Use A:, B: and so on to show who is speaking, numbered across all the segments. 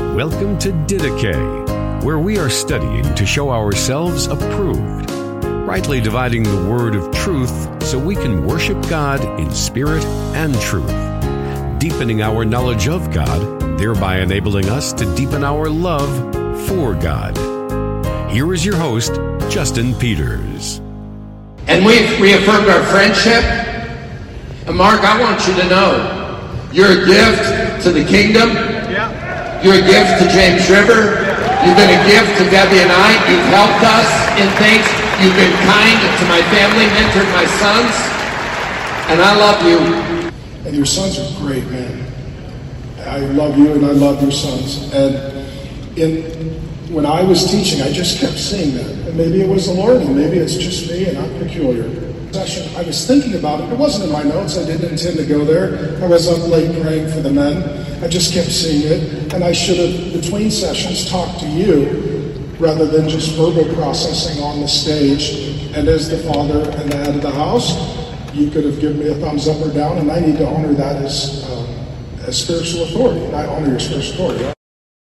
A: Welcome to Didache, where we are studying to show ourselves approved, rightly dividing the word of truth so we can worship God in spirit and truth, deepening our knowledge of God, thereby enabling us to deepen our love for God. Here is your host, Justin Peters.
B: And we've reaffirmed our friendship. And Mark, I want you to know, you're a gift to the kingdom. You're a gift to James River. You've been a gift to Debbie and I. You've helped us in things. You've been kind to my family, mentored my sons. And I love you.
C: And your sons are great, man. I love you and I love your sons. And when I was teaching, I just kept seeing that. And maybe it was the Lord, and maybe it's just me and I'm peculiar. Session, I was thinking about it. It wasn't in my notes. I didn't intend to go there. I was up late praying for the men. I just kept seeing it. And I should have, between sessions, talked to you rather than just verbal processing on the stage. And as the father and the head of the house, you could have given me a thumbs up or down, and I need to honor that as spiritual authority. And I honor your spiritual authority.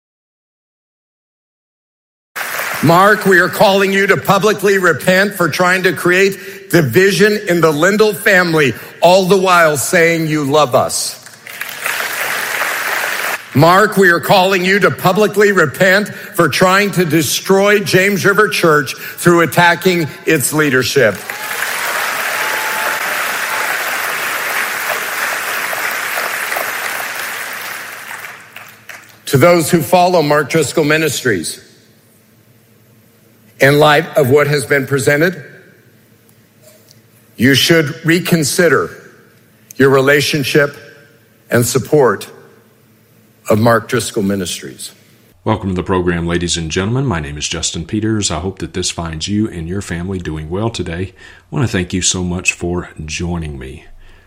D: Mark, we are calling you to publicly repent for trying to create division in the Lindell family, all the while saying you love us. Mark, we are calling you to publicly repent for trying to destroy James River Church through attacking its leadership. To those who follow Mark Driscoll Ministries, in light of what has been presented, you should reconsider your relationship and support of Mark Driscoll Ministries.
E: Welcome to the program, ladies and gentlemen. My name is Justin Peters. I hope that this finds you and your family doing well today. I want to thank you so much for joining me.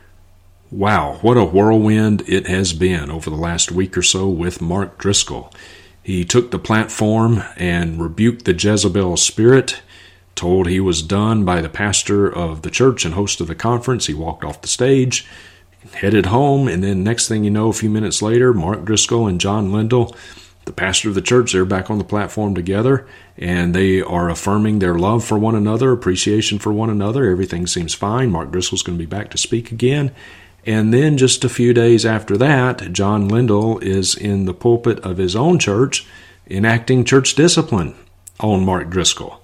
E: Wow, what a whirlwind it has been over the last week or so with Mark Driscoll. He took the platform and rebuked the Jezebel spirit, told he was done by the pastor of the church and host of the conference. He walked off the stage, headed home, and then next thing you know, a few minutes later, Mark Driscoll and John Lindell, the pastor of the church, they're back on the platform together, and they are affirming their love for one another, appreciation for one another. Everything seems fine. Mark Driscoll's going to be back to speak again. And then just a few days after that, John Lindell is in the pulpit of his own church enacting church discipline on Mark Driscoll.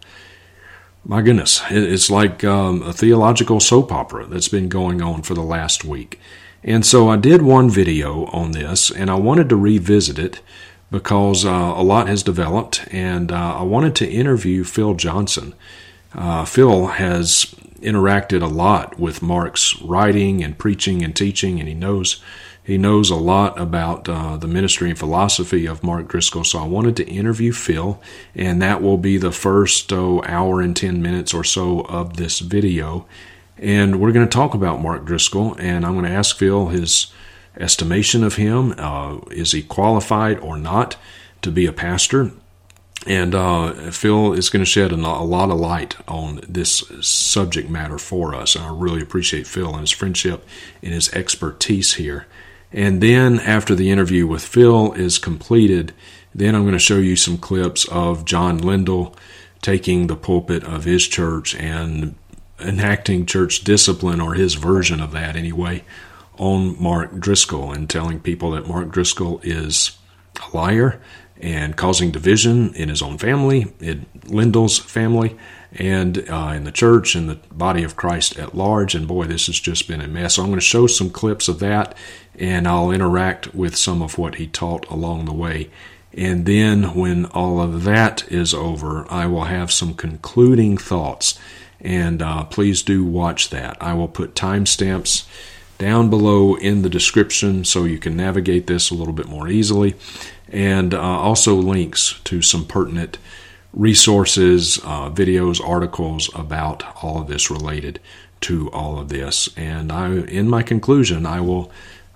E: My goodness, it's like a theological soap opera that's been going on for the last week. And so I did one video on this, and I wanted to revisit it because a lot has developed, and I wanted to interview Phil Johnson. Phil has interacted a lot with Mark's writing and preaching and teaching, and he knows a lot about the ministry and philosophy of Mark Driscoll. So I wanted to interview Phil, and that will be the first hour and 10 minutes or so of this video. And we're going to talk about Mark Driscoll, and I'm going to ask Phil his estimation of him. Is he qualified or not to be a pastor? And Phil is going to shed a lot of light on this subject matter for us. And I really appreciate Phil and his friendship and his expertise here. And then after the interview with Phil is completed, then I'm going to show you some clips of John Lindell taking the pulpit of his church and enacting church discipline, or his version of that anyway, on Mark Driscoll, and telling people that Mark Driscoll is a liar and causing division in his own family, in Lindell's family, and in the church and the body of Christ at large. And boy, this has just been a mess. So I'm going to show some clips of that, and I'll interact with some of what he taught along the way. And then when all of that is over, I will have some concluding thoughts. And please do watch that. I will put timestamps down below in the description so you can navigate this a little bit more easily. And also links to some pertinent resources, videos, articles about all of this, related to all of this. And in my conclusion, I will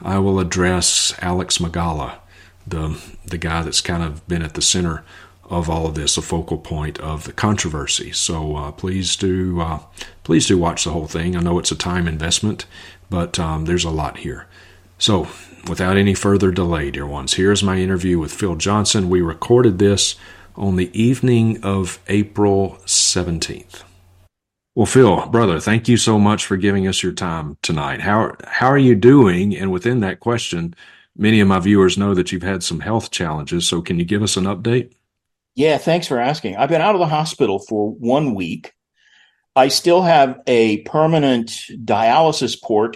E: address Alex Magala, the guy that's kind of been at the center of all of this, a focal point of the controversy. So please do watch the whole thing. I know it's a time investment, but there's a lot here. So without any further delay, dear ones, here's my interview with Phil Johnson. We recorded this on the evening of April 17th. Well, Phil, brother, thank you so much for giving us your time tonight. How are you doing? And within that question, many of my viewers know that you've had some health challenges, so can you give us an update?
F: Yeah, thanks for asking. I've been out of the hospital for 1 week. I still have a permanent dialysis port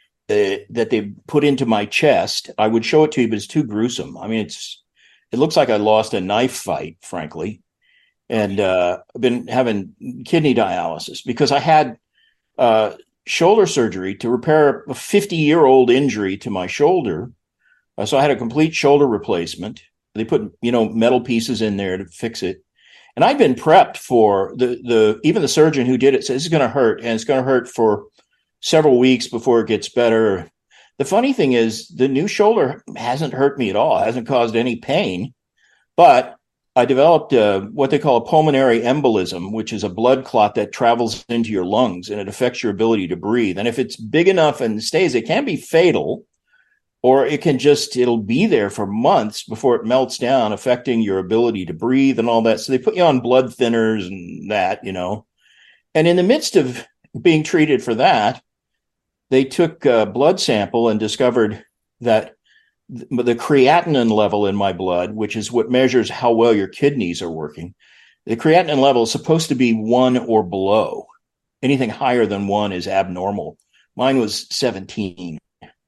F: that they put into my chest. I would show it to you, but it's too gruesome. I mean, it looks like I lost a knife fight, frankly. And I've been having kidney dialysis because I had shoulder surgery to repair a 50-year-old injury to my shoulder. So I had a complete shoulder replacement. They put, metal pieces in there to fix it. And I've been prepped for even the surgeon who did it says it's going to hurt, and it's going to hurt for several weeks before it gets better. The funny thing is the new shoulder hasn't hurt me at all. It hasn't caused any pain, but I developed what they call a pulmonary embolism, which is a blood clot that travels into your lungs and it affects your ability to breathe. And if it's big enough and stays, it can be fatal, or it'll be there for months before it melts down, affecting your ability to breathe and all that. So they put you on blood thinners and that, And in the midst of being treated for that, they took a blood sample and discovered that the creatinine level in my blood, which is what measures how well your kidneys are working, the creatinine level is supposed to be 1 or below. Anything higher than 1 is abnormal. Mine was 17.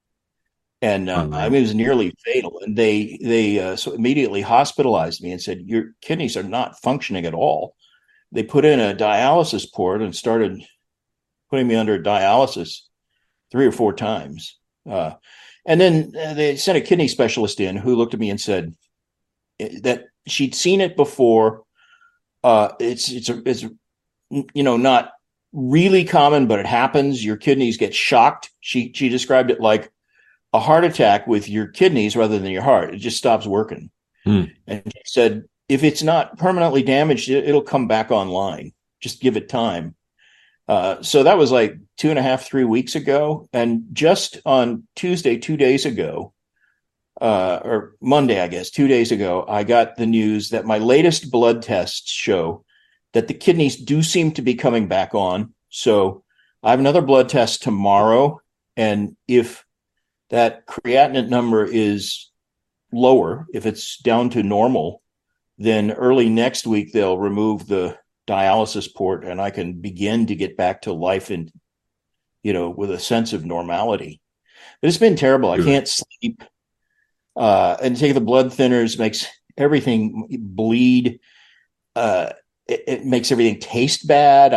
F: And it was nearly fatal. And they so immediately hospitalized me and said, your kidneys are not functioning at all. They put in a dialysis port and started putting me under dialysis 3 or 4 times. And then they sent a kidney specialist in who looked at me and said that she'd seen it before. It's not really common, but it happens. Your kidneys get shocked. She described it like a heart attack with your kidneys rather than your heart. It just stops working. And she said, if it's not permanently damaged, it'll come back online. Just give it time. So that was like 2.5, 3 weeks ago. And just on Tuesday, 2 days ago, or Monday, I guess, 2 days ago, I got the news that my latest blood tests show that the kidneys do seem to be coming back on. So I have another blood test tomorrow. And if that creatinine number is lower, if it's down to normal, then early next week, they'll remove the dialysis port and I can begin to get back to life and, with a sense of normality. But it's been terrible. I can't sleep. And taking the blood thinners makes everything bleed. It makes everything taste bad.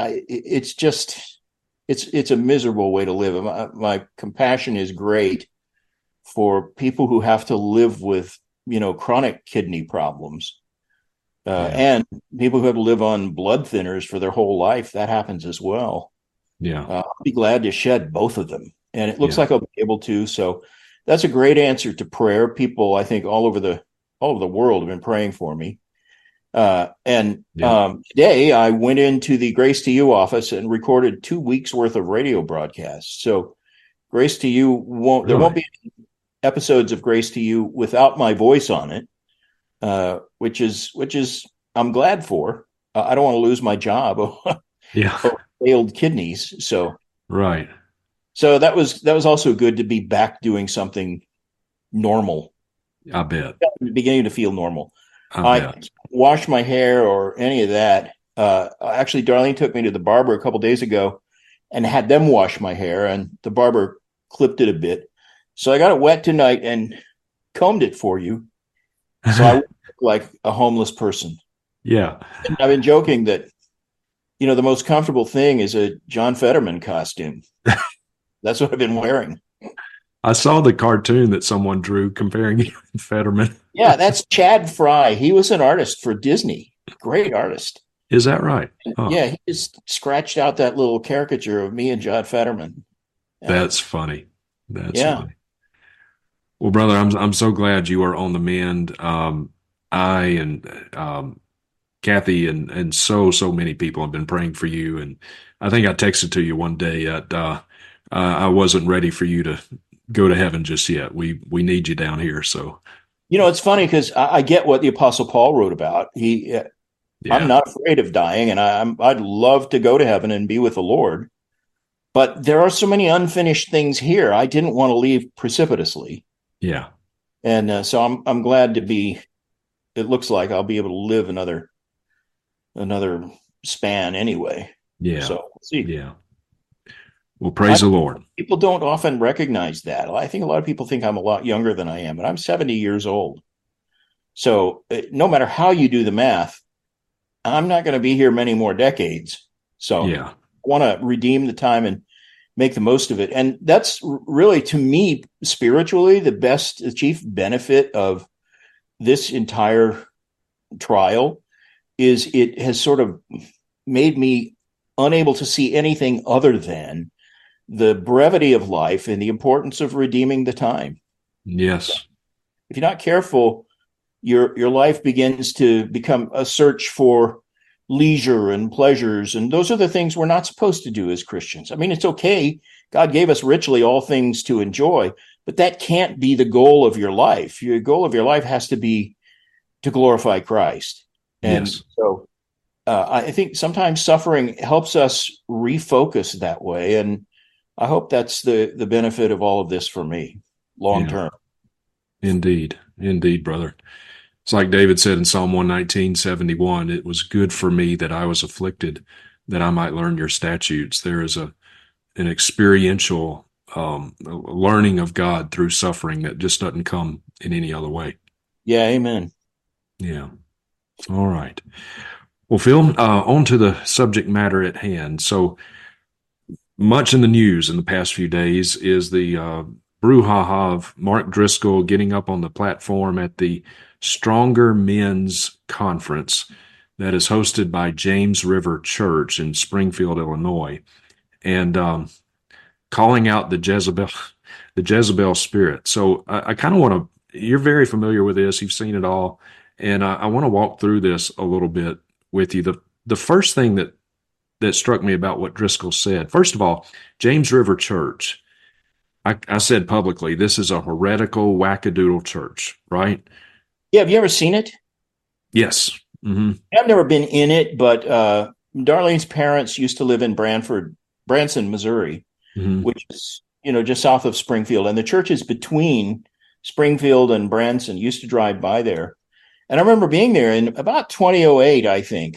F: It's a miserable way to live. My compassion is great for people who have to live with, chronic kidney problems. And people who have to live on blood thinners for their whole life, that happens as well.
E: Yeah.
F: I'll be glad to shed both of them. And it looks like I'll be able to. So that's a great answer to prayer. People, I think, all over the world have been praying for me. Today I went into the Grace to You office and recorded 2 weeks worth of radio broadcasts. So Grace to You there won't be any episodes of Grace to You without my voice on it. Which is I'm glad for. I don't want to lose my job. Or failed kidneys. So
E: right.
F: So that was also good to be back doing something normal.
E: I bet.
F: Beginning to feel normal. I wash my hair or any of that. Actually, Darlene took me to the barber a couple days ago and had them wash my hair, and the barber clipped it a bit. So I got it wet tonight and combed it for you. So I look like a homeless person.
E: Yeah.
F: And I've been joking that, the most comfortable thing is a John Fetterman costume. That's what I've been wearing.
E: I saw the cartoon that someone drew comparing you and Fetterman.
F: Yeah, that's Chad Fry. He was an artist for Disney. Great artist.
E: Is that right?
F: Oh. Yeah, he just scratched out that little caricature of me and John Fetterman.
E: That's funny. That's funny. Well, brother, I'm so glad you are on the mend. I and Kathy and so many people have been praying for you. And I think I texted to you one day that I wasn't ready for you to go to heaven just yet. We need you down here. So,
F: It's funny because I get what the Apostle Paul wrote about. I'm not afraid of dying, and I'd love to go to heaven and be with the Lord. But there are so many unfinished things here. I didn't want to leave precipitously.
E: Yeah.
F: And so I'm glad to be. It looks like I'll be able to live another span anyway.
E: Yeah.
F: So we'll see.
E: Yeah. Well, praise the Lord.
F: People don't often recognize that. I think a lot of people think I'm a lot younger than I am, but I'm 70 years old. So no matter how you do the math, I'm not going to be here many more decades. So
E: yeah.
F: I want to redeem the time and make the most of it. And that's really, to me, spiritually, the chief benefit of this entire trial is it has sort of made me unable to see anything other than the brevity of life and the importance of redeeming the time.
E: Yes.
F: If you're not careful, your life begins to become a search for leisure and pleasures. And those are the things we're not supposed to do as Christians. I mean, it's okay. God gave us richly all things to enjoy, but that can't be the goal of your life. Your goal of your life has to be to glorify Christ. And so I think sometimes suffering helps us refocus that way. And I hope that's the benefit of all of this for me long term.
E: Indeed, brother. It's like David said in Psalm 119:71, it was good for me that I was afflicted, that I might learn your statutes. There is an experiential learning of God through suffering that just doesn't come in any other way.
F: Yeah, amen.
E: Yeah. All right. Well, Phil, on to the subject matter at hand. So much in the news in the past few days is the brouhaha of Mark Driscoll getting up on the platform at the Stronger Men's Conference that is hosted by James River Church in Springfield, Illinois, and calling out the Jezebel spirit. So I kind of want to, you're very familiar with this, you've seen it all, and I want to walk through this a little bit with you. The first thing that struck me about what Driscoll said, first of all, James River Church, I said publicly, this is a heretical wackadoodle church, right?
F: Yeah, have you ever seen it?
E: Yes. Mm-hmm.
F: I've never been in it, but Darlene's parents used to live in Branson, Missouri, which is, just south of Springfield. And the church is between Springfield and Branson. Used to drive by there. And I remember being there in about 2008, I think.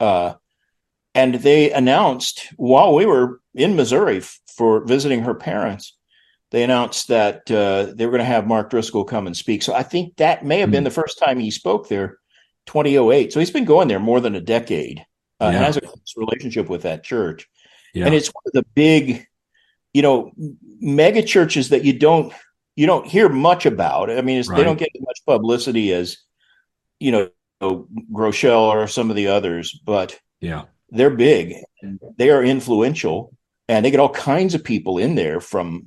F: And they announced, while we were in Missouri for visiting her parents, they announced that they were going to have Mark Driscoll come and speak. So I think that may have been the first time he spoke there, 2008. So he's been going there more than a decade and has a close relationship with that church. Yeah. And it's one of the big, mega churches that you don't hear much about. I mean, they don't get as much publicity as, Groeschel or some of the others, but they're big. And they are influential, and they get all kinds of people in there from,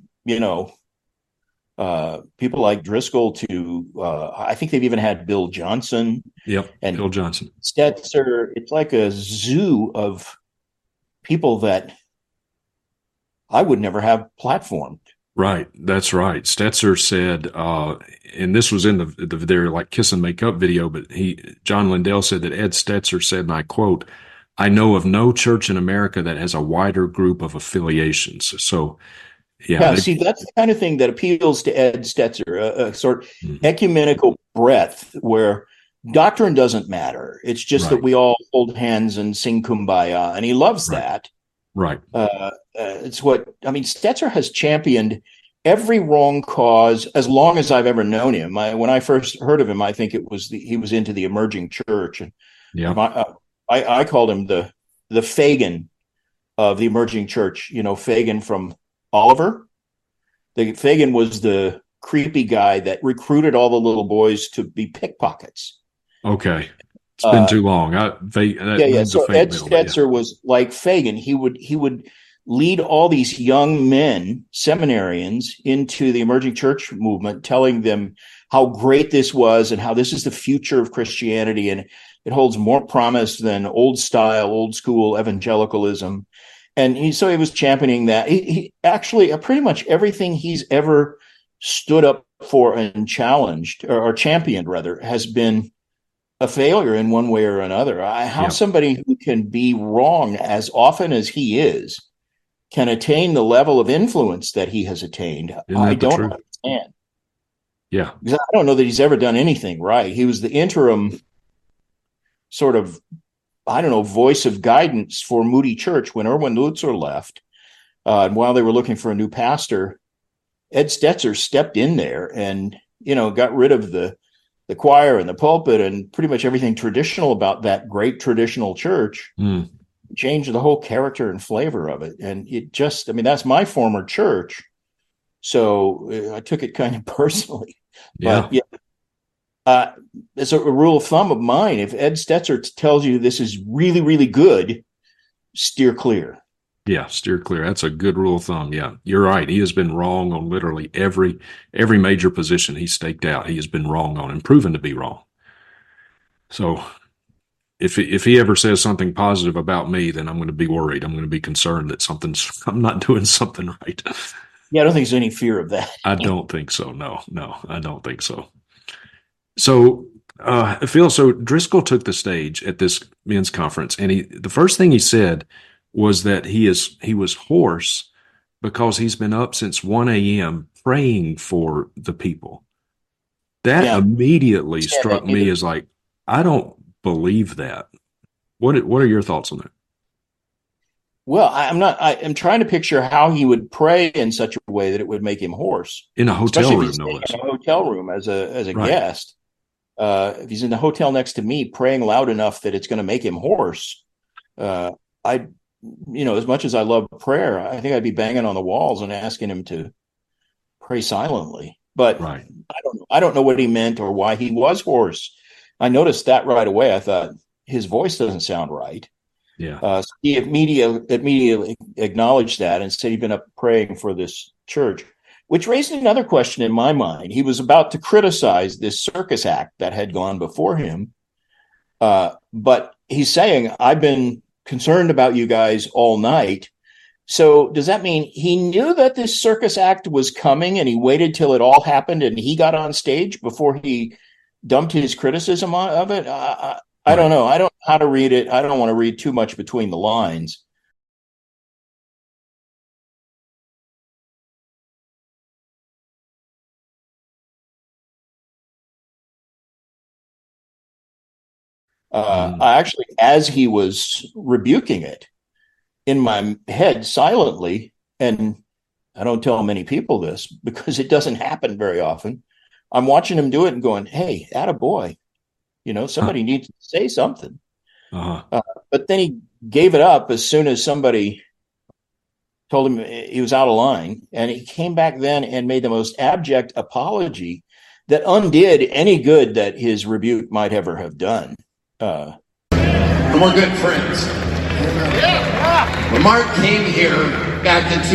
F: people like Driscoll to, I think they've even had Bill Johnson.
E: Yep,
F: and
E: Bill Johnson.
F: Stetzer. It's like a zoo of people that I would never have platformed.
E: Right, that's right. Stetzer said, and this was in their like kiss and make up video, but John Lindell said that Ed Stetzer said, and I quote, "I know of no church in America that has a wider group of affiliations." So,
F: see, that's the kind of thing that appeals to Ed Stetzer, a sort of ecumenical breadth where doctrine doesn't matter. It's just that we all hold hands and sing Kumbaya, and he loves that.
E: Right.
F: It's Stetzer has championed every wrong cause as long as I've ever known him. When I first heard of him, I think he was into the emerging church. And I called him the Fagin of the emerging church, Fagin from Oliver. Fagin was the creepy guy that recruited all the little boys to be pickpockets.
E: Okay. It's been too long. So
F: Ed Stetzer was like Fagin. He would lead all these young men, seminarians, into the emerging church movement, telling them how great this was and how this is the future of Christianity, and it holds more promise than old school evangelicalism. And he was championing that. He actually, pretty much everything he's ever stood up for and challenged or championed rather has been a failure in one way or another. How somebody who can be wrong as often as he is can attain the level of influence that he has attained, I don't understand.
E: Yeah.
F: Because I don't know that he's ever done anything right. He was the interim sort of, voice of guidance for Moody Church when Erwin Lutzer left. And while they were looking for a new pastor, Ed Stetzer stepped in there and, got rid of the choir and the pulpit and pretty much everything traditional about that great traditional church. Changed the whole character and flavor of it. And it just, that's my former church. So I took it kind of personally.
E: Yeah.
F: But it's a rule of thumb of mine. If Ed Stetzer tells you this is really, really good, steer clear.
E: Yeah, steer clear. That's a good rule of thumb. Yeah, you're right. He has been wrong on literally every major position he staked out. He has been wrong on and proven to be wrong. So if he ever says something positive about me, then I'm going to be worried. I'm going to be concerned that I'm not doing something right.
F: Yeah, I don't think there's any fear of that.
E: I don't think so. No, I don't think so. So, Phil, so Driscoll took the stage at this men's conference, and the first thing he said was that he was hoarse because he's been up since 1 a.m. praying for the people. That immediately struck me as like, I don't believe that. What are your thoughts on that?
F: Well, I'm trying to picture how he would pray in such a way that it would make him hoarse.
E: In a hotel room, no less.
F: In a hotel room as a guest. If he's in the hotel next to me praying loud enough that it's going to make him hoarse, as much as I love prayer, I think I'd be banging on the walls and asking him to pray silently. But I don't know what he meant or why he was hoarse. I noticed that right away. I thought his voice doesn't sound right.
E: Yeah.
F: So he immediately acknowledged that and said he'd been up praying for this church, which raised another question in my mind. He was about to criticize this circus act that had gone before him. But he's saying, I've been concerned about you guys all night. So does that mean he knew that this circus act was coming and he waited till it all happened and he got on stage before he dumped his criticism of it? I don't know. I don't know how to read it. I don't want to read too much between the lines. I actually, as he was rebuking it in my head silently, and I don't tell many people this because it doesn't happen very often, I'm watching him do it and going, hey, attaboy. Somebody needs to say something. But then he gave it up as soon as somebody told him he was out of line. And he came back then and made the most abject apology that undid any good that his rebuke might ever have done.
B: And we're good friends. When Mark came here back in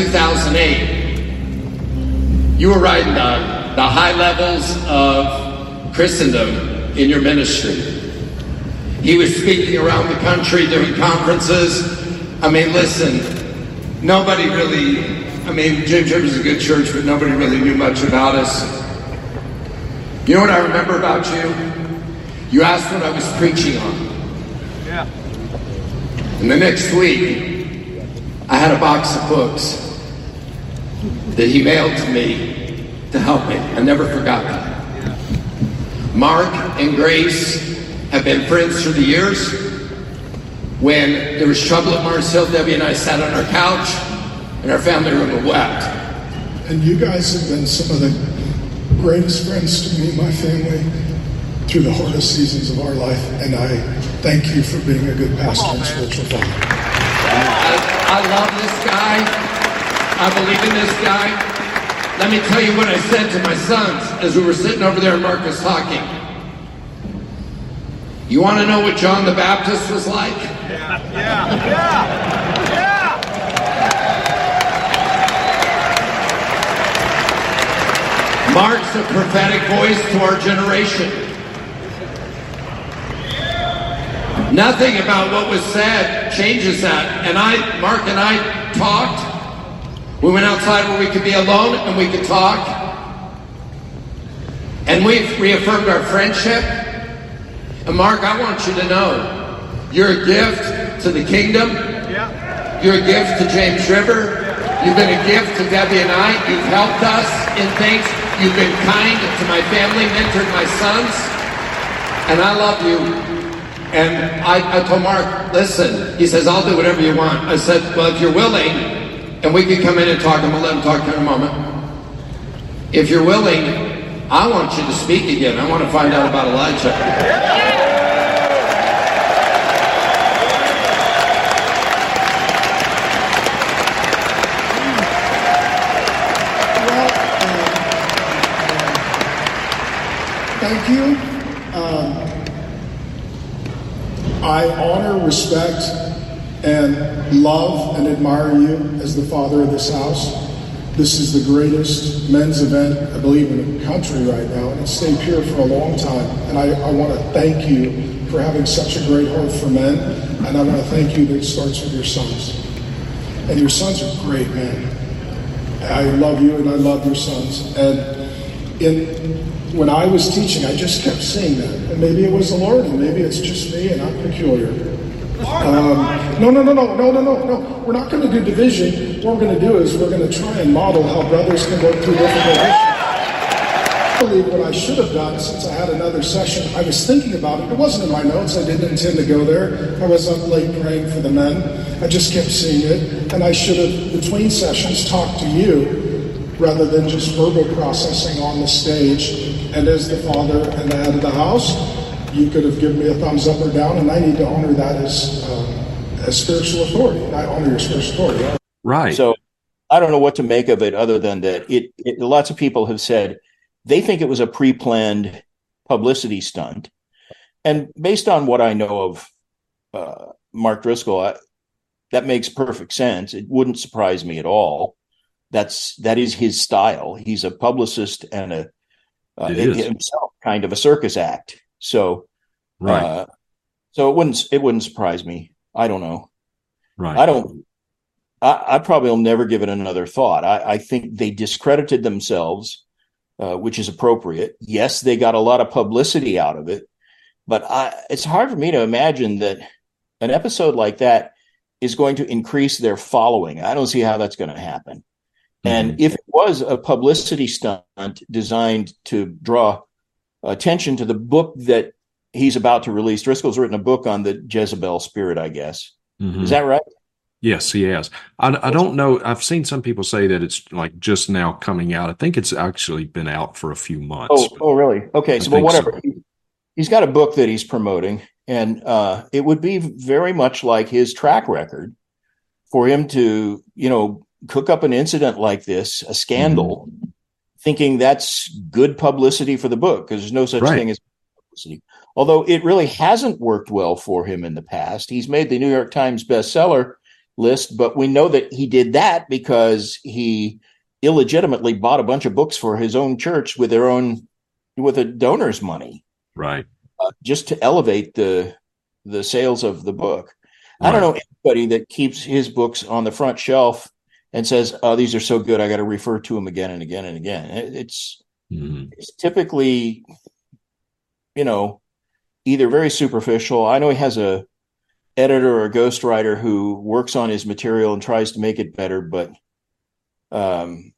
B: 2008, you were riding the high levels of Christendom in your ministry. He was speaking around the country, doing conferences. Listen, nobody really, James River is a good church, but nobody really knew much about us. You know what I remember about you? You asked what I was preaching on. Yeah. And the next week, I had a box of books that he mailed to me to help me. I never forgot that. Mark and Grace have been friends through the years. When there was trouble at Mars Hill, Debbie and I sat on our couch in our family room and wept.
C: And you guys have been some of the greatest friends to me and my family through the hardest seasons of our life. And I thank you for being a good pastor and spiritual father.
B: I love this guy. I believe in this guy. Let me tell you what I said to my sons as we were sitting over there and Mark was talking. You want to know what John the Baptist was like? Yeah. Mark's a prophetic voice to our generation. Nothing about what was said changes that. And Mark and I talked. We went outside where we could be alone and we could talk. And we've reaffirmed our friendship. And Mark, I want you to know, you're a gift to the kingdom. You're a gift to James River. You've been a gift to Debbie and I. You've helped us in things. You've been kind to my family, mentored my sons. And I love you. And I told Mark, listen, he says, I'll do whatever you want. I said, well, if you're willing, and we can come in and talk, I'm going to let him talk here in a moment. If you're willing, I want you to speak again. I want to find out about Elijah.
C: Thank you. I honor, respect, and love and admire you as the father of this house. This is the greatest men's event, I believe, in the country right now, and it's stayed pure for a long time. And I want to thank you for having such a great heart for men, and I want to thank you that it starts with your sons. And your sons are great men. I love you, and I love your sons. And when I was teaching, I just kept seeing that. And maybe it was the Lord, and maybe it's just me, and I'm peculiar. No. We're not going to do division. What we're going to do is we're going to try and model how brothers can work through difficult issues. I believe what I should have done, since I had another session, I was thinking about it. It wasn't in my notes. I didn't intend to go there. I was up late praying for the men. I just kept seeing it. And I should have, between sessions, talked to you rather than just verbal processing on the stage. And as the father and the head of the house, you could have given me a thumbs up or down, and I need to honor that as spiritual authority. And I honor your spiritual authority.
E: Right.
F: So I don't know what to make of it other than that lots of people have said they think it was a pre-planned publicity stunt. And based on what I know of Mark Driscoll, that makes perfect sense. It wouldn't surprise me at all. That is his style. He's a publicist and himself kind of a circus act. So,
E: right.
F: So it wouldn't surprise me. I don't know.
E: Right.
F: I probably will never give it another thought. I think they discredited themselves, which is appropriate. Yes, they got a lot of publicity out of it, but it's hard for me to imagine that an episode like that is going to increase their following. I don't see how that's going to happen. And if it was a publicity stunt designed to draw attention to the book that he's about to release, Driscoll's written a book on the Jezebel spirit, I guess. Mm-hmm. Is that right?
E: Yes, he has. I don't know. I've seen some people say that it's like just now coming out. I think it's actually been out for a few months.
F: Oh, really? Okay. So, well, whatever. So. He's got a book that he's promoting, and it would be very much like his track record for him to, cook up an incident like this, a scandal, thinking that's good publicity for the book, because there's no such thing as publicity. Although it really hasn't worked well for him in the past. He's made the New York Times bestseller list, but we know that he did that because he illegitimately bought a bunch of books for his own church with a donor's money.
E: Right.
F: Just to elevate the sales of the book. Right. I don't know anybody that keeps his books on the front shelf and says, "Oh, these are so good, I got to refer to them again and again and again." It's typically, either very superficial. I know he has a editor or a ghostwriter who works on his material and tries to make it better, but all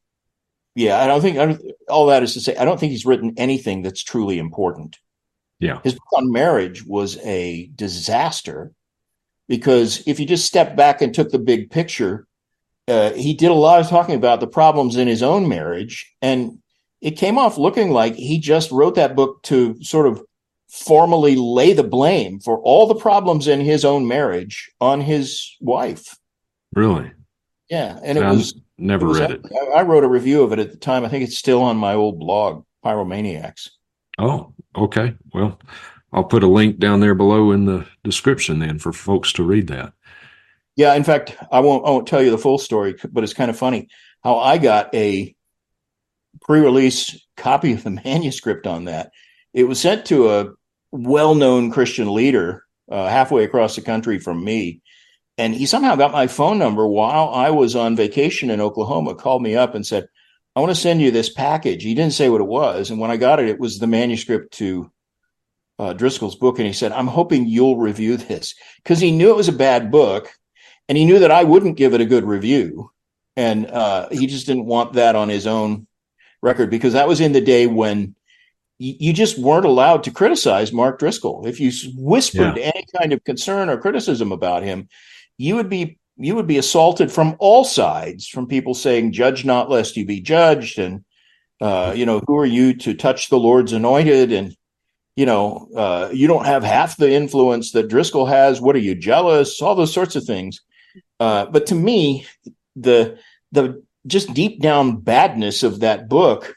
F: that is to say, I don't think he's written anything that's truly important.
E: Yeah.
F: His book on marriage was a disaster because if you just stepped back and took the big picture, he did a lot of talking about the problems in his own marriage, and it came off looking like he just wrote that book to sort of formally lay the blame for all the problems in his own marriage on his wife.
E: Really?
F: Yeah. And
E: read it.
F: I wrote a review of it at the time. I think it's still on my old blog, Pyromaniacs.
E: Oh, okay. Well, I'll put a link down there below in the description then for folks to read that.
F: Yeah. In fact, I won't tell you the full story, but it's kind of funny how I got a pre-release copy of the manuscript on that. It was sent to a well-known Christian leader halfway across the country from me. And he somehow got my phone number while I was on vacation in Oklahoma, called me up and said, I want to send you this package. He didn't say what it was. And when I got it, it was the manuscript to Driscoll's book. And he said, I'm hoping you'll review this, because he knew it was a bad book and he knew that I wouldn't give it a good review. And he just didn't want that on his own record, because that was in the day when you just weren't allowed to criticize Mark Driscoll. If you whispered any kind of concern or criticism about him, you would be assaulted from all sides, from people saying, judge not lest you be judged. And, who are you to touch the Lord's anointed? And, you don't have half the influence that Driscoll has. What are you, jealous? All those sorts of things. But to me, the just deep down badness of that book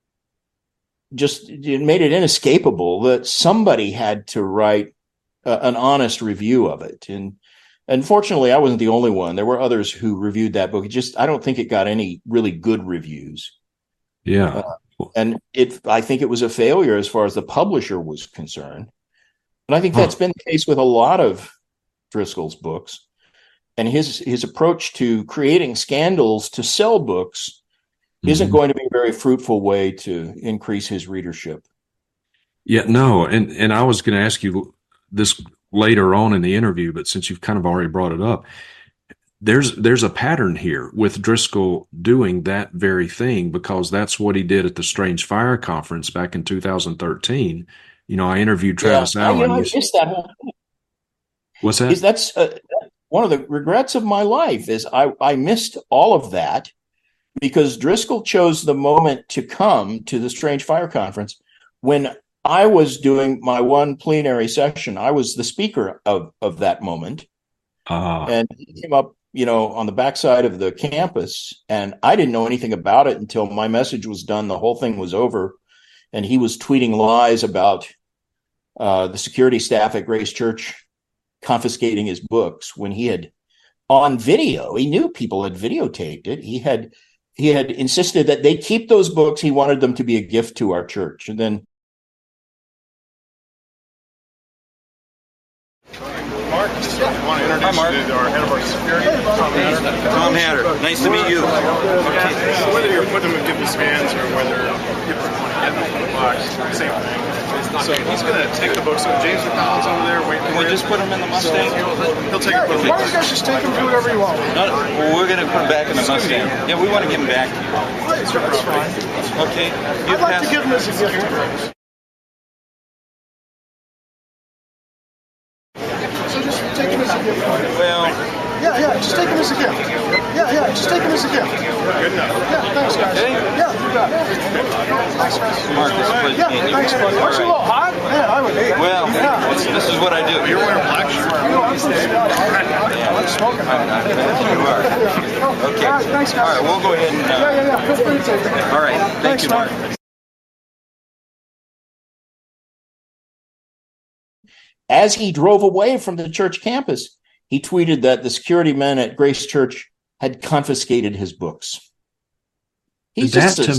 F: it made it inescapable that somebody had to write an honest review of it. And unfortunately, I wasn't the only one. There were others who reviewed that book. I don't think it got any really good reviews.
E: Yeah.
F: And I think it was a failure as far as the publisher was concerned. And I think that's been the case with a lot of Driscoll's books. And his approach to creating scandals to sell books isn't going to be a very fruitful way to increase his readership.
E: Yeah, no. And I was going to ask you this later on in the interview, but since you've kind of already brought it up, there's a pattern here with Driscoll doing that very thing, because that's what he did at the Strange Fire Conference back in 2013. I interviewed Travis Allen.
F: I missed that whole thing.
E: What's that?
F: That's one of the regrets of my life is I missed all of that, because Driscoll chose the moment to come to the Strange Fire Conference when I was doing my one plenary session. I was the speaker of that moment. And he came up, on the backside of the campus, and I didn't know anything about it until my message was done. The whole thing was over, and he was tweeting lies about the security staff at Grace Church confiscating his books, when he had on video. He knew people had videotaped it. He had insisted that they keep those books. He wanted them to be a gift to our church. And then
G: Mark, just want to introduce you to our head of our security, Tom Hatter.
H: Nice to meet you.
G: Okay. So whether you're putting them in different spans or whether you want to get them in the box, same thing. So he's going to take the books. So James McDonald's over there waiting for
H: We'll just put them in the Mustang.
G: He'll take them.
C: Why don't you guys just take them, do whatever you want?
H: We're going to put them back in the Mustang. Yeah, we want to give them back to you.
C: That's fine.
H: Okay.
C: I'd like to give them as a gift to Grace. So just take them as a gift.
H: Well,
C: Yeah, just take them as a gift. Yeah, just take them as a gift.
G: Good enough.
C: Yeah, thanks, guys.
H: Okay.
C: Yeah, you got it. Thanks, guys.
H: Mark, it's a pleasure
C: Yeah,
H: meeting you.
C: thanks, buddy. Aren't you a little hot? Man, I would hate it.
H: Well,
C: Yeah.
H: this is what I do.
G: You're wearing black shirt.
C: I'm smoking.
H: You are. Okay.
C: All right, thanks, guys.
H: All right, we'll go ahead and...
C: Yeah. Feel free to take them.
H: All right. Thank you, Mark.
F: as he drove away from the church campus, he tweeted that the security men at Grace Church had confiscated his books.
E: That to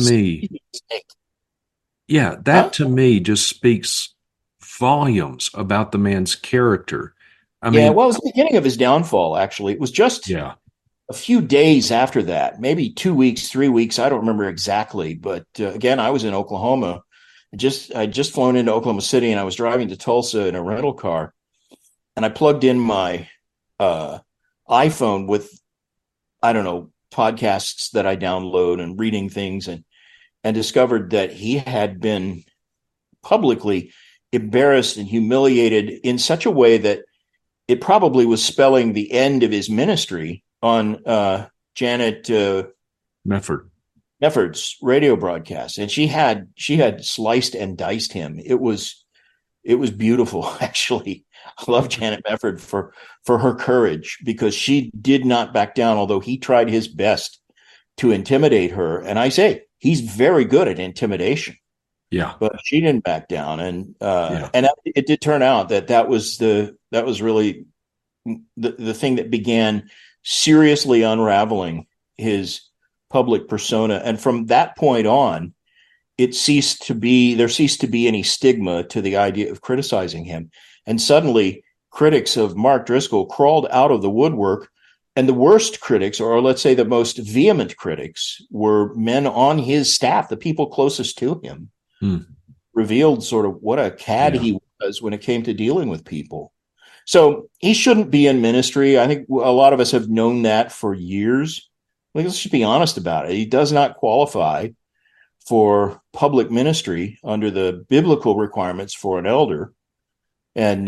E: me just speaks volumes about the man's character. I mean,
F: well, it was the beginning of hhis downfall, actually. It was just a few days after that, maybe 2 weeks, 3 weeks. I don't remember exactly. But again, I was in Oklahoma. I'd just flown into Oklahoma City, and I was driving to Tulsa in a rental car. And I plugged in my iPhone with, I don't know, podcasts that I download and reading things, and discovered that he had been publicly embarrassed and humiliated in such a way that it probably was spelling the end of his ministry on Janet Mefford's radio broadcast. And she had sliced and diced him. It was beautiful, actually. I love Janet Mefford for her courage, because she did not back down, although he tried his best to intimidate her. And I say, he's very good at intimidation.
E: Yeah.
F: But she didn't back down. And it did turn out that was really the thing that began seriously unraveling his public persona. And from that point on, there ceased to be any stigma to the idea of criticizing him. And suddenly critics of Mark Driscoll crawled out of the woodwork And the worst critics, or let's say the most vehement critics, were men on his staff, the people closest to him, revealed sort of what a cad he was when it came to dealing with people. So he shouldn't be in ministry. I think a lot of us have known that for years. Let's just be honest about it. He does not qualify for public ministry under the biblical requirements for an elder. And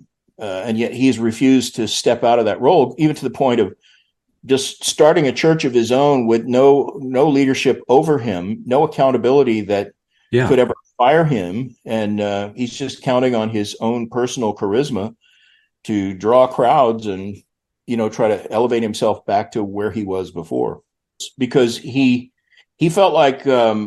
F: yet he's refused to step out of that role, even to the point of just starting a church of his own with no leadership over him, no accountability that could ever fire him. And he's just counting on his own personal charisma to draw crowds and, try to elevate himself back to where he was before. Because he felt like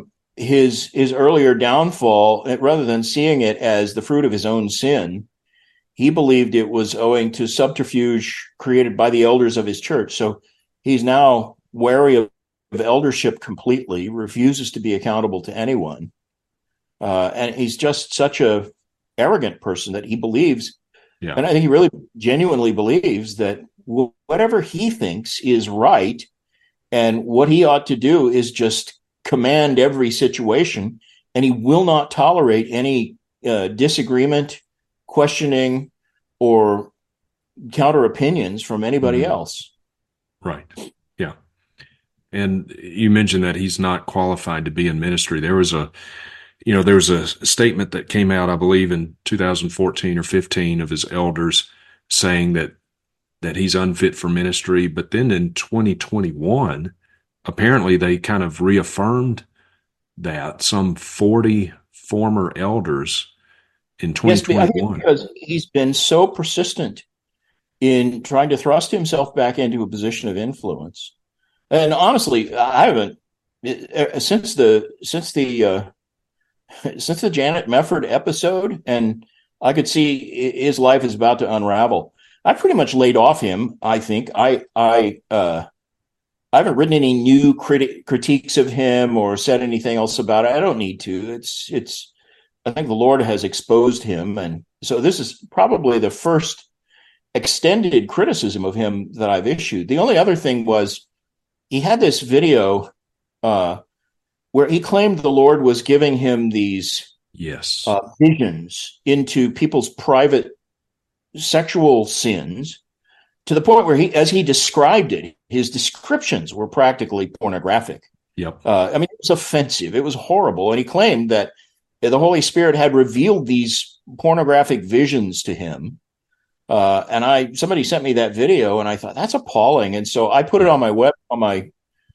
F: his earlier downfall, rather than seeing it as the fruit of his own sin, he believed it was owing to subterfuge created by the elders of his church. So he's now wary of eldership completely, refuses to be accountable to anyone. And he's just such a arrogant person that he believes, and I think he really genuinely believes that whatever he thinks is right, and what he ought to do is just command every situation, and he will not tolerate any disagreement, questioning, or counter opinions from anybody else.
E: Right. Yeah. And you mentioned that he's not qualified to be in ministry. There was a statement that came out, I believe, in 2014 or 15 of his elders saying that he's unfit for ministry. But then in 2021, apparently they kind of reaffirmed that, some 40 former elders in 2021.
F: Yes, because he's been so persistent in trying to thrust himself back into a position of influence. And honestly, I haven't since the Janet Mefford episode, and I could see his life is about to unravel. I pretty much laid off him. I think I haven't written any new critiques of him or said anything else about it. I don't need to. I think the Lord has exposed him, and so this is probably the first extended criticism of him that I've issued. The only other thing was he had this video where he claimed the Lord was giving him these visions into people's private sexual sins, to the point where as he described it, his descriptions were practically pornographic. It was offensive. It was horrible. And he claimed that the Holy Spirit had revealed these pornographic visions to him. And somebody sent me that video, and I thought, that's appalling. And so I put it on my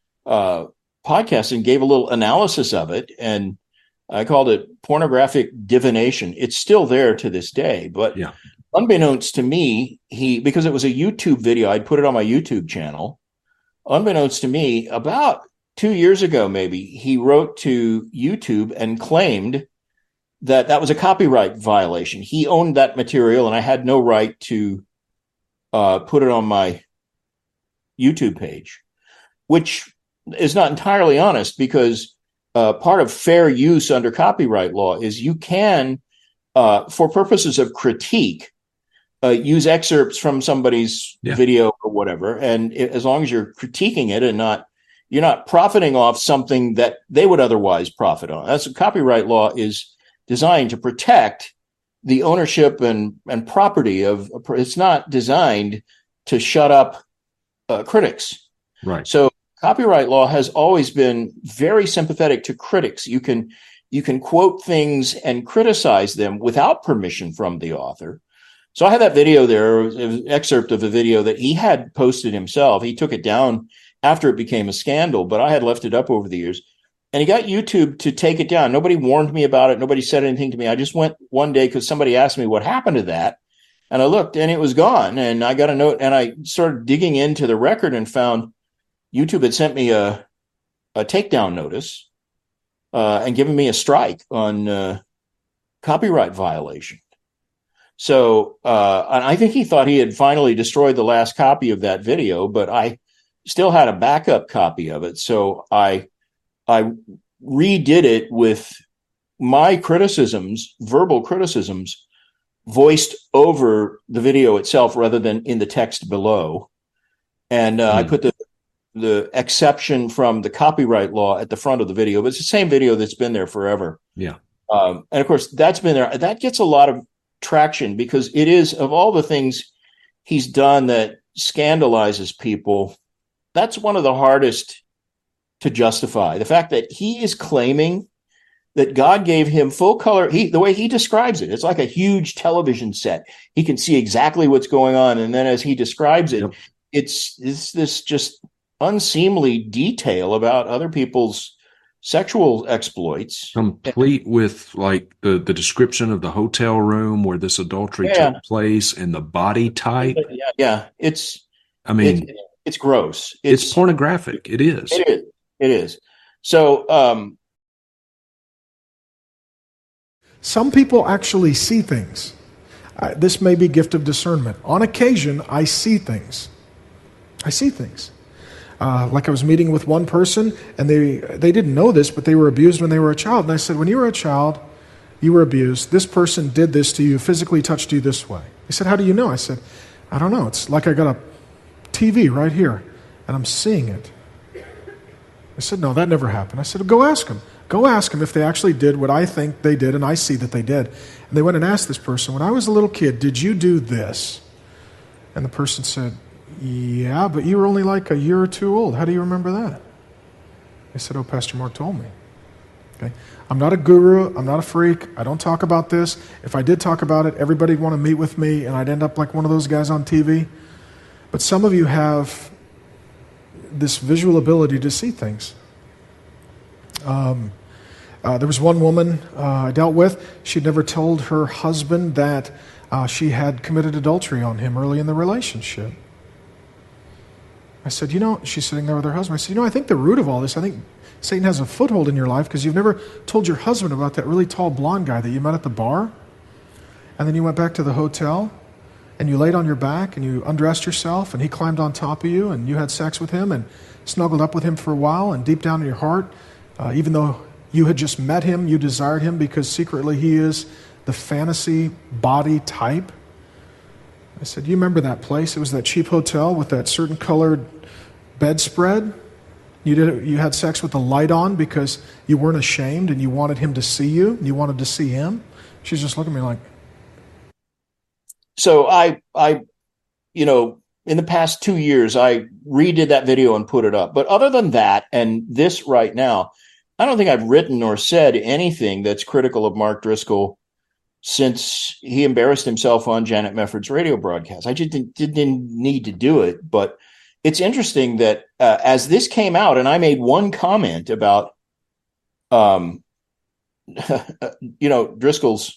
F: podcast and gave a little analysis of it. And I called it pornographic divination. It's still there to this day, but unbeknownst to me, because it was a YouTube video, I'd put it on my YouTube channel. Unbeknownst to me, about 2 years ago, maybe, he wrote to YouTube and claimed that was a copyright violation. He owned that material, and I had no right to put it on my YouTube page, which is not entirely honest, because part of fair use under copyright law is you can, for purposes of critique, use excerpts from somebody's video or whatever, and as long as you're critiquing it and you're not profiting off something that they would otherwise profit on. That's copyright law is designed to protect the ownership and property of. It's not designed to shut up critics.
E: Right.
F: So copyright law has always been very sympathetic to critics. You can quote things and criticize them without permission from the author. So I had that video there, an excerpt of a video that he had posted himself. He took it down after it became a scandal, but I had left it up over the years. And he got YouTube to take it down. Nobody warned me about it. Nobody said anything to me. I just went one day because somebody asked me what happened to that. And I looked, and it was gone. And I got a note, and I started digging into the record and found YouTube had sent me a takedown notice and given me a strike on copyright violation. So and I think he thought he had finally destroyed the last copy of that video, but I still had a backup copy of it. So I redid it with my criticisms, verbal criticisms, voiced over the video itself rather than in the text below. And I put the exception from the copyright law at the front of the video, but it's the same video that's been there forever.
E: Yeah.
F: And of course, that's been there. That gets a lot of traction because it is, of all the things he's done that scandalizes people, that's one of the hardest to justify. The fact that he is claiming that God gave him full color, the way he describes it, it's like a huge television set. He can see exactly what's going on. And then as he describes it, it's this just unseemly detail about other people's sexual exploits.
E: Complete with like the description of the hotel room where this adultery took place and the body type.
F: Yeah. It's gross.
E: It's pornographic. It is.
F: It is. So,
C: some people actually see things. This may be gift of discernment. On occasion, I see things. Like I was meeting with one person, and they didn't know this, but they were abused when they were a child. And I said, when you were a child, you were abused. This person did this to you, physically touched you this way. He said, how do you know? I said, I don't know. It's like I got a TV right here, and I'm seeing it. I said, no, that never happened. I said, go ask them. Go ask them if they actually did what I think they did, and I see that they did. And they went and asked this person, when I was a little kid, did you do this? And the person said, yeah, but you were only like a year or two old. How do you remember that? I said, oh, Pastor Mark told me. Okay, I'm not a guru. I'm not a freak. I don't talk about this. If I did talk about it, everybody would want to meet with me, and I'd end up like one of those guys on TV. But some of you have this visual ability to see things. There was one woman I dealt with. She'd never told her husband that she had committed adultery on him early in the relationship. I said, she's sitting there with her husband. I said, I think the root of all this, I think Satan has a foothold in your life because you've never told your husband about that really tall blonde guy that you met at the bar. And then you went back to the hotel and you laid on your back and you undressed yourself and he climbed on top of you and you had sex with him and snuggled up with him for a while, and deep down in your heart, even though you had just met him, you desired him because secretly he is the fantasy body type. I said, you remember that place? It was that cheap hotel with that certain colored bedspread. You had sex with the light on because you weren't ashamed and you wanted him to see you and you wanted to see him. She's just looking at me like.
F: So I in the past 2 years, I redid that video and put it up. But other than that, and this right now, I don't think I've written or said anything that's critical of Mark Driscoll since he embarrassed himself on Janet Mefford's radio broadcast. I just didn't need to do it. But it's interesting that as this came out, and I made one comment about, Driscoll's,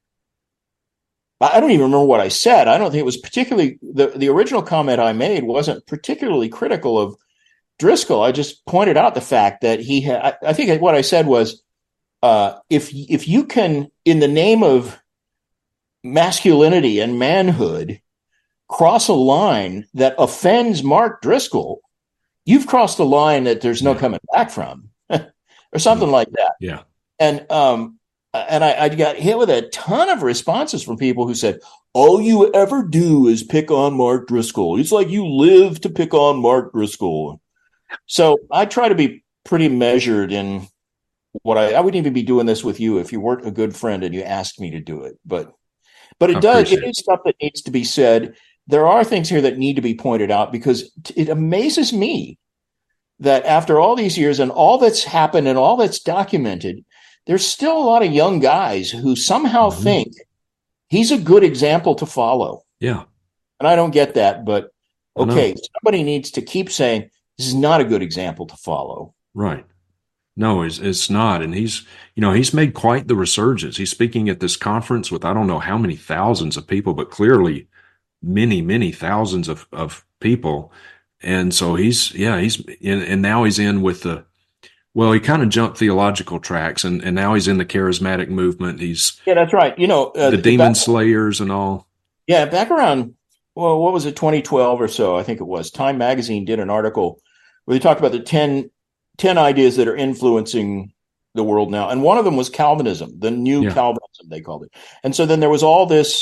F: I don't even remember what I said. I don't think it was particularly, the original comment I made wasn't particularly critical of Driscoll. I just pointed out the fact that he had, I think what I said was, if you can, in the name of masculinity and manhood, cross a line that offends Mark Driscoll, you've crossed a line that there's no coming back from, or something like that.
E: Yeah.
F: And I got hit with a ton of responses from people who said, all you ever do is pick on Mark Driscoll. It's like you live to pick on Mark Driscoll. So I try to be pretty measured in what I wouldn't even be doing this with you if you weren't a good friend and you asked me to do it. But it is stuff that needs to be said. There are things here that need to be pointed out because it amazes me that after all these years and all that's happened and all that's documented, there's still a lot of young guys who somehow think he's a good example to follow.
E: Yeah.
F: And I don't get that, but okay, somebody needs to keep saying this is not a good example to follow.
E: Right. No, it's not. And he's made quite the resurgence. He's speaking at this conference with I don't know how many thousands of people, but clearly many, many thousands of people. And so he's in, and now he's in with he kind of jumped theological tracks and now he's in the charismatic movement.
F: That's right.
E: The demon slayers and all.
F: Yeah. Back around, what was it? 2012 or so, I think it was. Time Magazine did an article where they talked about the 10 ideas that are influencing the world now. And one of them was Calvinism, the new Calvinism, they called it. And so then there was all this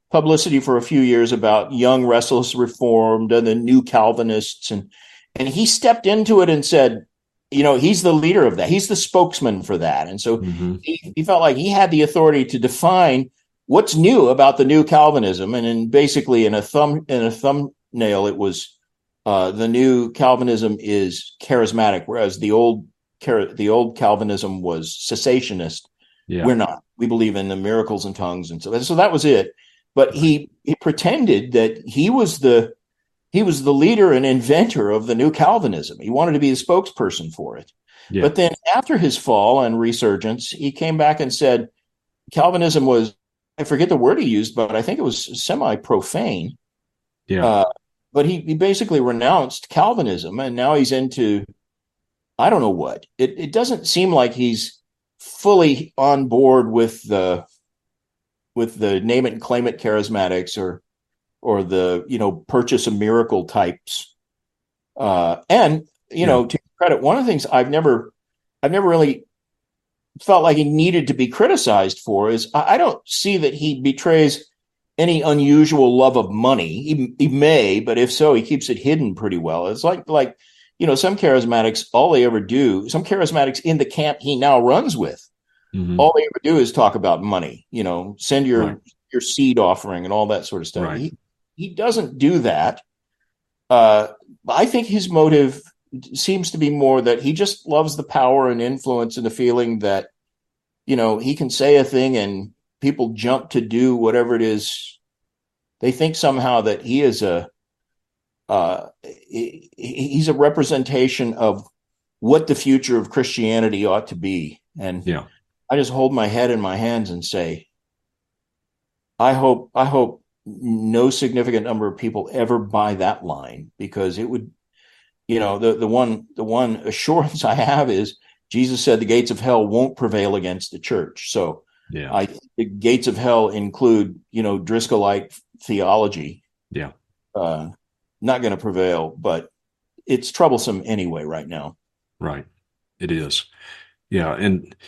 F: publicity for a few years about Young Restless Reformed and the New Calvinists, and he stepped into it and said, he's the leader of that. He's the spokesman for that. And so he felt like he had the authority to define what's new about the New Calvinism. And then basically in a thumbnail, it was the New Calvinism is charismatic, whereas the old Calvinism was cessationist.
E: Yeah.
F: We're not. We believe in the miracles and tongues, and so that was it. But he pretended that he was the leader and inventor of the New Calvinism. He wanted to be the spokesperson for it. Yeah. But then after his fall and resurgence, he came back and said Calvinism was, I forget the word he used, but I think it was semi-profane.
E: Yeah.
F: But he basically renounced Calvinism, and now he's into, I don't know what. It doesn't seem like he's fully on board with the name it and claim it charismatics or the purchase a miracle types. To credit, one of the things I've never really felt like he needed to be criticized for is I don't see that he betrays any unusual love of money. He may, but if so, he keeps it hidden pretty well. It's like some charismatics, all they ever do, some charismatics in the camp he now runs with, all they ever do is talk about money, send your seed offering and all that sort of stuff.
E: Right.
F: He doesn't do that. I think his motive seems to be more that he just loves the power and influence and the feeling that, he can say a thing and people jump to do whatever it is. They think somehow that he is he's a representation of what the future of Christianity ought to be. And I just hold my head in my hands and say, I hope no significant number of people ever buy that line, because it would, the one assurance I have is Jesus said the gates of hell won't prevail against the church. So the gates of hell include, Driscollite theology.
E: Yeah.
F: Not going to prevail, but it's troublesome anyway right now.
E: Right. It is. Yeah. And,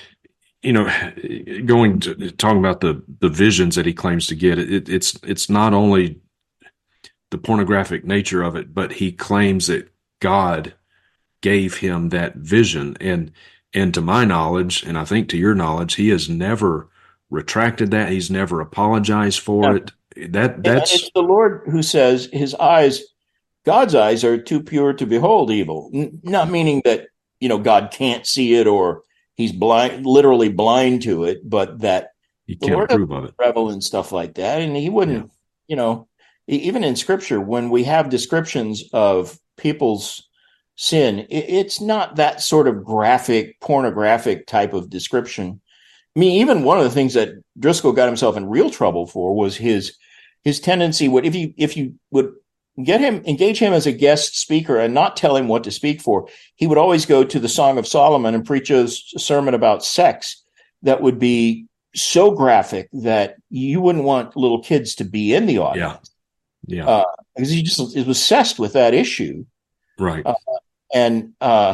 E: talking about the visions that he claims to get, it's not only the pornographic nature of it, but he claims that God gave him that vision. And to my knowledge, and I think to your knowledge, he has never retracted that. He's never apologized for it. That's
F: it's the Lord who says God's eyes are too pure to behold evil. Not meaning that, God can't see it or he's literally blind to it, but that
E: he can't approve of it.
F: Revel and stuff like that. And he wouldn't, even in scripture, when we have descriptions of people's sin, it's not that sort of graphic, pornographic type of description. I mean, even one of the things that Driscoll got himself in real trouble for was his tendency. If you would engage him as a guest speaker and not tell him what to speak for, he would always go to the Song of Solomon and preach a sermon about sex that would be so graphic that you wouldn't want little kids to be in the audience.
E: Yeah.
F: Because he just is obsessed with that issue.
E: Right.
F: And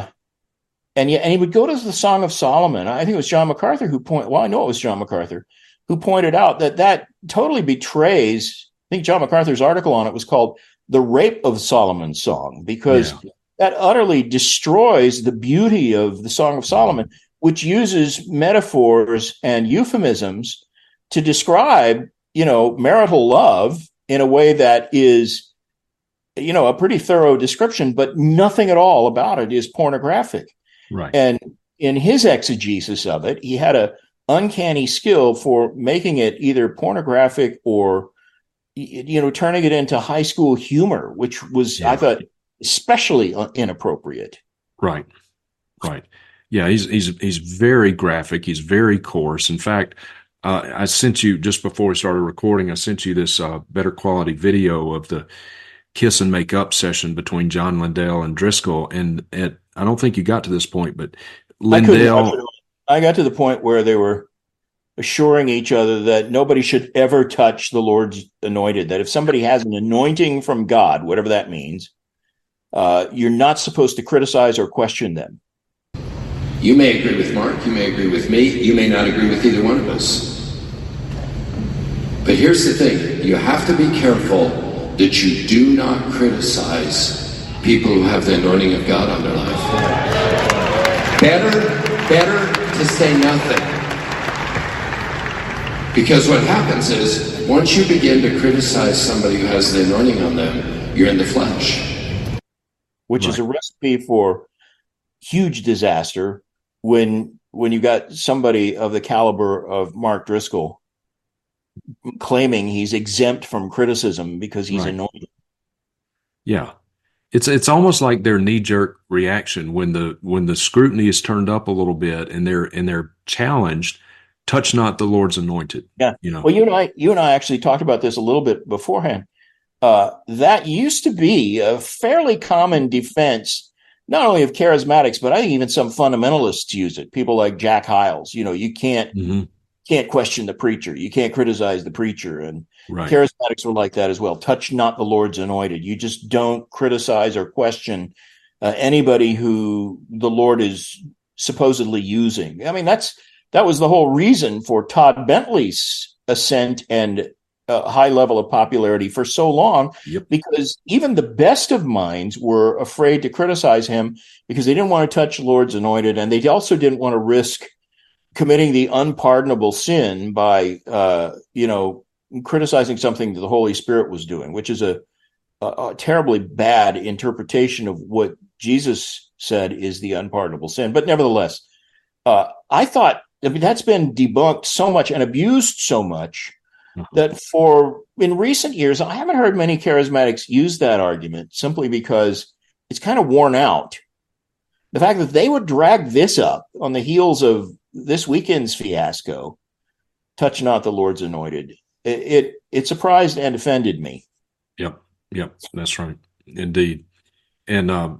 F: he would go to the Song of Solomon. I think it was John MacArthur I know it was John MacArthur who pointed out that totally betrays, I think John MacArthur's article on it was called The Rape of Solomon's Song, because that utterly destroys the beauty of the Song of Solomon, which uses metaphors and euphemisms to describe, marital love in a way that is, a pretty thorough description, but nothing at all about it is pornographic.
E: Right.
F: And in his exegesis of it, he had a uncanny skill for making it either pornographic or, turning it into high school humor, which was, I thought, especially inappropriate.
E: Right. Yeah, he's very graphic. He's very coarse. In fact, I sent you, just before we started recording, I sent you this better quality video of the kiss and make up session between John Lindell and Driscoll. And I don't think you got to this point, but Lindell,
F: I got to the point where they were assuring each other that nobody should ever touch the Lord's anointed, that if somebody has an anointing from God, whatever that means, you're not supposed to criticize or question them.
B: You may agree with Mark, you may agree with me, you may not agree with either one of us. But here's the thing, you have to be careful that you do not criticize people who have the anointing of God on their life. Better to say nothing. Because what happens is, once you begin to criticize somebody who has the anointing on them, you're in the flesh.
F: Which is a recipe for huge disaster when you got somebody of the caliber of Mark Driscoll claiming he's exempt from criticism because he's anointed.
E: Yeah. It's almost like their knee-jerk reaction when the scrutiny is turned up a little bit and they're challenged, touch not the Lord's anointed.
F: Yeah. Well, you and I actually talked about this a little bit beforehand. That used to be a fairly common defense, not only of charismatics, but I think even some fundamentalists use it. People like Jack Hyles, you can't question the preacher. You can't criticize the preacher. And charismatics were like that as well. Touch not the Lord's anointed. You just don't criticize or question anybody who the Lord is supposedly using. I mean, that was the whole reason for Todd Bentley's ascent and high level of popularity for so long, because even the best of minds were afraid to criticize him because they didn't want to touch the Lord's anointed, and they also didn't want to risk committing the unpardonable sin by, criticizing something that the Holy Spirit was doing, which is a terribly bad interpretation of what Jesus said is the unpardonable sin. But nevertheless, I thought, that's been debunked so much and abused so much that in recent years, I haven't heard many charismatics use that argument simply because it's kind of worn out. The fact that they would drag this up on the heels of this weekend's fiasco, touch not the Lord's anointed, it surprised and offended me.
E: Yep, that's right, indeed. And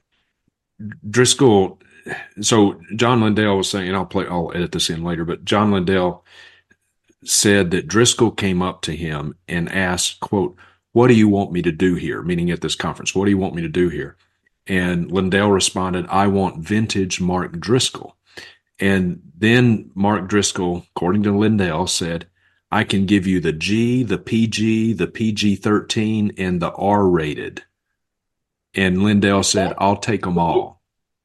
E: Driscoll, so John Lindell was saying, and I'll edit this in later, but John Lindell said that Driscoll came up to him and asked, quote, "What do you want me to do here?" Meaning at this conference, what do you want me to do here? And Lindell responded, "I want vintage Mark Driscoll." And then Mark Driscoll, according to Lindell, said, "I can give you the G, the PG, the PG-13, and the R-rated." And Lindell said, "I'll take them all."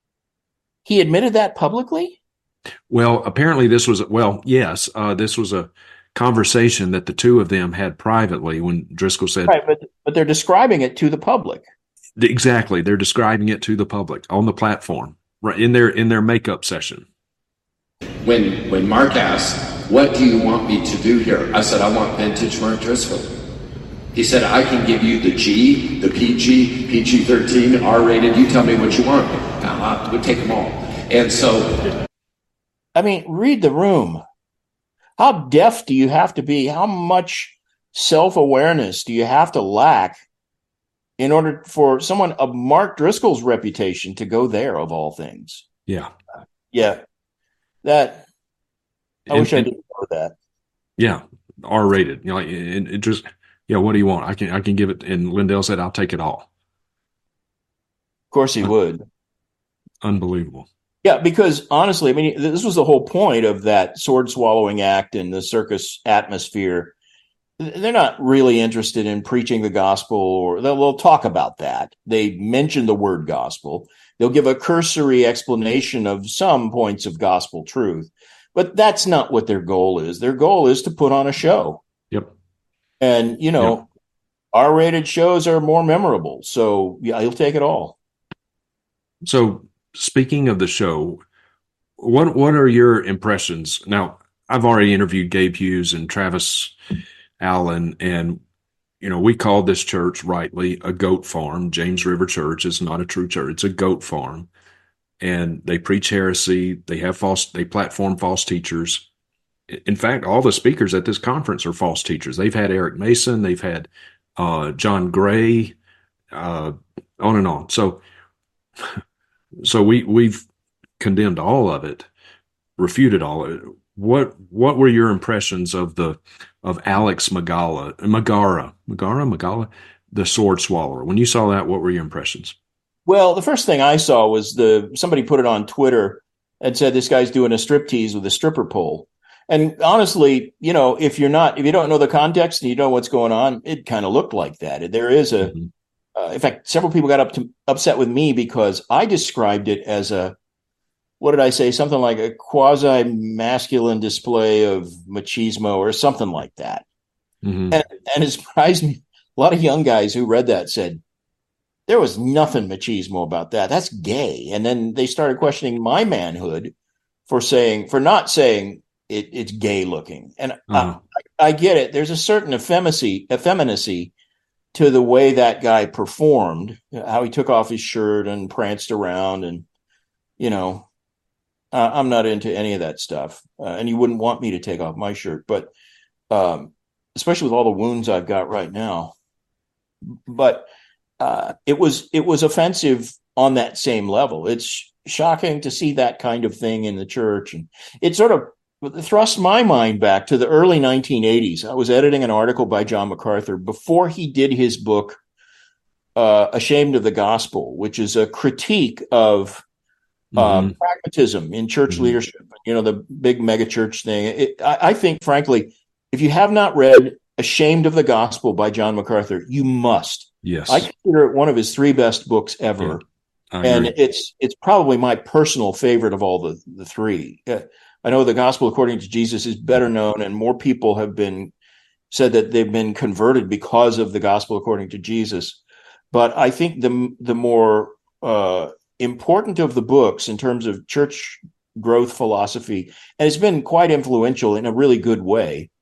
F: He admitted that publicly?
E: Well, apparently this was a conversation that the two of them had privately when Driscoll said...
F: Right, but they're describing it to the public.
E: Exactly. They're describing it to the public on the platform, right in their makeup session.
B: When Mark asked, "What do you want me to do here?" I said, "I want vintage Mark Driscoll." He said, "I can give you the G, the PG, PG-13, R-rated. You tell me what you want. We'll take them all." And so...
F: I mean, read the room. How deaf do you have to be? How much self-awareness do you have to lack in order for someone of Mark Driscoll's reputation to go there, of all things?
E: Yeah.
F: I wish I didn't know that.
E: Yeah. R-rated. It just, what do you want? I can give it. And Lindell said, "I'll take it all."
F: Of course he would.
E: Unbelievable.
F: Yeah, because honestly, I mean, this was the whole point of that sword swallowing act and the circus atmosphere. They're not really interested in preaching the gospel, or they'll talk about that. They mention the word gospel. They'll give a cursory explanation of some points of gospel truth, but that's not what their goal is. Their goal is to put on a show.
E: Yep.
F: And, R-rated shows are more memorable. So he'll take it all.
E: So, speaking of the show, what are your impressions? Now, I've already interviewed Gabe Hughes and Travis Allen, and we called this church rightly a goat farm. James River Church is not a true church; it's a goat farm, and they preach heresy. They platform false teachers. In fact, all the speakers at this conference are false teachers. They've had Eric Mason, they've had John Gray, on and on. So we've condemned all of it, refuted all of it. What were your impressions of Alex Magara, the sword swallower? When you saw that, what were your impressions?
F: Well, the first thing I saw was somebody put it on Twitter and said this guy's doing a striptease with a stripper pole. And honestly, if you don't know the context and you don't know what's going on, it kind of looked like that. There is in fact, several people got upset with me because I described it as what did I say? Something like a quasi-masculine display of machismo or something like that. And it surprised me. A lot of young guys who read that said, there was nothing machismo about that. That's gay. And then they started questioning my manhood for not saying it's gay looking. And I get it. There's a certain effeminacy to the way that guy performed, how he took off his shirt and pranced around. And, I'm not into any of that stuff. And you wouldn't want me to take off my shirt, but especially with all the wounds I've got right now. But it was offensive on that same level. It's shocking to see that kind of thing in the church. And it sort of thrust my mind back to the early 1980s. I was editing an article by John MacArthur before he did his book, Ashamed of the Gospel, which is a critique of pragmatism in church leadership. The big megachurch thing. I think, frankly, if you have not read Ashamed of the Gospel by John MacArthur, you must.
E: Yes.
F: I consider it one of his 3 best books ever. Yeah, and it's probably my personal favorite of all the 3. I know the Gospel According to Jesus is better known, and more people have said that they've been converted because of the Gospel According to Jesus. But I think the more important of the books in terms of church growth philosophy, and it's been quite influential in a really good way,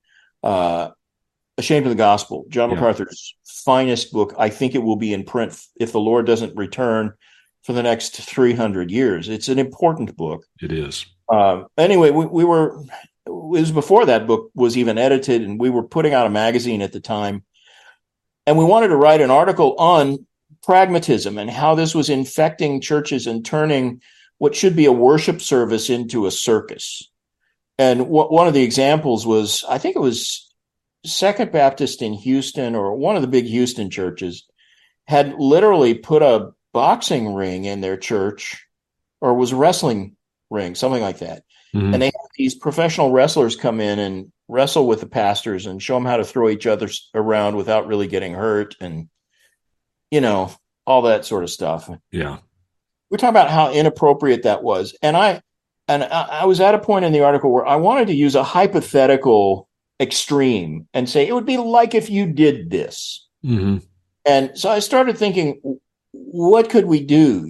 F: Ashamed of the Gospel, John MacArthur's finest book. I think it will be in print if the Lord doesn't return for the next 300 years. It's an important book.
E: It is.
F: Anyway, it was before that book was even edited, and we were putting out a magazine at the time, and we wanted to write an article on pragmatism and how this was infecting churches and turning what should be a worship service into a circus. And one of the examples was, I think it was Second Baptist in Houston, or one of the big Houston churches, had literally put a boxing ring in their church, or was a wrestling ring, something like that. And they had these professional wrestlers come in and wrestle with the pastors and show them how to throw each other around without really getting hurt, and all that sort of stuff.
E: Yeah.
F: We're talking about how inappropriate that was. And I was at a point in the article where I wanted to use a hypothetical extreme and say, it would be like if you did this. And so I started thinking, what could we do?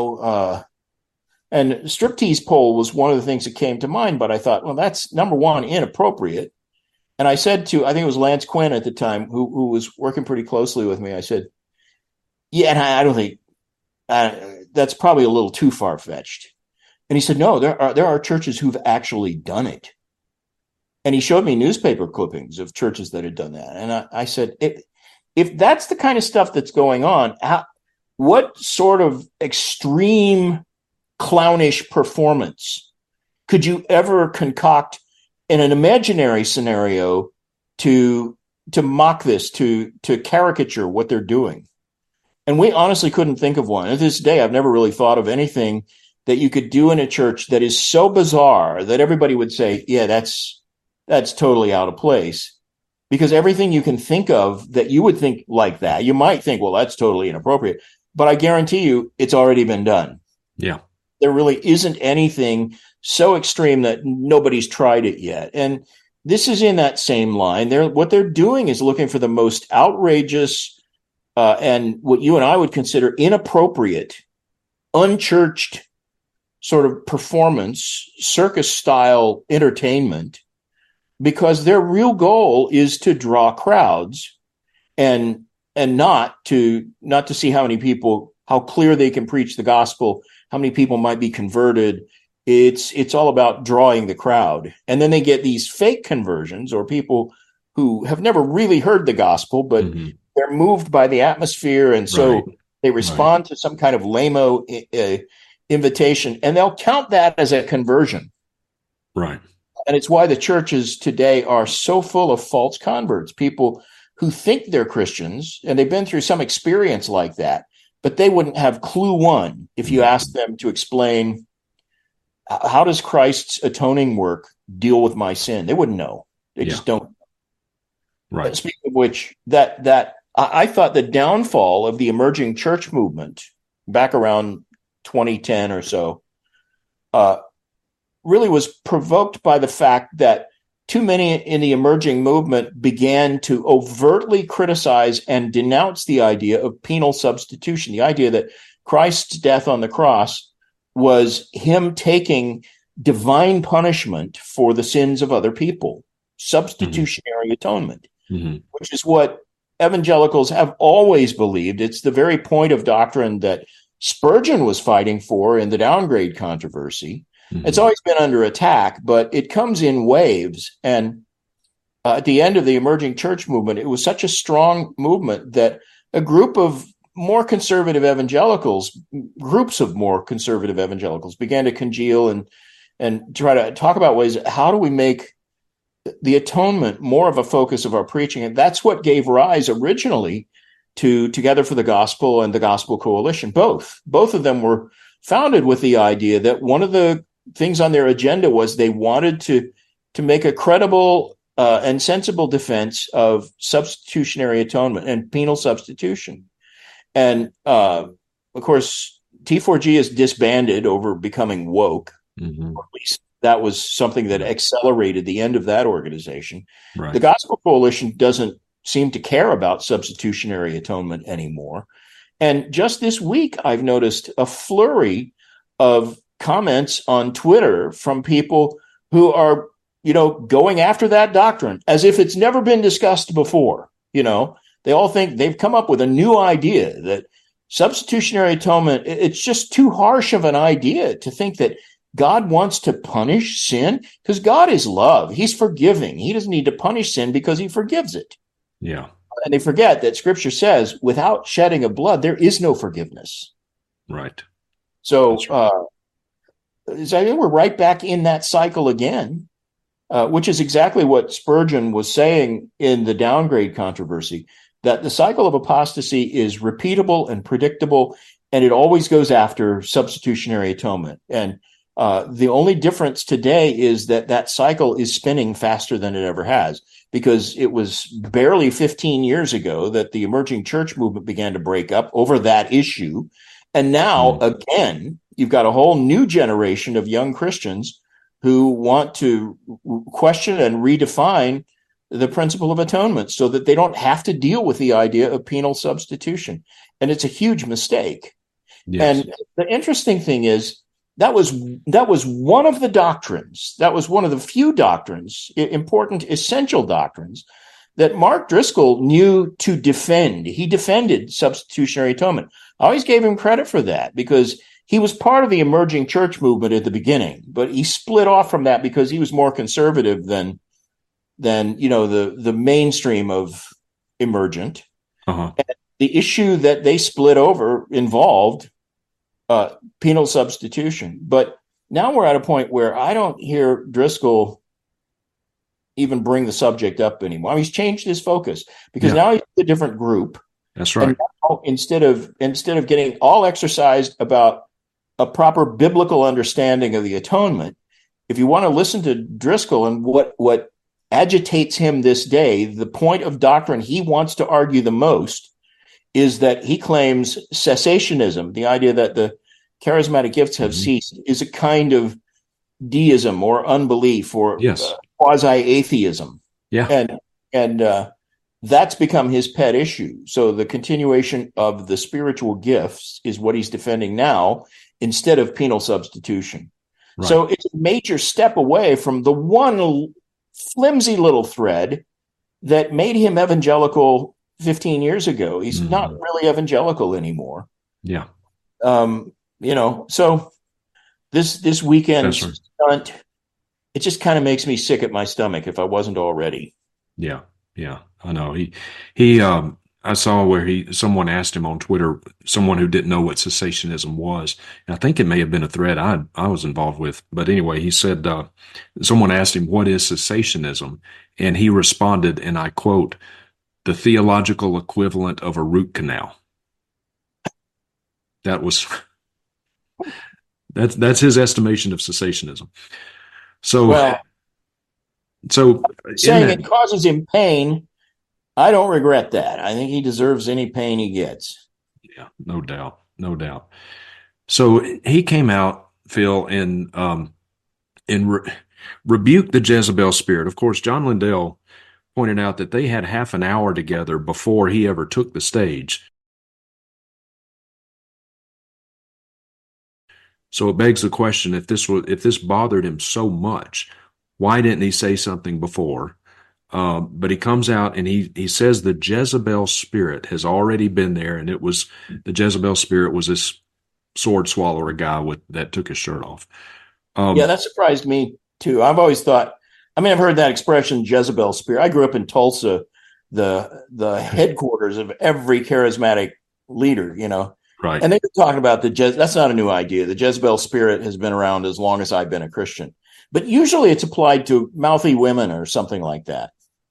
F: And striptease pole was one of the things that came to mind, but I thought, well, that's number one, inappropriate. And I said to, I think it was Lance Quinn at the time, who was working pretty closely with me, I said, yeah, and I don't think that's probably a little too far-fetched. And he said, no, there are churches who've actually done it. And he showed me newspaper clippings of churches that had done that. And I said, if that's the kind of stuff that's going on, what sort of extreme clownish performance could you ever concoct in an imaginary scenario to mock this, to caricature what they're doing? And we honestly couldn't think of one. To this day, I've never really thought of anything that you could do in a church that is so bizarre that everybody would say, yeah, that's totally out of place. Because everything you can think of that you would think like that, you might think, well, that's totally inappropriate. But I guarantee you, it's already been done.
E: Yeah.
F: There really isn't anything so extreme that nobody's tried it yet. And this is in that same line. What they're doing is looking for the most outrageous and what you and I would consider inappropriate, unchurched sort of performance, circus-style entertainment, because their real goal is to draw crowds and not to see how clear they can preach the gospel, how many people might be converted. It's all about drawing the crowd. And then they get these fake conversions, or people who have never really heard the gospel, but they're moved by the atmosphere. And so they respond to some kind of lame-o invitation, and they'll count that as a conversion.
E: Right.
F: And it's why the churches today are so full of false converts, people who think they're Christians, and they've been through some experience like that, but they wouldn't have clue one if you asked them to explain how does Christ's atoning work deal with my sin? They wouldn't know. They just don't.
E: Right.
F: Speaking of which, that I thought the downfall of the emerging church movement back around 2010 or so really was provoked by the fact that too many in the emerging movement began to overtly criticize and denounce the idea of penal substitution, the idea that Christ's death on the cross was him taking divine punishment for the sins of other people, substitutionary atonement, which is what evangelicals have always believed. It's the very point of doctrine that Spurgeon was fighting for in the downgrade controversy. It's always been under attack, but it comes in waves. And at the end of the emerging church movement, it was such a strong movement that a group of more conservative evangelicals, groups of more conservative evangelicals began to congeal and try to talk about ways, how do we make the atonement more of a focus of our preaching? And that's what gave rise originally to Together for the Gospel and the Gospel Coalition. Both of them were founded with the idea that one of the things on their agenda was they wanted to make a credible and sensible defense of substitutionary atonement and penal substitution. And of course, T4G is disbanded over becoming woke. Or at least that was something that accelerated the end of that organization.
E: Right.
F: The Gospel Coalition doesn't seem to care about substitutionary atonement anymore. And just this week, I've noticed a flurry of comments on Twitter from people who are, going after that doctrine as if it's never been discussed before. They all think they've come up with a new idea that substitutionary atonement, it's just too harsh of an idea to think that God wants to punish sin, because God is love. He's forgiving. He doesn't need to punish sin because he forgives it.
E: Yeah.
F: And they forget that Scripture says without shedding of blood, there is no forgiveness.
E: Right.
F: So, I think we're right back in that cycle again, which is exactly what Spurgeon was saying in the downgrade controversy, that the cycle of apostasy is repeatable and predictable, and it always goes after substitutionary atonement. And the only difference today is that cycle is spinning faster than it ever has, because it was barely 15 years ago that the emerging church movement began to break up over that issue. And now, again, you've got a whole new generation of young Christians who want to question and redefine the principle of atonement so that they don't have to deal with the idea of penal substitution. And it's a huge mistake. Yes. And the interesting thing is, that was one of the doctrines. That was one of the few doctrines, important, essential doctrines, that Mark Driscoll knew to defend. He defended substitutionary atonement. I always gave him credit for that, because he was part of the emerging church movement at the beginning, but he split off from that because he was more conservative than the mainstream of emergent. And the issue that they split over involved penal substitution. But now we're at a point where I don't hear Driscoll even bring the subject up anymore. I mean, he's changed his focus, because now he's a different group.
E: That's right.
F: And now, instead of getting all exercised about a proper biblical understanding of the atonement, if you want to listen to Driscoll and what agitates him this day, the point of doctrine he wants to argue the most is that he claims cessationism, the idea that the charismatic gifts have ceased, is a kind of deism or unbelief or quasi-atheism. Yeah. And that's become his pet issue. So the continuation of the spiritual gifts is what he's defending now, instead of penal substitution. Right. So it's a major step away from the one flimsy little thread that made him evangelical 15 years ago. He's not really evangelical anymore.
E: Yeah.
F: So this weekend stunt, it just kind of makes me sick at my stomach if I wasn't already.
E: Yeah. Yeah. I know. I saw where someone asked him on Twitter, someone who didn't know what cessationism was. And I think it may have been a thread I was involved with. But anyway, he said, someone asked him, what is cessationism? And he responded, and I quote, the theological equivalent of a root canal. That That's his estimation of cessationism. So,
F: Well, saying it causes him pain, I don't regret that. I think he deserves any pain he gets.
E: Yeah, no doubt. No doubt. So he came out, Phil, and rebuked the Jezebel spirit. Of course, John Lindell pointed out that they had half an hour together before he ever took the stage. So it begs the question, if this bothered him so much, why didn't he say something before? But he comes out and he says the Jezebel spirit has already been there, and the Jezebel spirit was this sword swallower guy that took his shirt off.
F: Yeah, that surprised me too. I've always thought, I've heard that expression, Jezebel spirit. I grew up in Tulsa, the headquarters of every charismatic leader,
E: Right.
F: And they were talking about that's not a new idea. The Jezebel spirit has been around as long as I've been a Christian. But usually it's applied to mouthy women or something like that.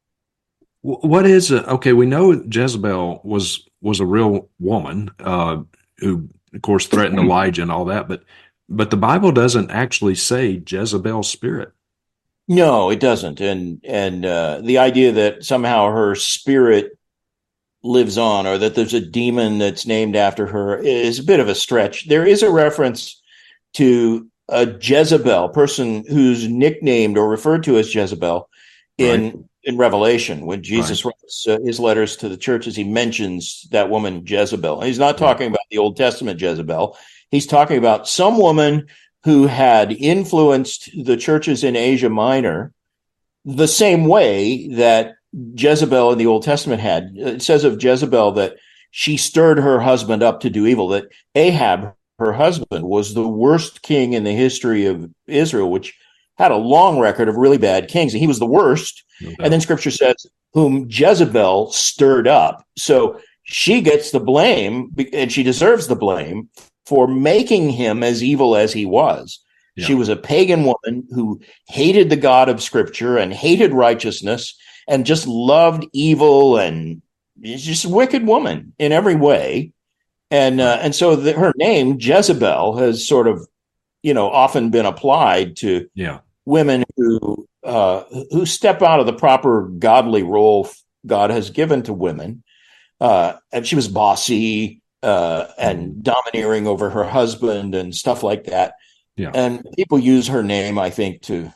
E: What is it? Okay, we know Jezebel was a real woman who, of course, threatened Elijah and all that, but the Bible doesn't actually say Jezebel spirit.
F: No, it doesn't. And the idea that somehow her spirit lives on, or that there's a demon that's named after her, is a bit of a stretch. There is a reference to a Jezebel, person who's nicknamed or referred to as Jezebel in Revelation. When Jesus writes his letters to the churches, he mentions that woman Jezebel. He's not talking about the Old Testament Jezebel. He's talking about some woman who had influenced the churches in Asia Minor the same way that Jezebel in the Old Testament had. It says of Jezebel that she stirred her husband up to do evil, that Ahab, her husband, was the worst king in the history of Israel, which had a long record of really bad kings, and he was the worst. Okay. And then Scripture says, whom Jezebel stirred up. So she gets the blame, and she deserves the blame, for making him as evil as he was. Yeah. She was a pagan woman who hated the God of Scripture and hated righteousness and just loved evil, and is just a wicked woman in every way. And so her name, Jezebel, has sort of, often been applied to women who step out of the proper godly role God has given to women. And she was bossy and domineering over her husband and stuff like that. Yeah. And people use her name, I think, to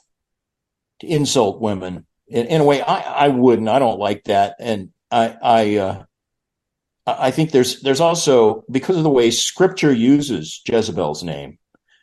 F: insult women in a way I wouldn't. I don't like that. And I think there's also, because of the way Scripture uses Jezebel's name,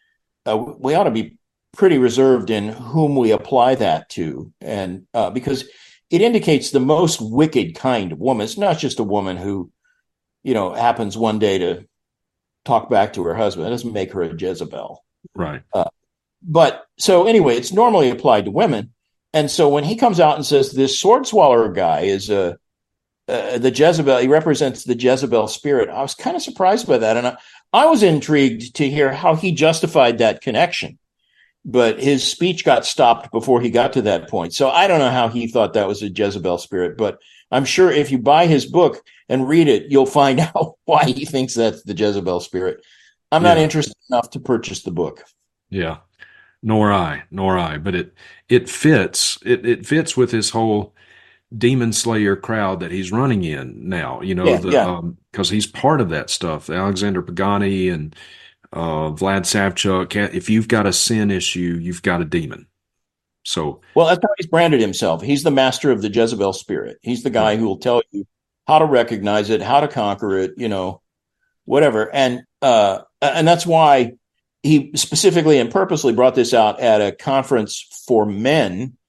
F: we ought to be pretty reserved in whom we apply that to, and because it indicates the most wicked kind of woman. It's not just a woman who, happens one day to talk back to her husband. It doesn't make her a Jezebel,
E: right?
F: But so anyway, it's normally applied to women, and so when he comes out and says this sword swallower guy is the Jezebel, he represents the Jezebel spirit, I was kind of surprised by that, and I was intrigued to hear how he justified that connection. But his speech got stopped before he got to that point. So I don't know how he thought that was a Jezebel spirit, but I'm sure if you buy his book and read it, you'll find out why he thinks that's the Jezebel spirit. I'm not interested enough to purchase the book.
E: Yeah, nor I. But it fits. It fits with his whole demon slayer crowd that he's running in now. Because he's part of that stuff. Alexander Pagani and Vlad Savchuk. If you've got a sin issue, you've got a demon. So,
F: well, that's how he's branded himself. He's the master of the Jezebel spirit. He's the guy who will tell you how to recognize it, how to conquer it, whatever. And that's why he specifically and purposely brought this out at a conference for men.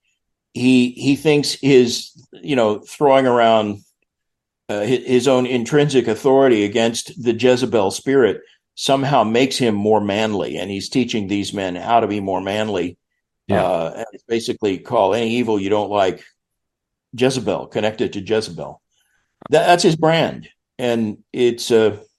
F: He thinks his, throwing around his own intrinsic authority against the Jezebel spirit somehow makes him more manly, and he's teaching these men how to be more manly. And it's basically call any evil you don't like Jezebel, connected to Jezebel. That's his brand, and it's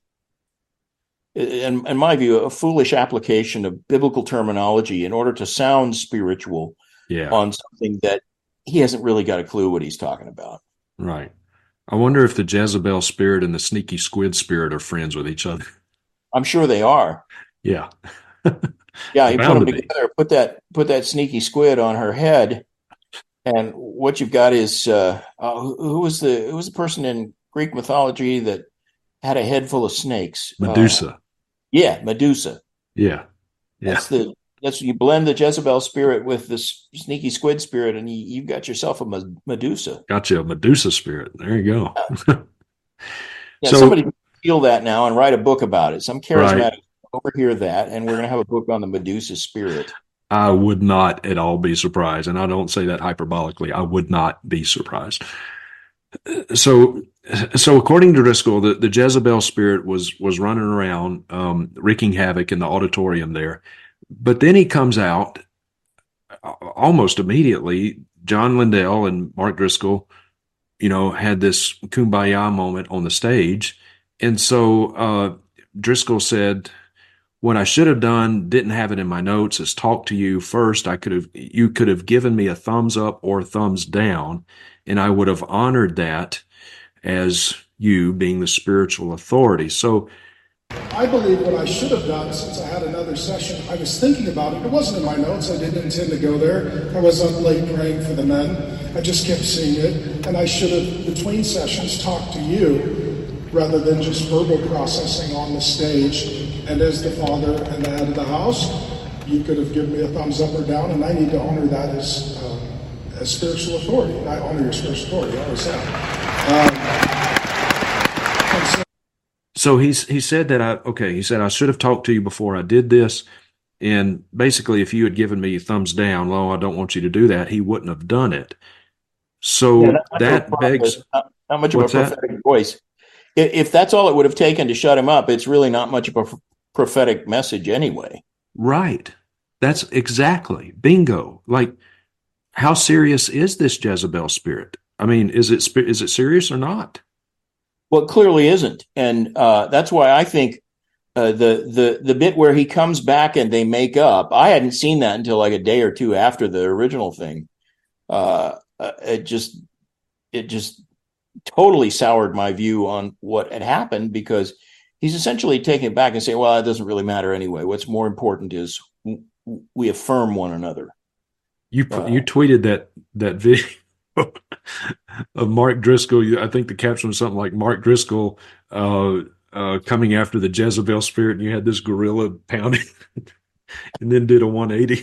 F: in my view, a foolish application of biblical terminology in order to sound spiritual on something that he hasn't really got a clue what he's talking about.
E: Right. I wonder if the Jezebel spirit and the sneaky squid spirit are friends with each other.
F: I'm sure they are.
E: Yeah.
F: Yeah, he put
E: Bound
F: them
E: to be.
F: together. Put that sneaky squid on her head, and what you've got is who was the person in Greek mythology that had a head full of snakes?
E: Medusa.
F: Yeah, Medusa.
E: Yeah.
F: That's you blend the Jezebel spirit with this sneaky squid spirit, and you've got yourself a Medusa.
E: Got you a Medusa spirit. There you go.
F: Yeah,
E: So-
F: somebody steal that now and write a book about it. Some charismatic
E: Right.
F: overhear that, and we're going to have a book on the Medusa spirit.
E: I would not at all be surprised, and I don't say that hyperbolically. I would not be surprised. So according to Driscoll, the Jezebel spirit was running around, wreaking havoc in the auditorium there. But then he comes out almost immediately. John Lindell and Mark Driscoll, had this kumbaya moment on the stage. And so Driscoll said, what I should have done, didn't have it in my notes, is talk to you first. You could have given me a thumbs up or a thumbs down, and I would have honored that as you being the spiritual authority. So
C: I believe what I should have done, since I had another session, I was thinking about it. It wasn't in my notes. I didn't intend to go there. I was up late praying for the men. I just kept seeing it. And I should have, between sessions, talked to you rather than just verbal processing on the stage. And as the father and the head of the house, you could have given me a thumbs up or down, and I need to honor that as spiritual authority. And I honor your spiritual authority. I always have.
E: So he said that he said I should have talked to you before I did this, and basically if you had given me a thumbs down, I don't want you to do that, he wouldn't have done it. So that begs
F: not much of a prophetic voice. If that's all it would have taken to shut him up, it's really not much of a prophetic message anyway.
E: Right. That's exactly bingo. Like, how serious is this Jezebel spirit? I mean, is it serious or not?
F: Well, it clearly isn't, and that's why I think the bit where he comes back and they make up. I hadn't seen that until like a day or two after the original thing. It just totally soured my view on what had happened, because he's essentially taking it back and saying, "Well, it doesn't really matter anyway. What's more important is we affirm one another."
E: You tweeted that video of Mark Driscoll. I think the caption was something like Mark Driscoll coming after the Jezebel spirit, and you had this gorilla pounding and then did a 180.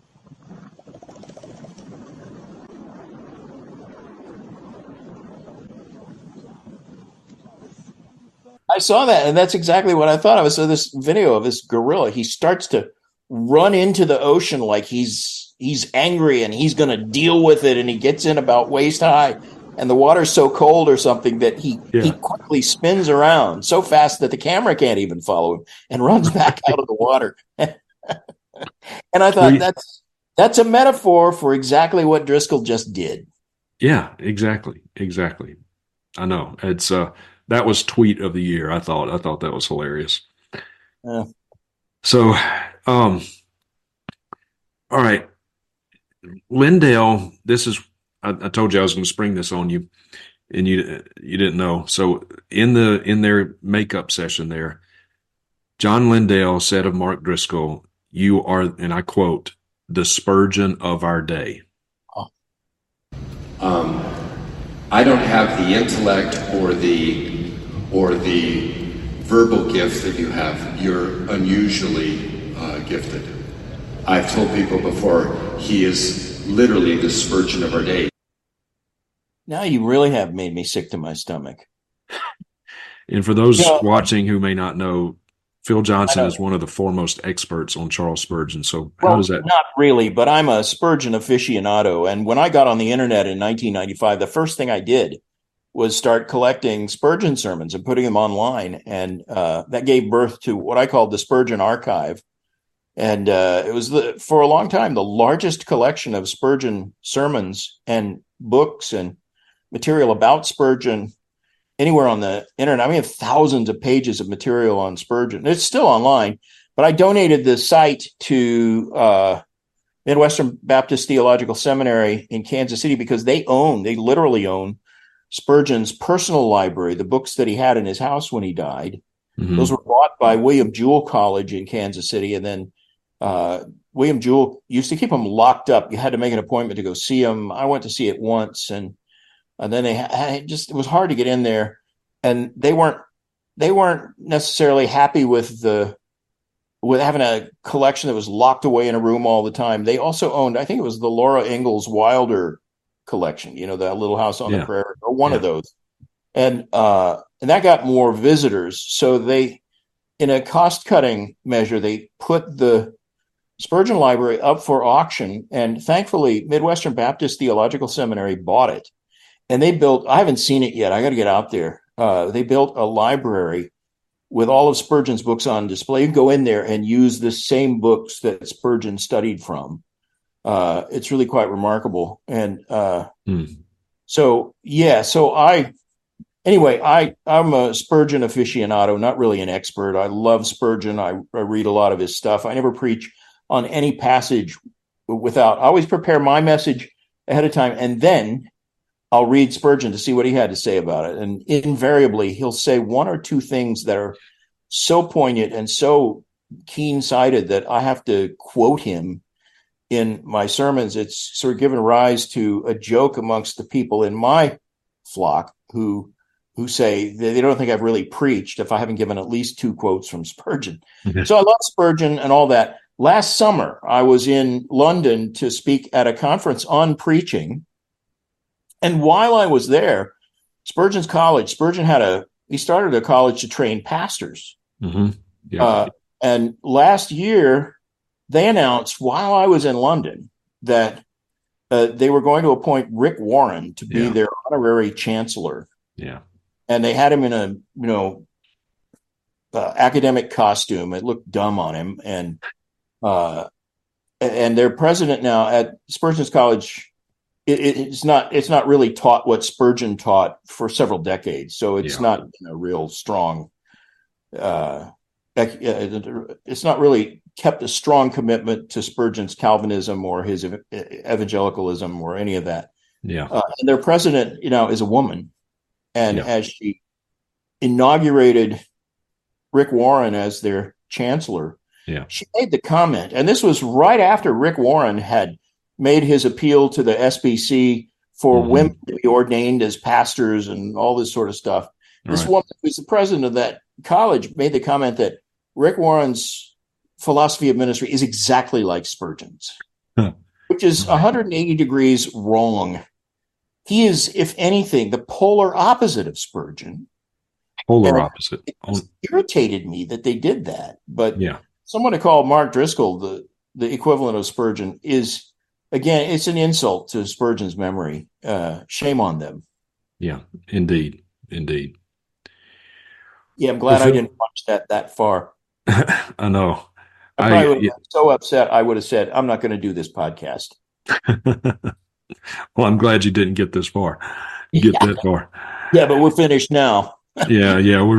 F: I saw that, and that's exactly what I thought of. So this video of this gorilla, he starts to run into the ocean like he's angry and he's going to deal with it, and he gets in about waist high, and the water's so cold or something that he quickly spins around so fast that the camera can't even follow him and runs back out of the water. And I thought that's a metaphor for exactly what Driscoll just did.
E: Yeah, exactly. I know. It's that was tweet of the year. I thought that was hilarious.
F: Yeah.
E: So, all right, Lindell. This is. I told you I was going to spring this on you, and you didn't know. So in their makeup session there, John Lindell said of Mark Driscoll, "You are," and I quote, "the Spurgeon of our day."
B: I don't have the intellect or the verbal gift that you have. You're unusually gifted. I've told people before, he is literally the Spurgeon of our day.
F: Now you really have made me sick to my stomach.
E: And for those watching who may not know, Phil Johnson is one of the foremost experts on Charles Spurgeon. So how does that?
F: Not really, but I'm a Spurgeon aficionado. And when I got on the internet in 1995, the first thing I did was start collecting Spurgeon sermons and putting them online. And that gave birth to what I called the Spurgeon Archive. And it was, for a long time, the largest collection of Spurgeon sermons and books and material about Spurgeon anywhere on the internet. I mean, I have thousands of pages of material on Spurgeon. It's still online, but I donated the site to Midwestern Baptist Theological Seminary in Kansas City because they literally own Spurgeon's personal library, the books that he had in his house when he died. Mm-hmm. Those were bought by William Jewell College in Kansas City and then William Jewell used to keep them locked up. You had to make an appointment to go see them. I went to see it once, and then it was hard to get in there, and they weren't necessarily happy with having a collection that was locked away in a room all the time. They also owned, I think it was the Laura Ingalls Wilder collection, that Little House on the Prairie, or one of those. And that got more visitors. So they, in a cost-cutting measure, they put the Spurgeon Library up for auction. And thankfully, Midwestern Baptist Theological Seminary bought it. And they built, I haven't seen it yet, I got to get out there. They built a library with all of Spurgeon's books on display. You can go in there and use the same books that Spurgeon studied from. It's really quite remarkable. And I'm a Spurgeon aficionado, not really an expert. I love Spurgeon. I read a lot of his stuff. I never preach on any passage I always prepare my message ahead of time, and then I'll read Spurgeon to see what he had to say about it. And invariably, he'll say one or two things that are so poignant and so keen-sighted that I have to quote him in my sermons. It's sort of given rise to a joke amongst the people in my flock who say they don't think I've really preached if I haven't given at least two quotes from Spurgeon. Mm-hmm. So I love Spurgeon and all that. Last summer, I was in London to speak at a conference on preaching. And while I was there, Spurgeon started a college to train pastors.
E: Mm-hmm. Yeah.
F: And last year, they announced while I was in London that they were going to appoint Rick Warren to be their honorary chancellor.
E: Yeah.
F: And they had him in a, academic costume. It looked dumb on him. And their president now at Spurgeon's College, it's not really taught what Spurgeon taught for several decades. So it's not a real strong, it's not really kept a strong commitment to Spurgeon's Calvinism or his evangelicalism or any of that.
E: Yeah.
F: And their president, is a woman. And as she inaugurated Rick Warren as their chancellor, she made the comment, and this was right after Rick Warren had made his appeal to the SBC for women to be ordained as pastors and all this sort of stuff. This woman, who's the president of that college, made the comment that Rick Warren's philosophy of ministry is exactly like Spurgeon's, which is 180 degrees wrong. He is, if anything, the polar opposite of Spurgeon.
E: Opposite.
F: It irritated me that they did that. But someone to call Mark Driscoll the equivalent of Spurgeon is, again, it's an insult to Spurgeon's memory. Shame on them.
E: Yeah, indeed.
F: Yeah, I'm glad I didn't watch that far.
E: I know.
F: I would have been so upset. I would have said, I'm not going to do this podcast.
E: Well, I'm glad you didn't get this far. That far.
F: Yeah, but we're finished now.
E: Yeah.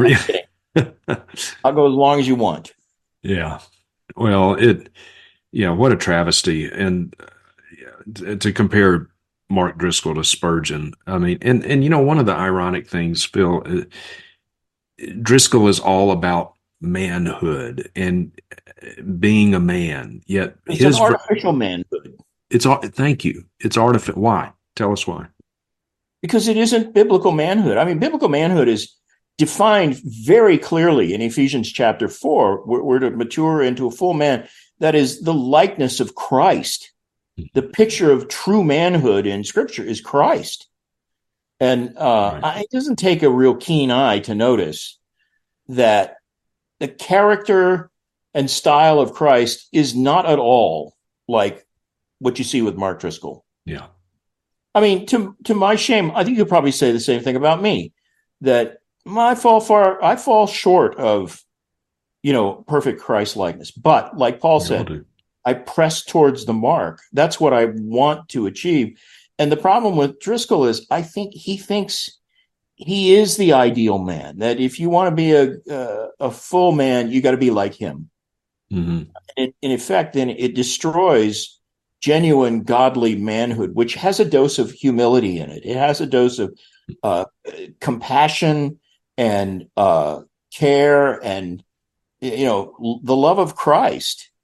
F: I'll go as long as you want.
E: Yeah. Well, what a travesty. And to compare Mark Driscoll to Spurgeon, I mean, and one of the ironic things, Phil, Driscoll is all about manhood and being a man, yet
F: it's an artificial manhood.
E: Thank you. It's artificial. Why? Tell us why.
F: Because it isn't biblical manhood. I mean, biblical manhood is defined very clearly in Ephesians chapter 4. We're to mature into a full man. That is the likeness of Christ. The picture of true manhood in Scripture is Christ. And it doesn't take a real keen eye to notice that the character and style of Christ is not at all like what you see with Mark Driscoll.
E: Yeah.
F: I mean, to my shame, I think you'll probably say the same thing about me, that I fall short of, perfect Christ likeness. But like Paul said, I press towards the mark. That's what I want to achieve. And the problem with Driscoll is I think he thinks he is the ideal man, that if you want to be a full man, you got to be like him. Mm-hmm. And in effect, then it destroys genuine godly manhood, which has a dose of humility in it. It has a dose of compassion and care and, the love of Christ.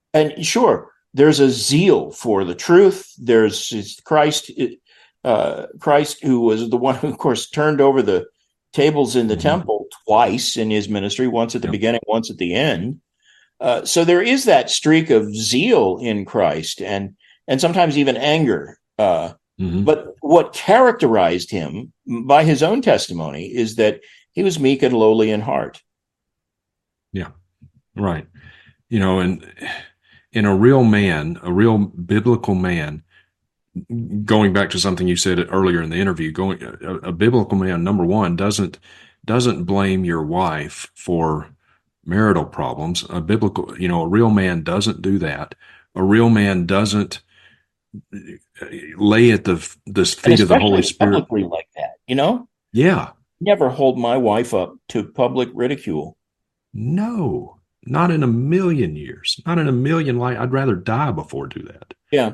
F: And sure, there's a zeal for the truth. There's Christ, Christ, who was the one who, of course, turned over the tables in the temple twice in his ministry, once at the beginning, once at the end. So there is that streak of zeal in Christ, and sometimes even anger. But what characterized him, by his own testimony, is that he was meek and lowly in heart.
E: Yeah, right. And in a real man, a real biblical man, going back to something you said earlier in the interview, a biblical man, number one, doesn't blame your wife for marital problems. A real man doesn't do that. A real man doesn't lay at the feet of the Holy Spirit
F: publicly like that.
E: Yeah.
F: Never hold my wife up to public ridicule.
E: No, not in a million years, not in a million life. I'd rather die before do that.
F: Yeah.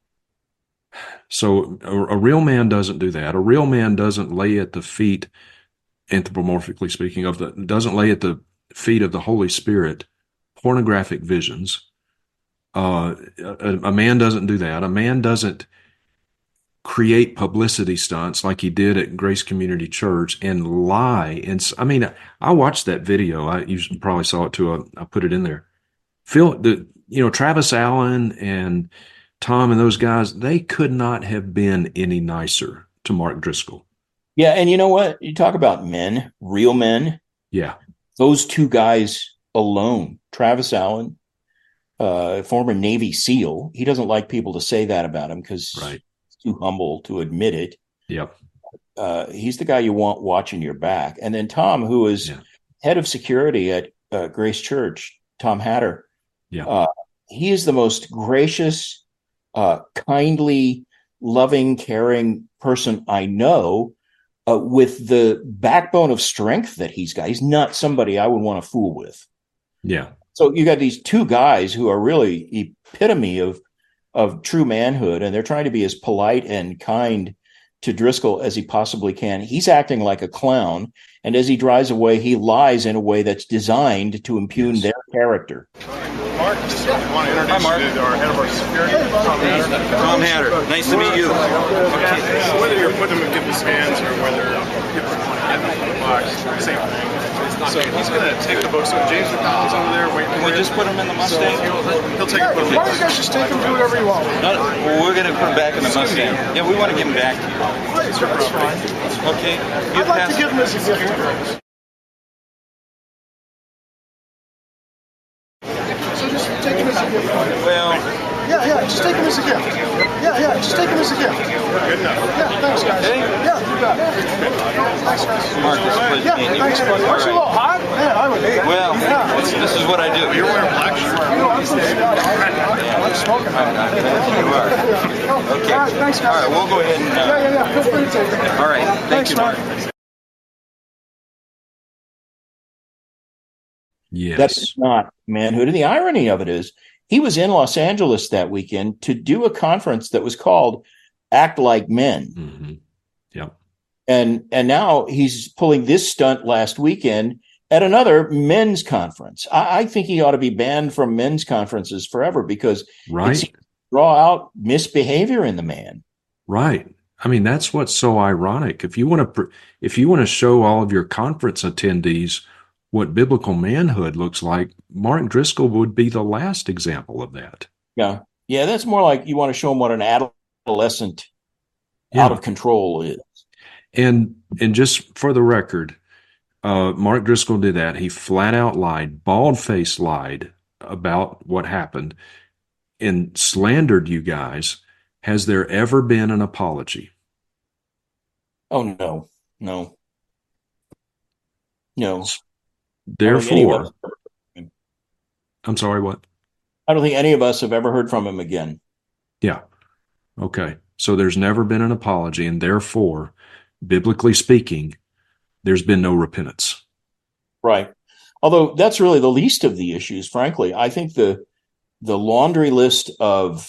E: So a real man doesn't do that. A real man doesn't lay at the feet, anthropomorphically speaking, doesn't lay at the feet of the Holy Spirit pornographic visions. A man doesn't do that. A man doesn't create publicity stunts like he did at Grace Community Church and lie. And I watched that video. You probably saw it too. I put it in there. Travis Allen and Tom and those guys, they could not have been any nicer to Mark Driscoll.
F: Yeah. And you know what? You talk about men, real men.
E: Yeah.
F: Those two guys alone, Travis Allen, former Navy SEAL, he doesn't like people to say that about him because he's too humble to admit it.
E: Yep.
F: He's the guy you want watching your back. And then Tom, who is head of security at Grace Church, Tom Hatter.
E: Yeah.
F: He is the most gracious, kindly, loving, caring person I know, with the backbone of strength that he's got. He's not somebody I would want to fool with.
E: Yeah.
F: So you got these two guys who are really epitome of true manhood, and they're trying to be as polite and kind to Driscoll as he possibly can. He's acting like a clown, and as he drives away, he lies in a way that's designed to impugn their character.
G: Mark, just want to introduce you to our head of our security, Tom Hatter.
H: Tom Hatter, nice to meet you.
G: Okay. So whether you're putting him in people's hands or whether people want to get them in the box, same thing. So he's going to take the books. So James McDonald's over there waiting.
H: Can we just put him in the Mustang?
G: He'll take it.
C: Why don't you guys just take him, do whatever you want?
H: No, we're going to put him back in the Mustang. Yeah, we want to give him back to you.
C: Please, that's fine.
H: Okay.
C: I'd like to give him as a gift. So just take him as a gift.
H: Well,
C: yeah, just take him as a gift. Yeah, just take him as a gift.
G: Good enough.
C: Yeah, thanks, guys.
H: Okay.
C: Yeah, you got it. Thanks, guys.
H: Marcus, please.
C: Yeah, thanks, buddy. Aren't you a little hot? Man, I would hate it.
H: Well, this is what I do.
G: You're wearing black shirt.
C: I'm from Scott. I'm smoking.
H: You are. Okay.
C: All right, thanks, guys.
H: All right, we'll go ahead and...
C: Yeah. Feel free to take it.
H: All right. Thank you, Mark.
E: Yes.
F: That's not manhood. And the irony of it is, he was in Los Angeles that weekend to do a conference that was called Act Like Men.
E: Mm-hmm. Yep.
F: And now he's pulling this stunt last weekend at another men's conference. I think he ought to be banned from men's conferences forever because it draw out misbehavior in the man.
E: Right. I mean, that's what's so ironic. If you want to show all of your conference attendees what biblical manhood looks like, Mark Driscoll would be the last example of that.
F: Yeah. That's more like you want to show them what an adolescent out of control is.
E: And just for the record, Mark Driscoll did that. He flat out lied, bald-faced lied about what happened and slandered you guys. Has there ever been an apology?
F: Oh, no.
E: Therefore, I'm sorry, what?
F: I don't think any of us have ever heard from him again.
E: Yeah. Okay. So there's never been an apology, and therefore, biblically speaking, there's been no repentance.
F: Right. Although that's really the least of the issues, frankly. I think the laundry list of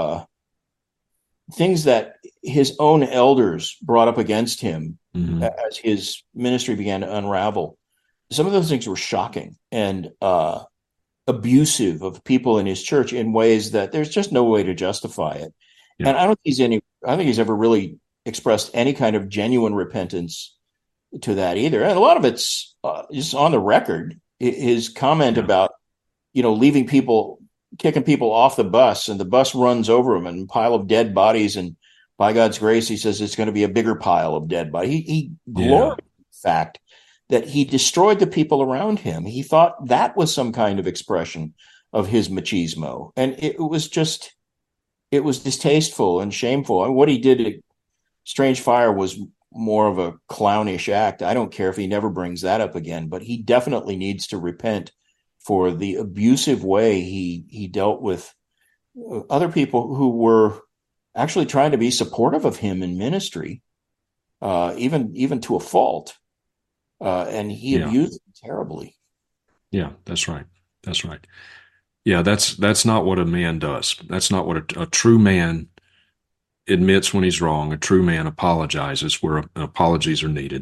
F: things that his own elders brought up against him as his ministry began to unravel, some of those things were shocking. And abusive of people in his church in ways that there's just no way to justify it.
E: Yeah.
F: And I don't think he's ever really expressed any kind of genuine repentance to that either. And a lot of it's just on the record. His comment about, leaving people, kicking people off the bus, and the bus runs over him and a pile of dead bodies. And by God's grace, he says it's going to be a bigger pile of dead bodies. He glorified the fact that he destroyed the people around him. He thought that was some kind of expression of his machismo. And it was distasteful and shameful. And what he did at Strange Fire was more of a clownish act. I don't care if he never brings that up again, but he definitely needs to repent for the abusive way he dealt with other people who were actually trying to be supportive of him in ministry, even to a fault. And he abused them terribly.
E: Yeah, that's right. That's right. Yeah, that's not what a man does. That's not what a true man admits when he's wrong. A true man apologizes where apologies are needed.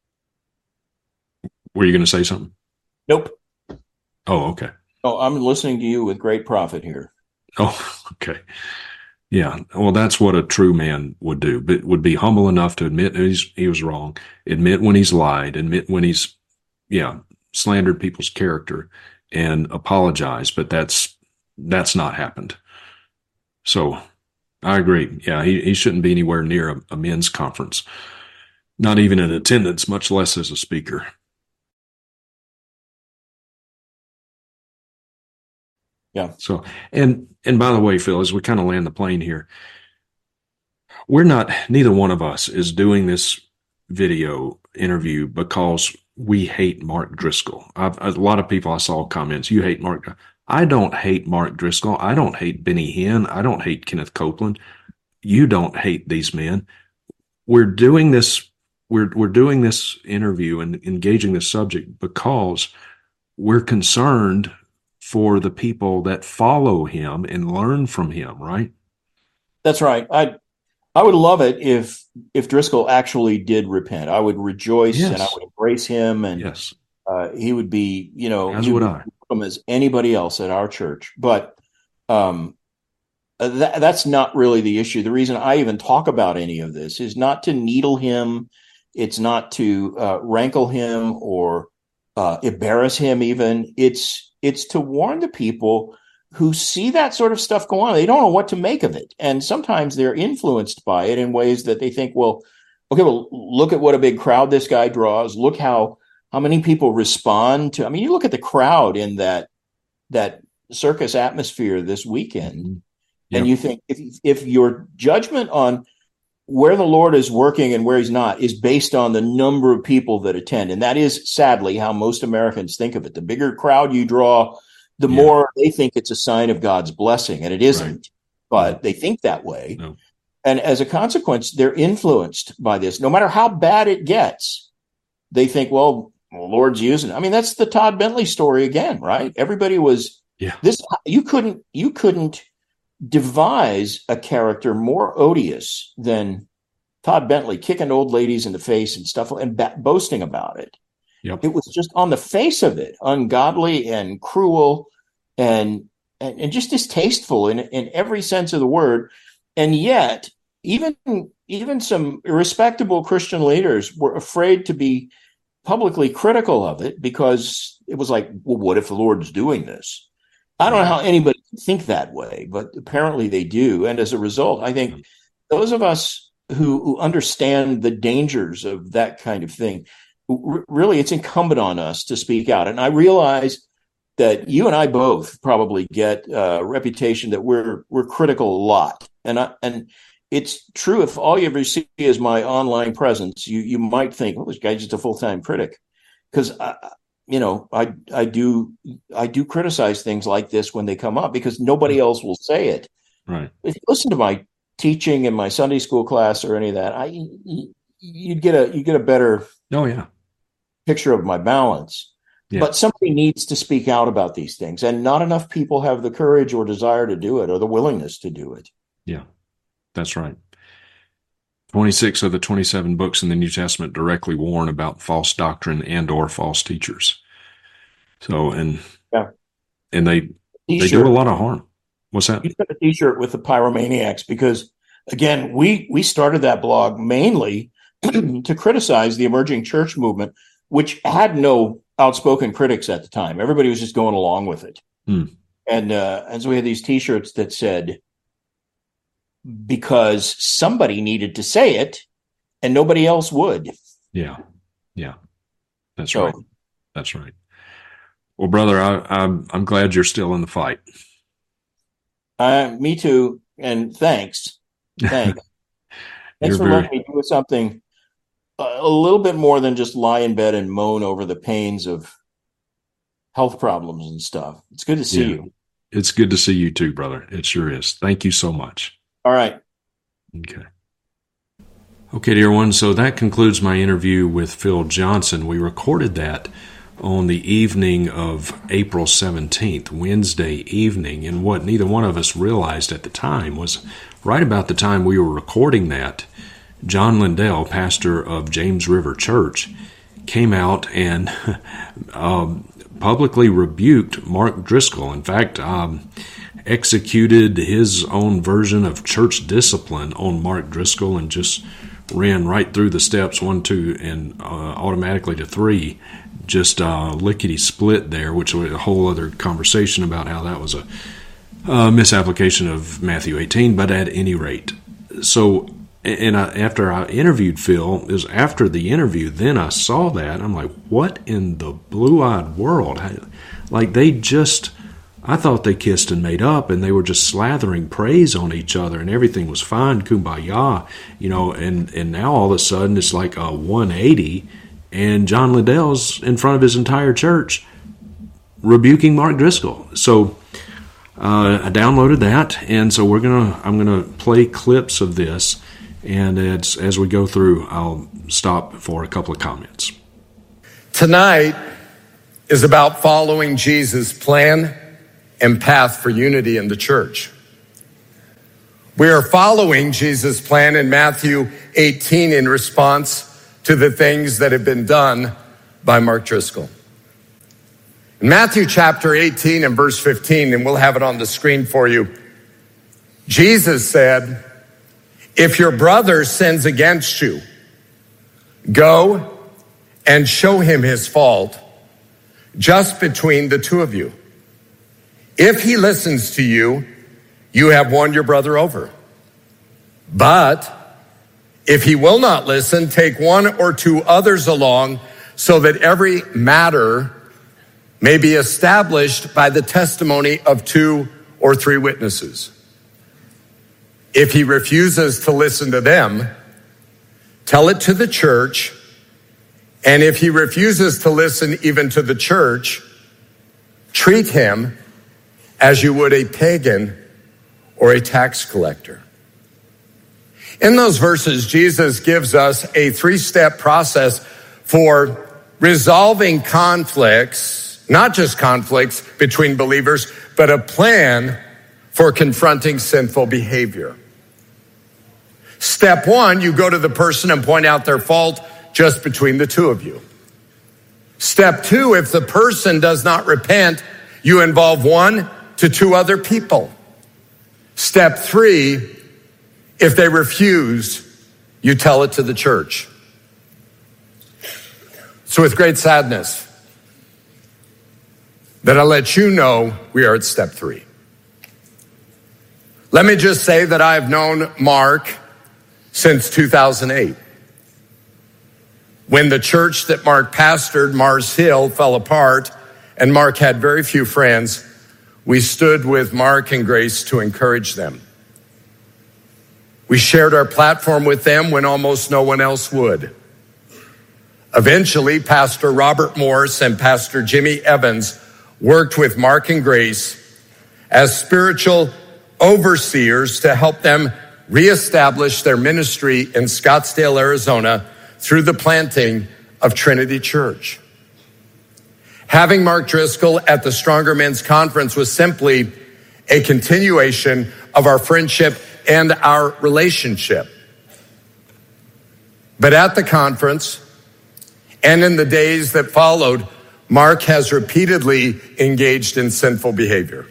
E: Were you going to say something?
F: Nope.
E: Oh, okay.
F: Oh, I'm listening to you with great profit here.
E: Oh, okay. Yeah. Well, that's what a true man would do, but would be humble enough to admit he was wrong, admit when he's lied, admit when he's, slandered people's character, and apologize. But that's not happened. So I agree. Yeah. He shouldn't be anywhere near a men's conference, not even in attendance, much less as a speaker.
F: Yeah.
E: So, and by the way, Phil, as we kind of land the plane here, neither one of us is doing this video interview because we hate Mark Driscoll. A lot of people I saw comments, you hate Mark. I don't hate Mark Driscoll. I don't hate Benny Hinn. I don't hate Kenneth Copeland. You don't hate these men. We're doing this. We're doing this interview and engaging this subject because we're concerned for the people that follow him and learn from him, right?
F: That's right. I would love it if Driscoll actually did repent. I would rejoice and I would embrace him, and he would be,
E: as would I,
F: as anybody else at our church. But that's not really the issue. The reason I even talk about any of this is not to needle him. It's not to rankle him or embarrass him even. It's to warn the people who see that sort of stuff go on. They don't know what to make of it. And sometimes they're influenced by it in ways that they think, well, look at what a big crowd this guy draws. Look how many people respond to. I mean, you look at the crowd in that circus atmosphere this weekend, and you think if your judgment on where the Lord is working and where he's not is based on the number of people that attend. And that is sadly how most Americans think of it. The bigger crowd you draw, the more they think it's a sign of God's blessing. And it isn't, but they think that way. No. And as a consequence, they're influenced by this. No matter how bad it gets, they think, well, the Lord's using it. I mean, that's the Todd Bentley story again, right? Everybody was this. You couldn't devise a character more odious than Todd Bentley kicking old ladies in the face and stuff and boasting about it. Yep. It was just on the face of it, ungodly and cruel and just distasteful in every sense of the word. And yet, even some respectable Christian leaders were afraid to be publicly critical of it because it was like, well, what if the Lord's doing this? I don't know how anybody can think that way, but apparently they do. And as a result, I think those of us who understand the dangers of that kind of thing, really it's incumbent on us to speak out. And I realize that you and I both probably get a reputation that we're critical a lot. And it's true, if all you ever see is my online presence, you might think, well, this guy's just a full-time critic. Because I do criticize things like this when they come up because nobody else will say it.
E: Right.
F: If you listen to my teaching in my Sunday school class or any of that, you'd get a better picture of my balance. Yeah. But somebody needs to speak out about these things, and not enough people have the courage or desire to do it or the willingness to do it.
E: Yeah, that's right. 26 of the 27 books in the New Testament directly warn about false doctrine and or false teachers. So, and And they do a lot of harm. What's that?
F: You put a T-shirt with the Pyromaniacs because, again, we started that blog mainly to criticize the emerging church movement, which had no outspoken critics at the time. Everybody was just going along with it. And so we had these T-shirts that said, because somebody needed to say it and nobody else would.
E: Yeah. That's right. That's right. Well, brother, I'm glad you're still in the fight.
F: Me too. And thanks. Thanks for letting me do something a little bit more than just lie in bed and moan over the pains of health problems and stuff. It's good to see you.
E: It's good to see you too, brother. It sure is. Thank you so much.
F: All right.
E: Okay, dear one. So that concludes my interview with Phil Johnson. We recorded that on the evening of April 17th, Wednesday evening. And what neither one of us realized at the time was right about the time we were recording that, John Lindell, pastor of James River Church, came out and publicly rebuked Mark Driscoll. In fact, executed his own version of church discipline on Mark Driscoll and just ran right through the steps 1, 2, and automatically to 3. Just lickety split there, which was a whole other conversation about how that was a misapplication of Matthew 18. But at any rate, so after I interviewed Phil, it was after the interview, then I saw that. I'm like, what in the blue-eyed world? Like I thought they kissed and made up, and they were just slathering praise on each other, and everything was fine, kumbaya, and now all of a sudden it's like a 180, and John Lindell's in front of his entire church rebuking Mark Driscoll. So I downloaded that, and so I'm gonna play clips of this, and as we go through, I'll stop for a couple of comments.
D: Tonight is about following Jesus' plan and path for unity in the church. We are following Jesus' plan in Matthew 18 in response to the things that have been done by Mark Driscoll. In Matthew chapter 18 and verse 15, and we'll have it on the screen for you, Jesus said, "If your brother sins against you, go and show him his fault just between the two of you. If he listens to you, you have won your brother over. But if he will not listen, take 1 or 2 others along so that every matter may be established by the testimony of 2 or 3 witnesses. If he refuses to listen to them, tell it to the church. And if he refuses to listen even to the church, treat him as you would a pagan or a tax collector." In those verses, Jesus gives us a 3-step process for resolving conflicts, not just conflicts between believers, but a plan for confronting sinful behavior. Step 1, you go to the person and point out their fault just between the two of you. Step 2, if the person does not repent, you involve 1 to 2 other people. Step 3, if they refuse, you tell it to the church. So with great sadness that I let you know we are at step 3. Let me just say that I've known Mark since 2008. When the church that Mark pastored, Mars Hill, fell apart and Mark had very few friends, we stood with Mark and Grace to encourage them. We shared our platform with them when almost no one else would. Eventually, Pastor Robert Morse and Pastor Jimmy Evans worked with Mark and Grace as spiritual overseers to help them reestablish their ministry in Scottsdale, Arizona, through the planting of Trinity Church. Having Mark Driscoll at the Stronger Men's Conference was simply a continuation of our friendship and our relationship. But at the conference and in the days that followed, Mark has repeatedly engaged in sinful behavior.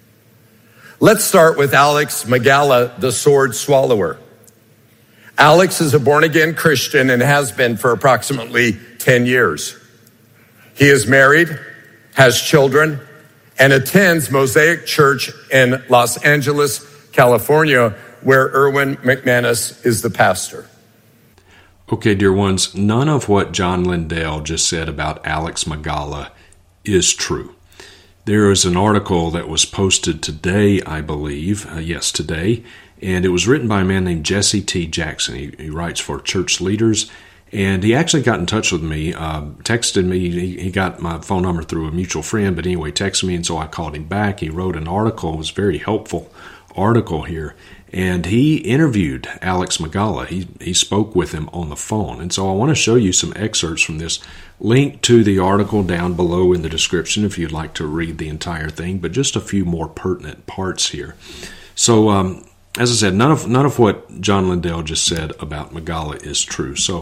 D: Let's start with Alex Magalla, the sword swallower. Alex is a born-again Christian and has been for approximately 10 years. He is married, has children, and attends Mosaic Church in Los Angeles, California, where Erwin McManus is the pastor.
E: Okay, dear ones, none of what John Lindell just said about Alex Magalla is true. There is an article that was posted today, I believe, today, and it was written by a man named Jesse T. Jackson. He writes for church leaders, and he actually got in touch with me, texted me. He got my phone number through a mutual friend, but anyway, texted me, and so I called him back. He wrote an article. It was a very helpful article here, and he interviewed Alex Magalla. He spoke with him on the phone, and so I want to show you some excerpts from this. Link to the article down below in the description if you'd like to read the entire thing, but just a few more pertinent parts here. So, as I said, none of what John Lindell just said about Magalla is true. So,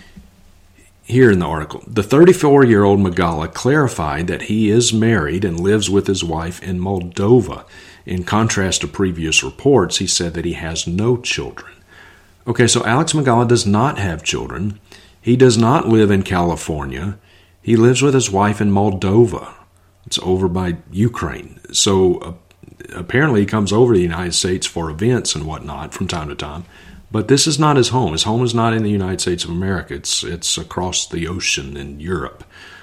E: here in the article, the 34-year-old Magalla clarified that he is married and lives with his wife in Moldova. In contrast to previous reports, he said that he has no children. Okay, so Alex Magalla does not have children. He does not live in California. He lives with his wife in Moldova. It's over by Ukraine. So apparently he comes over to the United States for events and whatnot from time to time. But this is not his home. His home is not in the United States of America. It's across the ocean in Europe.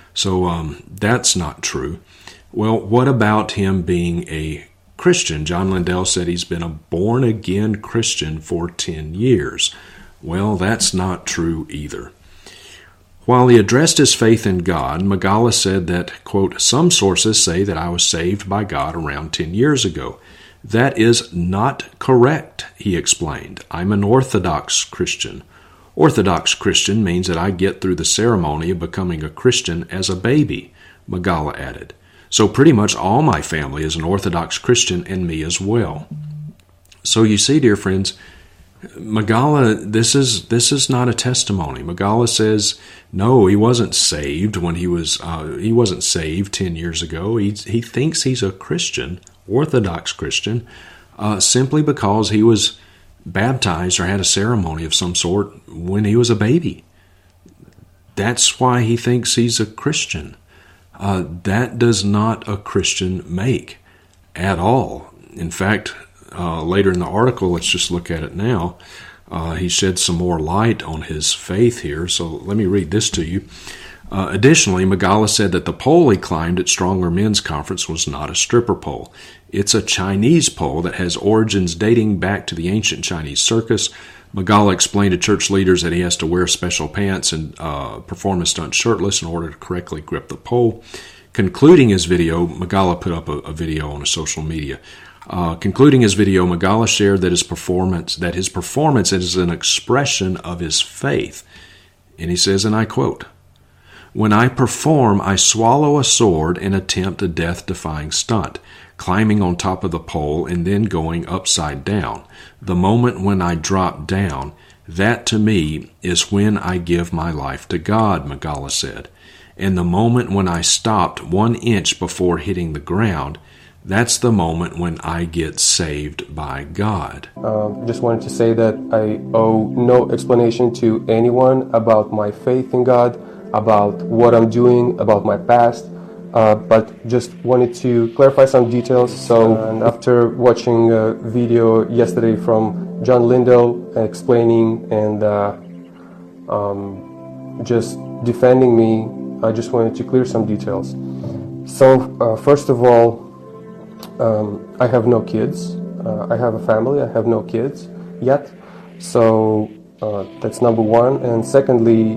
E: So that's not true. Well, what about him being a Christian? John Lindell said he's been a born-again Christian for 10 years. Well, that's not true either. While he addressed his faith in God, Magalla said that, quote, some sources say that I was saved by God around 10 years ago. That is not correct, he explained. I'm an Orthodox Christian. Orthodox Christian means that I get through the ceremony of becoming a Christian as a baby, Magalla added. So pretty much all my family is an Orthodox Christian and me as well. So you see, dear friends, Magalla, this is not a testimony. Magalla says, no, he wasn't saved when he wasn't saved 10 years ago. He thinks he's a Christian, Orthodox Christian, simply because he was baptized or had a ceremony of some sort when he was a baby. That's why he thinks he's a Christian. That does not a Christian make at all. In fact, later in the article, let's just look at it now, he sheds some more light on his faith here. So let me read this to you. Additionally, Magalla said that the pole he climbed at Stronger Men's Conference was not a stripper pole. It's a Chinese pole that has origins dating back to the ancient Chinese circus. Magalla explained to church leaders that he has to wear special pants and perform a stunt shirtless in order to correctly grip the pole. Concluding his video, Magalla put up a video on social media. Concluding his video, Magalla shared that his performance is an expression of his faith. And he says, and I quote, when I perform, I swallow a sword and attempt a death-defying stunt, climbing on top of the pole and then going upside down. The moment when I drop down, that to me is when I give my life to God, Magalla said. And the moment when I stopped 1 inch before hitting the ground, that's the moment when I get saved by God.
I: Just wanted to say that I owe no explanation to anyone about my faith in God, about what I'm doing, about my past, but just wanted to clarify some details. So after watching a video yesterday from John Lindell explaining and just defending me, I just wanted to clear some details. So first of all, I have no kids. I have a family. I have no kids yet. So that's number one. And secondly,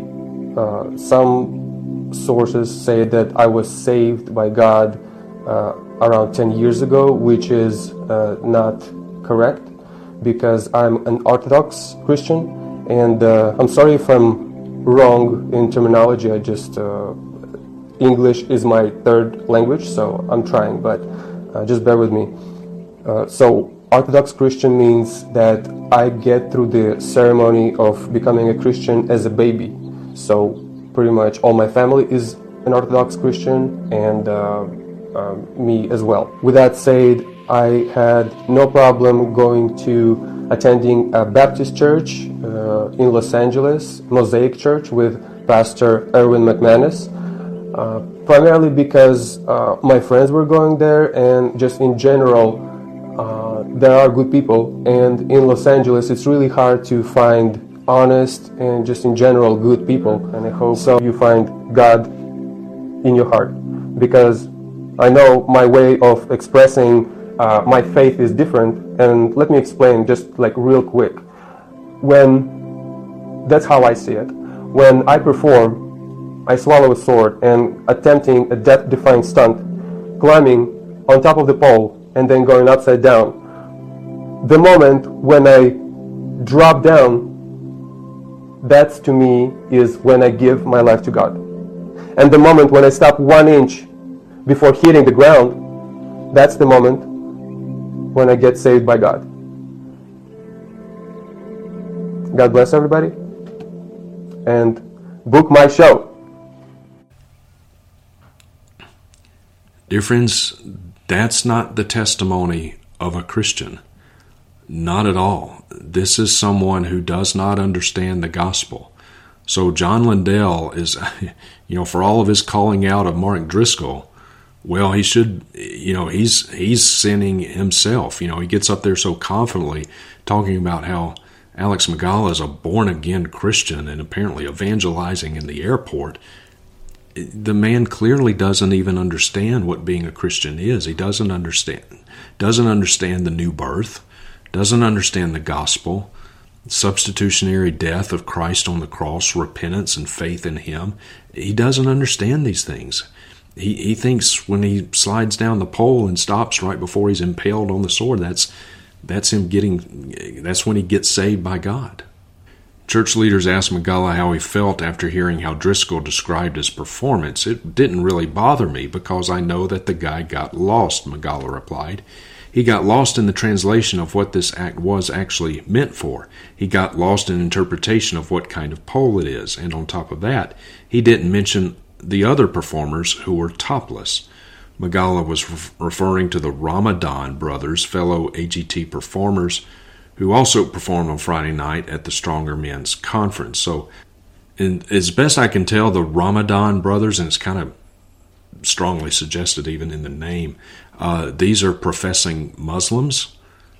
I: some sources say that I was saved by God around 10 years ago, which is not correct, because I'm an Orthodox Christian. And I'm sorry if I'm wrong in terminology. I just English is my third language, so I'm trying, but just bear with me. So Orthodox Christian means that I get through the ceremony of becoming a Christian as a baby. So pretty much all my family is an Orthodox Christian, and me as well. With that said, I had no problem going to attending a Baptist church in Los Angeles, Mosaic Church, with Pastor Erwin McManus, primarily because my friends were going there, and just in general, there are good people, and in Los Angeles it's really hard to find honest and just in general good people, and I hope so you find God in your heart, because I know my way of expressing my faith is different, and let me explain just like real quick. That's how I see it. When I perform, I swallow a sword and attempting a death-defying stunt, climbing on top of the pole and then going upside down. The moment when I drop down, that to me is when I give my life to God. And the moment when I stop 1 inch before hitting the ground, that's the moment when I get saved by God. God bless everybody, and book my show.
E: Dear friends, that's not the testimony of a Christian. Not at all. This is someone who does not understand the gospel. So John Lindell is, for all of his calling out of Mark Driscoll, well, he should, he's sinning himself. He gets up there so confidently talking about how Alex Magalla is a born-again Christian and apparently evangelizing in the airport. The man clearly doesn't even understand what being a Christian is. He doesn't understand the new birth, doesn't understand the gospel, substitutionary death of Christ on the cross, repentance and faith in Him. He doesn't understand these things. He thinks when he slides down the pole and stops right before he's impaled on the sword, that's when he gets saved by God. Church leaders asked Magalla how he felt after hearing how Driscoll described his performance. It didn't really bother me because I know that the guy got lost, Magalla replied. He got lost in the translation of what this act was actually meant for. He got lost in interpretation of what kind of pole it is. And on top of that, he didn't mention the other performers who were topless. Magalla was referring to the Ramadan brothers, fellow AGT performers, who also performed on Friday night at the Stronger Men's Conference. So, as best I can tell, the Ramadan brothers, and it's kind of strongly suggested even in the name, these are professing Muslims.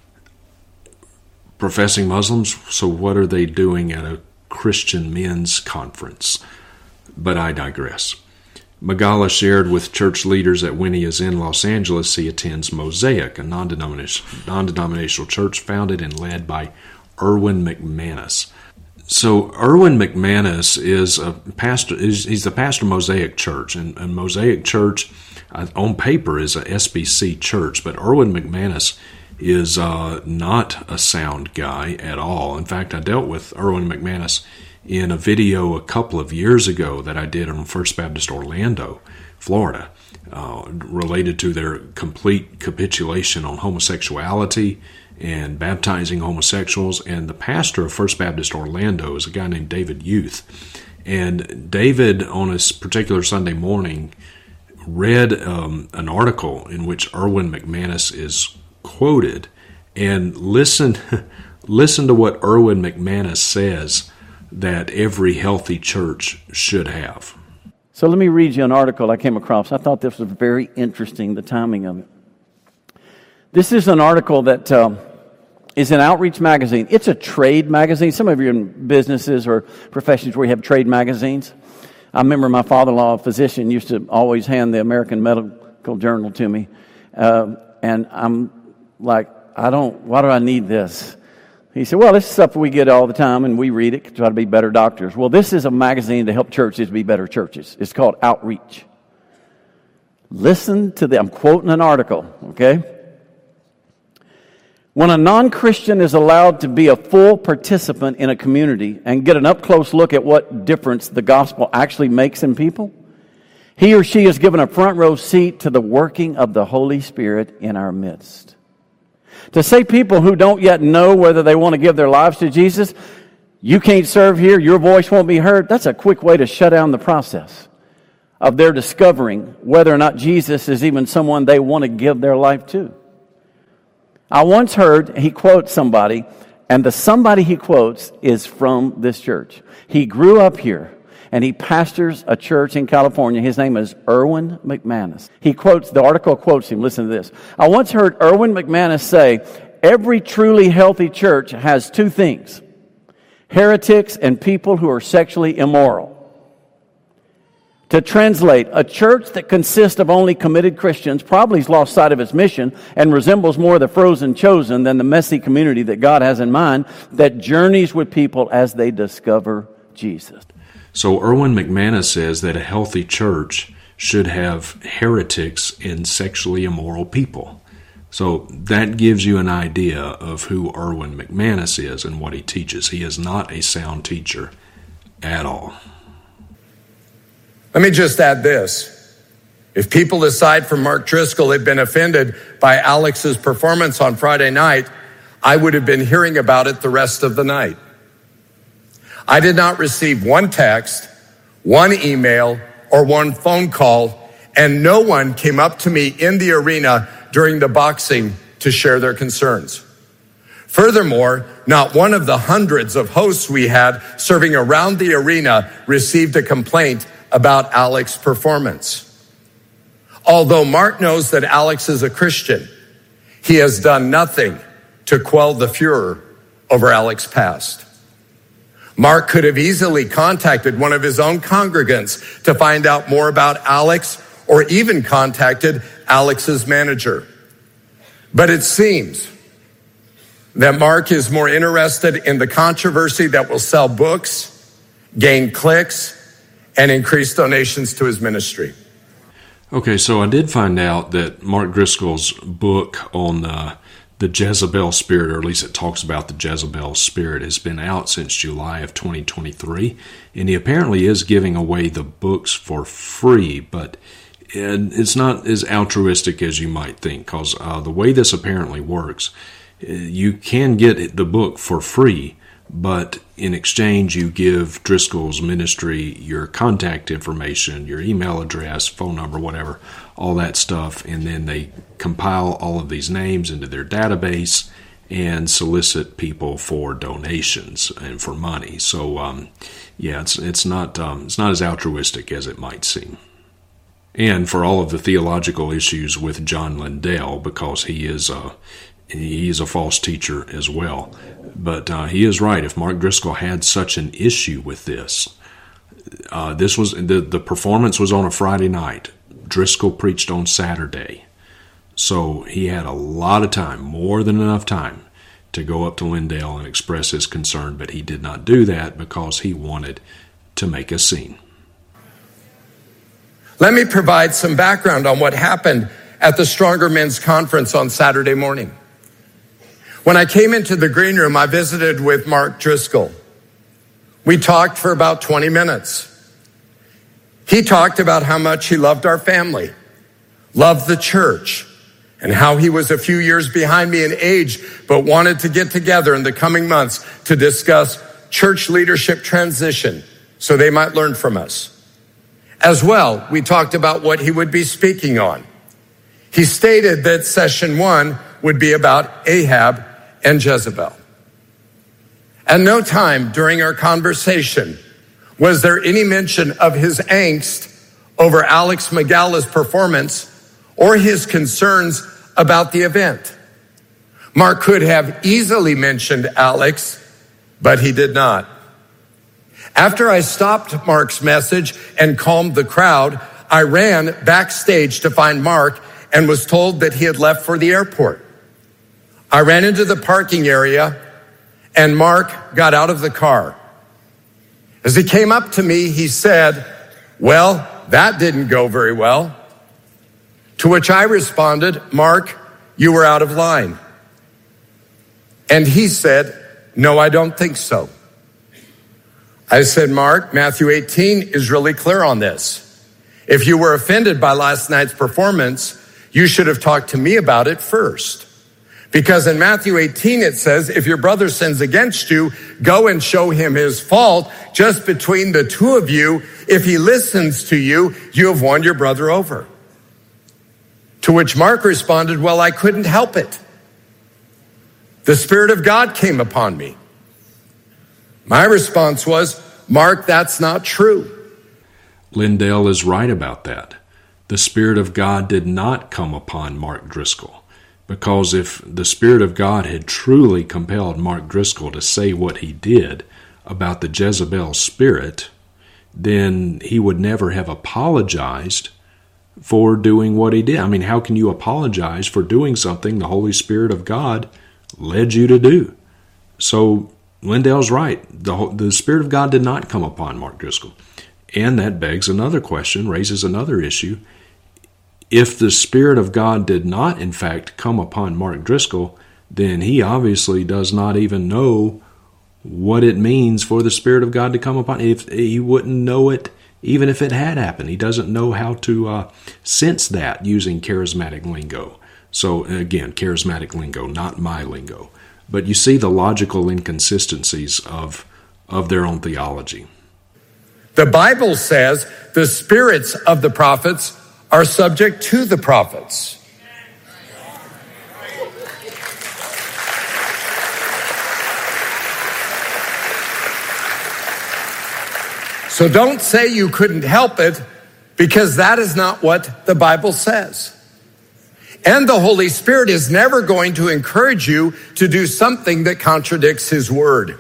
E: So what are they doing at a Christian men's conference? But I digress. Magalla shared with church leaders that when he is in Los Angeles, he attends Mosaic, a non-denominational church founded and led by Erwin McManus. So Erwin McManus is a pastor. He's the pastor of Mosaic Church, and Mosaic Church, on paper, is a SBC church. But Erwin McManus is not a sound guy at all. In fact, I dealt with Erwin McManus in a video a couple of years ago that I did on First Baptist Orlando, Florida, related to their complete capitulation on homosexuality and baptizing homosexuals. And the pastor of First Baptist Orlando is a guy named David Youth. And David, on a particular Sunday morning, read an article in which Erwin McManus is quoted. And listen to what Erwin McManus says that every healthy church should have.
J: So let me read you an article I came across. I thought this was very interesting, the timing of it. This is an article that is in Outreach Magazine. It's a trade magazine. Some of you are in businesses or professions where you have trade magazines. I remember my father-in-law, a physician, used to always hand the American Medical Journal to me. And I'm like, why do I need this? He said, well, this is stuff we get all the time, and we read it to try to be better doctors. Well, this is a magazine to help churches be better churches. It's called Outreach. Listen to I'm quoting an article, okay? When a non-Christian is allowed to be a full participant in a community and get an up-close look at what difference the gospel actually makes in people, he or she is given a front row seat to the working of the Holy Spirit in our midst. To say people who don't yet know whether they want to give their lives to Jesus, you can't serve here, your voice won't be heard, that's a quick way to shut down the process. of their discovering whether or not Jesus is even someone they want to give their life to. I once heard he quotes somebody, and the somebody he quotes is from this church. He grew up here, and he pastors a church in California. His name is Erwin McManus. The article quotes him. Listen to this. I once heard Erwin McManus say, every truly healthy church has two things: heretics and people who are sexually immoral. To translate, a church that consists of only committed Christians probably has lost sight of its mission and resembles more the frozen chosen than the messy community that God has in mind that journeys with people as they discover Jesus.
E: So Erwin McManus says that a healthy church should have heretics and sexually immoral people. So that gives you an idea of who Erwin McManus is and what he teaches. He is not a sound teacher at all.
D: Let me just add this. If people aside from Mark Driscoll had been offended by Alex's performance on Friday night, I would have been hearing about it the rest of the night. I did not receive one text, one email, or one phone call, and no one came up to me in the arena during the boxing to share their concerns. Furthermore, not one of the hundreds of hosts we had serving around the arena received a complaint about Alex's performance. Although Mark knows that Alex is a Christian, he has done nothing to quell the furor over Alex's past. Mark could have easily contacted one of his own congregants to find out more about Alex, or even contacted Alex's manager. But it seems that Mark is more interested in the controversy that will sell books, gain clicks, and increase donations to his ministry.
E: Okay, so I did find out that Mark Driscoll's book on the Jezebel spirit, or at least it talks about the Jezebel spirit, has been out since July of 2023, and he apparently is giving away the books for free, but it's not as altruistic as you might think, because the way this apparently works, you can get the book for free, but in exchange you give Driscoll's ministry your contact information, your email address, phone number, whatever, all that stuff, and then they compile all of these names into their database and solicit people for donations and for money. So it's not as altruistic as it might seem. And for all of the theological issues with John Lindell, because he is a false teacher as well. But he is right. If Mark Driscoll had such an issue with this was the performance was on a Friday night. Driscoll preached on Saturday. So he had a lot of time, more than enough time, to go up to Lindell and express his concern, but he did not do that because he wanted to make a scene.
D: Let me provide some background on what happened at the Stronger Men's Conference on Saturday morning. When I came into the green room, I visited with Mark Driscoll. We talked for about 20 minutes. He talked about how much he loved our family, loved the church, and how he was a few years behind me in age, but wanted to get together in the coming months to discuss church leadership transition so they might learn from us. As well, we talked about what he would be speaking on. He stated that session 1 would be about Ahab and Jezebel. At no time during our conversation was there any mention of his angst over Alex Magalla's performance or his concerns about the event. Mark could have easily mentioned Alex, but he did not. After I stopped Mark's message and calmed the crowd, I ran backstage to find Mark and was told that he had left for the airport. I ran into the parking area and Mark got out of the car. As he came up to me, he said, "Well, that didn't go very well." To which I responded, "Mark, you were out of line." And he said, "No, I don't think so." I said, "Mark, Matthew 18 is really clear on this. If you were offended by last night's performance, you should have talked to me about it first. Because in Matthew 18, it says, if your brother sins against you, go and show him his fault. Just between the two of you, if he listens to you, you have won your brother over. To which Mark responded, well, I couldn't help it. The Spirit of God came upon me. My response was, Mark, that's not true.
E: Lindell is right about that. The Spirit of God did not come upon Mark Driscoll. Because if the Spirit of God had truly compelled Mark Driscoll to say what he did about the Jezebel spirit, then he would never have apologized for doing what he did. I mean, how can you apologize for doing something the Holy Spirit of God led you to do? So Lindell's right. The Spirit of God did not come upon Mark Driscoll. And that begs another question, raises another issue. If the Spirit of God did not, in fact, come upon Mark Driscoll, then he obviously does not even know what it means for the Spirit of God to come upon. If he wouldn't know it, even if it had happened, he doesn't know how to sense that using charismatic lingo. So again, charismatic lingo, not my lingo. But you see the logical inconsistencies of their own theology.
D: The Bible says the spirits of the prophets are subject to the prophets. So don't say you couldn't help it, because that is not what the Bible says. And the Holy Spirit is never going to encourage you to do something that contradicts His Word.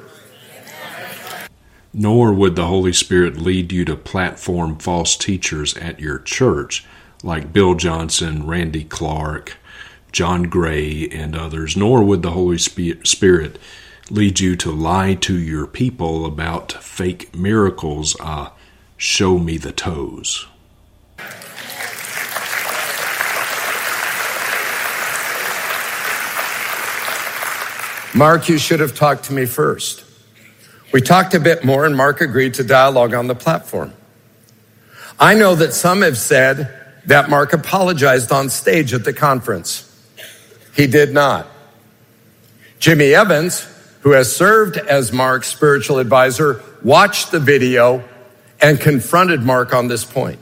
E: Nor would the Holy Spirit lead you to platform false teachers at your church, like Bill Johnson, Randy Clark, John Gray, and others. Nor would the Holy Spirit lead you to lie to your people about fake miracles. Show me the toes.
D: Mark, you should have talked to me first. We talked a bit more, and Mark agreed to dialogue on the platform. I know that some have said that Mark apologized on stage at the conference. He did not. Jimmy Evans, who has served as Mark's spiritual advisor, watched the video and confronted Mark on this point.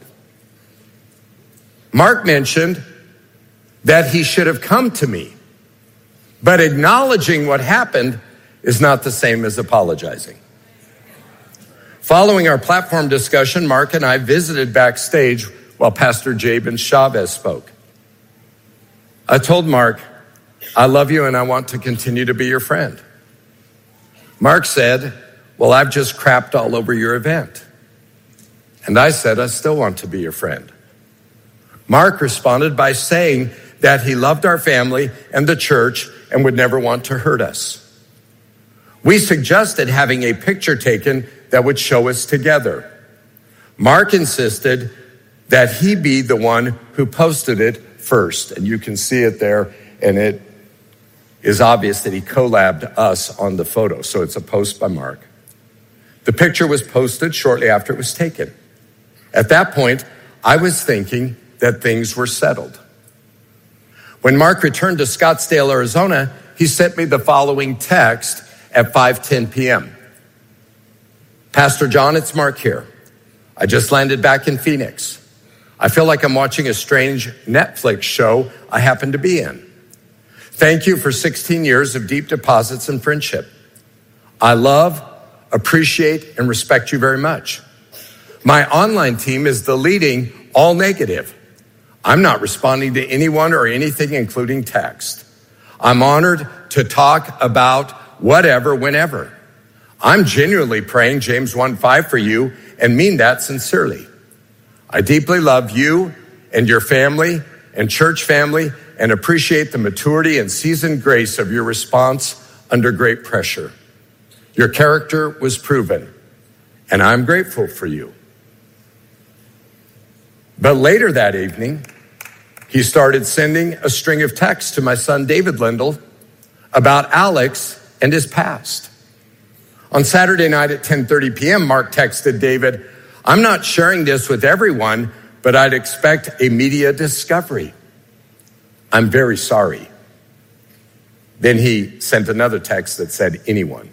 D: Mark mentioned that he should have come to me, but acknowledging what happened is not the same as apologizing. Following our platform discussion, Mark and I visited backstage while Pastor Jabin Chavez spoke. I told Mark, I love you and I want to continue to be your friend. Mark said, well, I've just crapped all over your event. And I said, I still want to be your friend. Mark responded by saying that he loved our family and the church and would never want to hurt us. We suggested having a picture taken that would show us together. Mark insisted that he be the one who posted it first. And you can see it there, and it is obvious that he collabed us on the photo. So it's a post by Mark. The picture was posted shortly after it was taken. At that point, I was thinking that things were settled. When Mark returned to Scottsdale, Arizona, he sent me the following text at 5:10 p.m. Pastor John, it's Mark here. I just landed back in Phoenix. I feel like I'm watching a strange Netflix show I happen to be in. Thank you for 16 years of deep deposits and friendship. I love, appreciate, and respect you very much. My online team is the leading all negative. I'm not responding to anyone or anything, including text. I'm honored to talk about whatever, whenever. I'm genuinely praying James 1:5 for you and mean that sincerely. I deeply love you and your family and church family and appreciate the maturity and seasoned grace of your response under great pressure. Your character was proven, and I'm grateful for you. But later that evening, he started sending a string of texts to my son, David Lindell, about Alex and his past. On Saturday night at 10:30 p.m., Mark texted David, I'm not sharing this with everyone, but I'd expect a media discovery. I'm very sorry. Then he sent another text that said, anyone.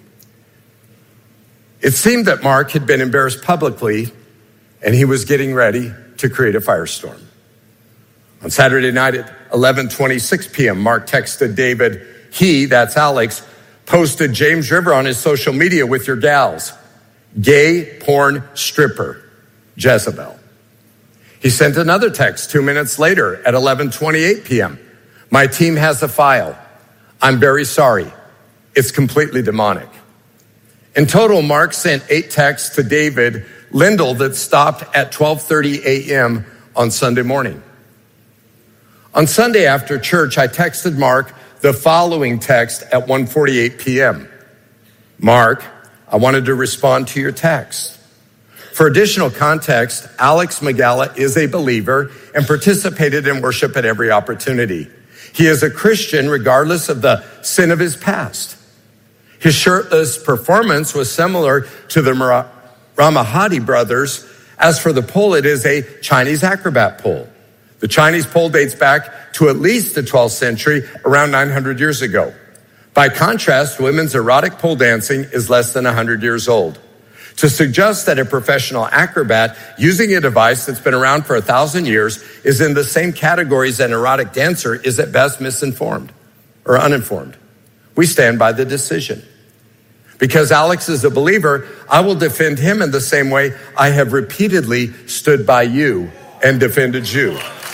D: It seemed that Mark had been embarrassed publicly, and he was getting ready to create a firestorm. On Saturday night at 11:26 p.m., Mark texted David. He, that's Alex, posted James River on his social media with your gals. Gay porn stripper, Jezebel. He sent another text 2 minutes later at 11:28 p.m. My team has a file. I'm very sorry. It's completely demonic. In total, Mark sent 8 texts to David Lindell that stopped at 12:30 a.m. on Sunday morning. On Sunday after church, I texted Mark the following text at 1:48 p.m. Mark, I wanted to respond to your text. For additional context, Alex Magala is a believer and participated in worship at every opportunity. He is a Christian regardless of the sin of his past. His shirtless performance was similar to the Ramahadi brothers. As for the pole, it is a Chinese acrobat pole. The Chinese pole dates back to at least the 12th century, around 900 years ago. By contrast, women's erotic pole dancing is less than 100 years old. To suggest that a professional acrobat using a device that's been around for 1,000 years is in the same category as an erotic dancer is at best misinformed or uninformed. We stand by the decision. Because Alex is a believer, I will defend him in the same way I have repeatedly stood by you and defended you.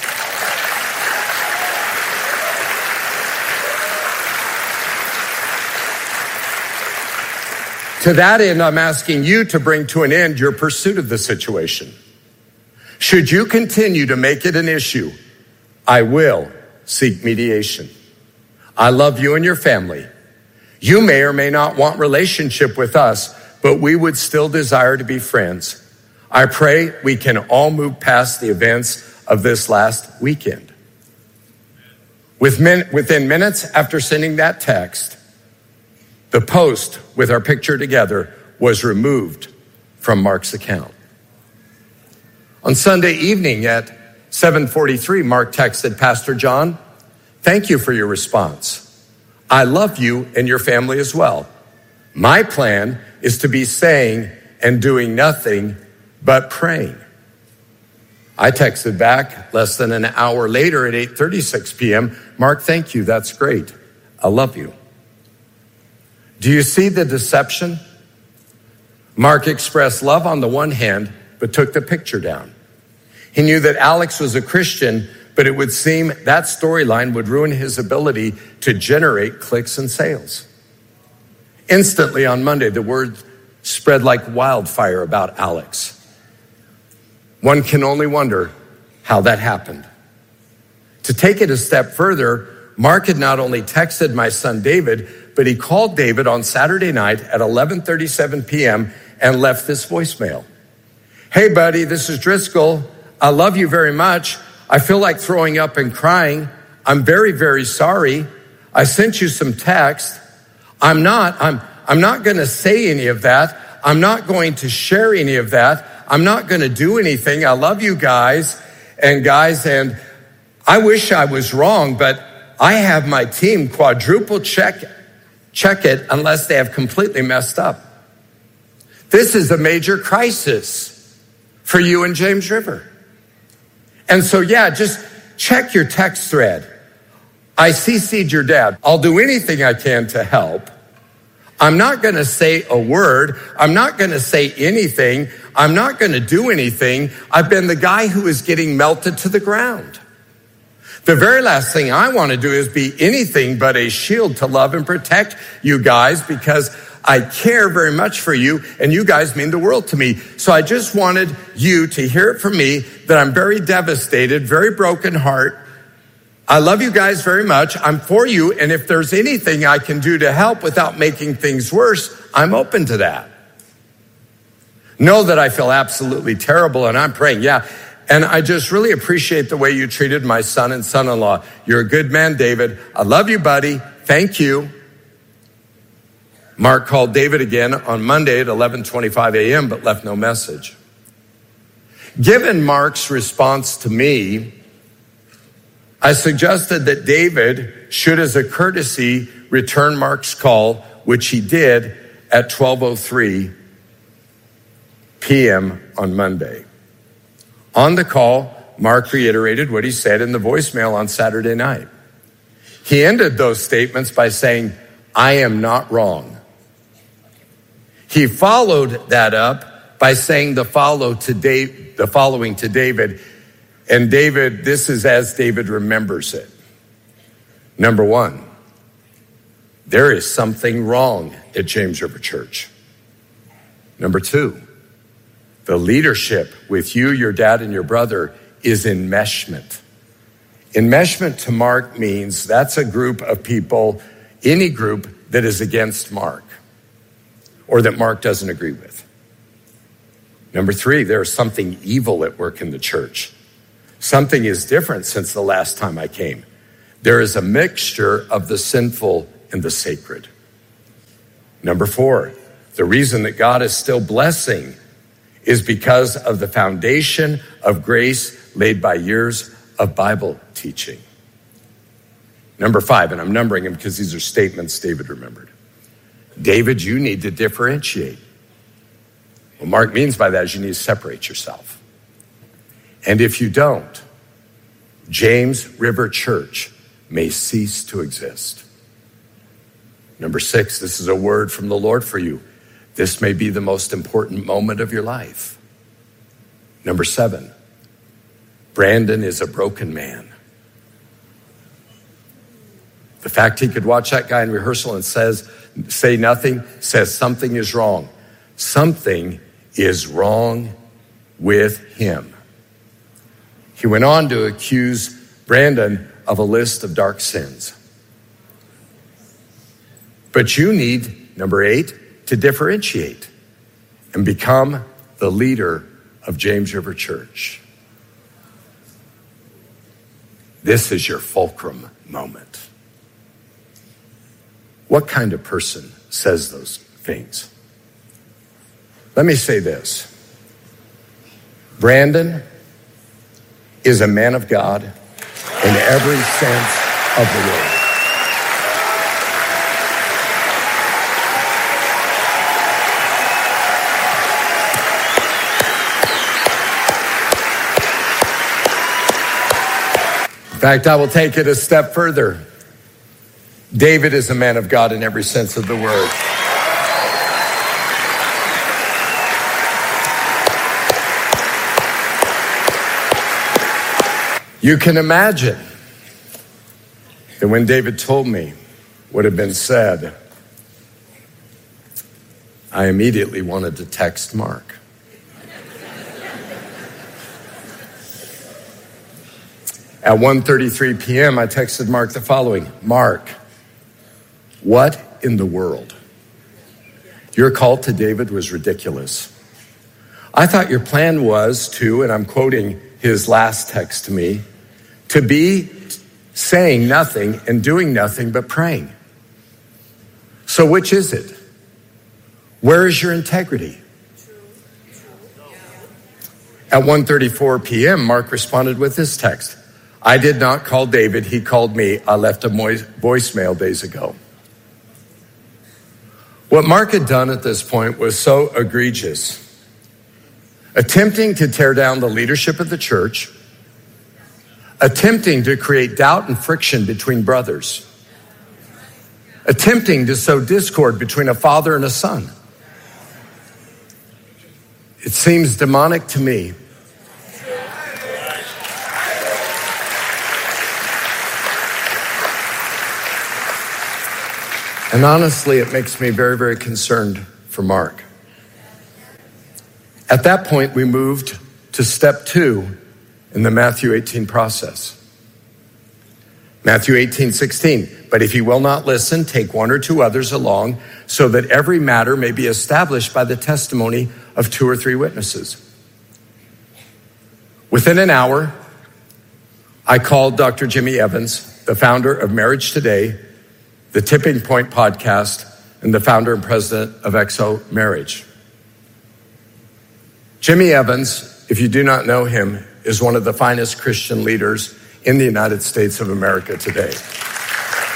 D: To that end, I'm asking you to bring to an end your pursuit of the situation. Should you continue to make it an issue, I will seek mediation. I love you and your family. You may or may not want relationship with us, but we would still desire to be friends. I pray we can all move past the events of this last weekend. Within minutes after sending that text, the post with our picture together was removed from Mark's account. On Sunday evening at 7:43, Mark texted, Pastor John, thank you for your response. I love you and your family as well. My plan is to be saying and doing nothing but praying. I texted back less than an hour later at 8:36 p.m., Mark, thank you, that's great. I love you. Do you see the deception? Mark expressed love on the one hand, but took the picture down. He knew that Alex was a Christian, but it would seem that storyline would ruin his ability to generate clicks and sales. Instantly on Monday, the word spread like wildfire about Alex. One can only wonder how that happened. To take it a step further, Mark had not only texted my son David, but he called David on Saturday night at 11:37 p.m. and left this voicemail. Hey, buddy, this is Driscoll. I love you very much. I feel like throwing up and crying. I'm very, very sorry. I sent you some text. I'm not going to say any of that. I'm not going to share any of that. I'm not going to do anything. I love you guys, and I wish I was wrong, but I have my team quadruple check it unless they have completely messed up. This is a major crisis for you and James River. And so, just check your text thread. I CC'd your dad. I'll do anything I can to help. I'm not going to say a word. I'm not going to say anything. I'm not going to do anything. I've been the guy who is getting melted to the ground. The very last thing I want to do is be anything but a shield to love and protect you guys, because I care very much for you and you guys mean the world to me. So I just wanted you to hear it from me that I'm very devastated, very broken heart. I love you guys very much. I'm for you. And if there's anything I can do to help without making things worse, I'm open to that. Know that I feel absolutely terrible and I'm praying. And I just really appreciate the way you treated my son and son-in-law. You're a good man, David. I love you, buddy. Thank you. Mark called David again on Monday at 11:25 a.m., but left no message. Given Mark's response to me, I suggested that David should, as a courtesy, return Mark's call, which he did at 12:03 p.m. on Monday. On the call, Mark reiterated what he said in the voicemail on Saturday night. He ended those statements by saying, "I am not wrong." He followed that up by saying the following to David, and David, this is as David remembers it. Number one, there is something wrong at James River Church. Number two, the leadership with you, your dad, and your brother is enmeshment. Enmeshment to Mark means that's a group of people, any group that is against Mark or that Mark doesn't agree with. Number three, there's something evil at work in the church. Something is different since the last time I came. There is a mixture of the sinful and the sacred. Number four, the reason that God is still blessing is because of the foundation of grace laid by years of Bible teaching. Number five, and I'm numbering them because these are statements David remembered. David, you need to differentiate. What Mark means by that is you need to separate yourself. And if you don't, James River Church may cease to exist. Number six, this is a word from the Lord for you. This may be the most important moment of your life. Number seven, Brandon is a broken man. The fact he could watch that guy in rehearsal and say nothing says something is wrong. Something is wrong with him. He went on to accuse Brandon of a list of dark sins. But you need, number eight, to differentiate and become the leader of James River Church. This is your fulcrum moment. What kind of person says those things? Let me say this. Brandon is a man of God in every sense of the word. In fact, I will take it a step further. David is a man of God in every sense of the word. You can imagine that when David told me what had been said, I immediately wanted to text Mark. At 1:33 p.m., I texted Mark the following. Mark, what in the world? Your call to David was ridiculous. I thought your plan was to, and I'm quoting his last text to me, to be saying nothing and doing nothing but praying. So which is it? Where is your integrity? At 1:34 p.m., Mark responded with this text. I did not call David, he called me. I left a voicemail days ago. What Mark had done at this point was so egregious. Attempting to tear down the leadership of the church, attempting to create doubt and friction between brothers, attempting to sow discord between a father and a son. It seems demonic to me. And honestly, it makes me very, very concerned for Mark. At that point, we moved to step 2 in the Matthew 18 process. Matthew 18:16. But if he will not listen, take 1 or 2 others along, so that every matter may be established by the testimony of 2 or 3 witnesses. Within an hour, I called Dr. Jimmy Evans, the founder of Marriage Today, the Tipping Point podcast, and the founder and president of XO Marriage. Jimmy Evans, if you do not know him, is one of the finest Christian leaders in the United States of America today.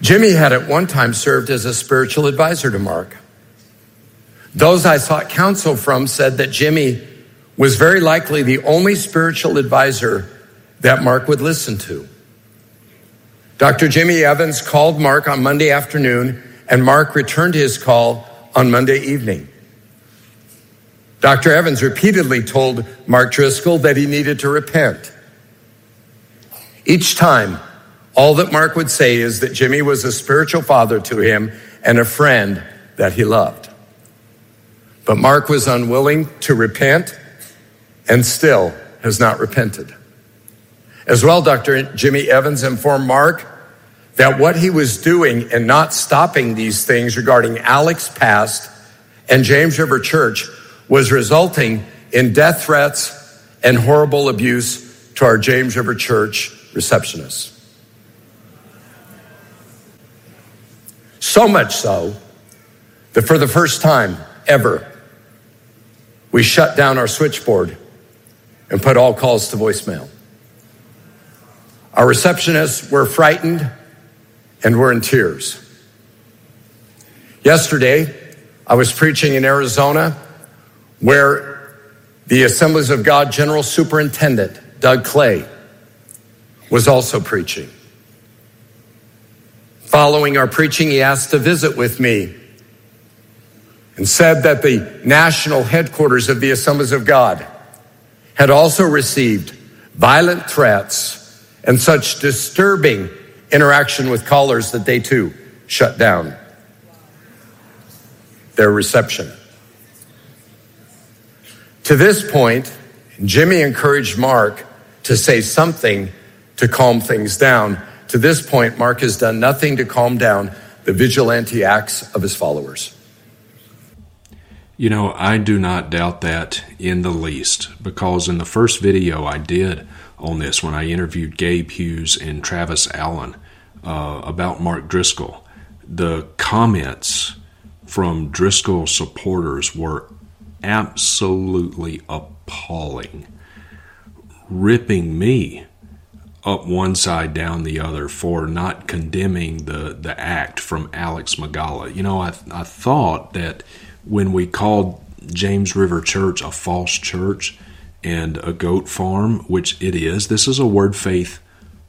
D: Jimmy had at one time served as a spiritual advisor to Mark. Those I sought counsel from said that Jimmy was very likely the only spiritual advisor that Mark would listen to. Dr. Jimmy Evans called Mark on Monday afternoon, and Mark returned his call on Monday evening. Dr. Evans repeatedly told Mark Driscoll that he needed to repent. Each time, all that Mark would say is that Jimmy was a spiritual father to him and a friend that he loved. But Mark was unwilling to repent and still has not repented. As well, Dr. Jimmy Evans informed Mark that what he was doing and not stopping these things regarding Alex past and James River Church was resulting in death threats and horrible abuse to our James River Church receptionists. So much so that for the first time ever, we shut down our switchboard and put all calls to voicemail. Our receptionists were frightened and were in tears. Yesterday, I was preaching in Arizona where the Assemblies of God General Superintendent, Doug Clay, was also preaching. Following our preaching, he asked to visit with me and said that the national headquarters of the Assemblies of God had also received violent threats and such disturbing interaction with callers that they too shut down their reception. To this point, Jimmy encouraged Mark to say something to calm things down. To this point, Mark has done nothing to calm down the vigilante acts of his followers.
E: You know, I do not doubt that in the least, because in the first video I did on this, when I interviewed Gabe Hughes and Travis Allen about Mark Driscoll, the comments from Driscoll supporters were absolutely appalling, ripping me up one side, down the other for not condemning the act from Alex Magala. You know, I thought that when we called James River Church a false church and a goat farm, which it is, this is a Word Faith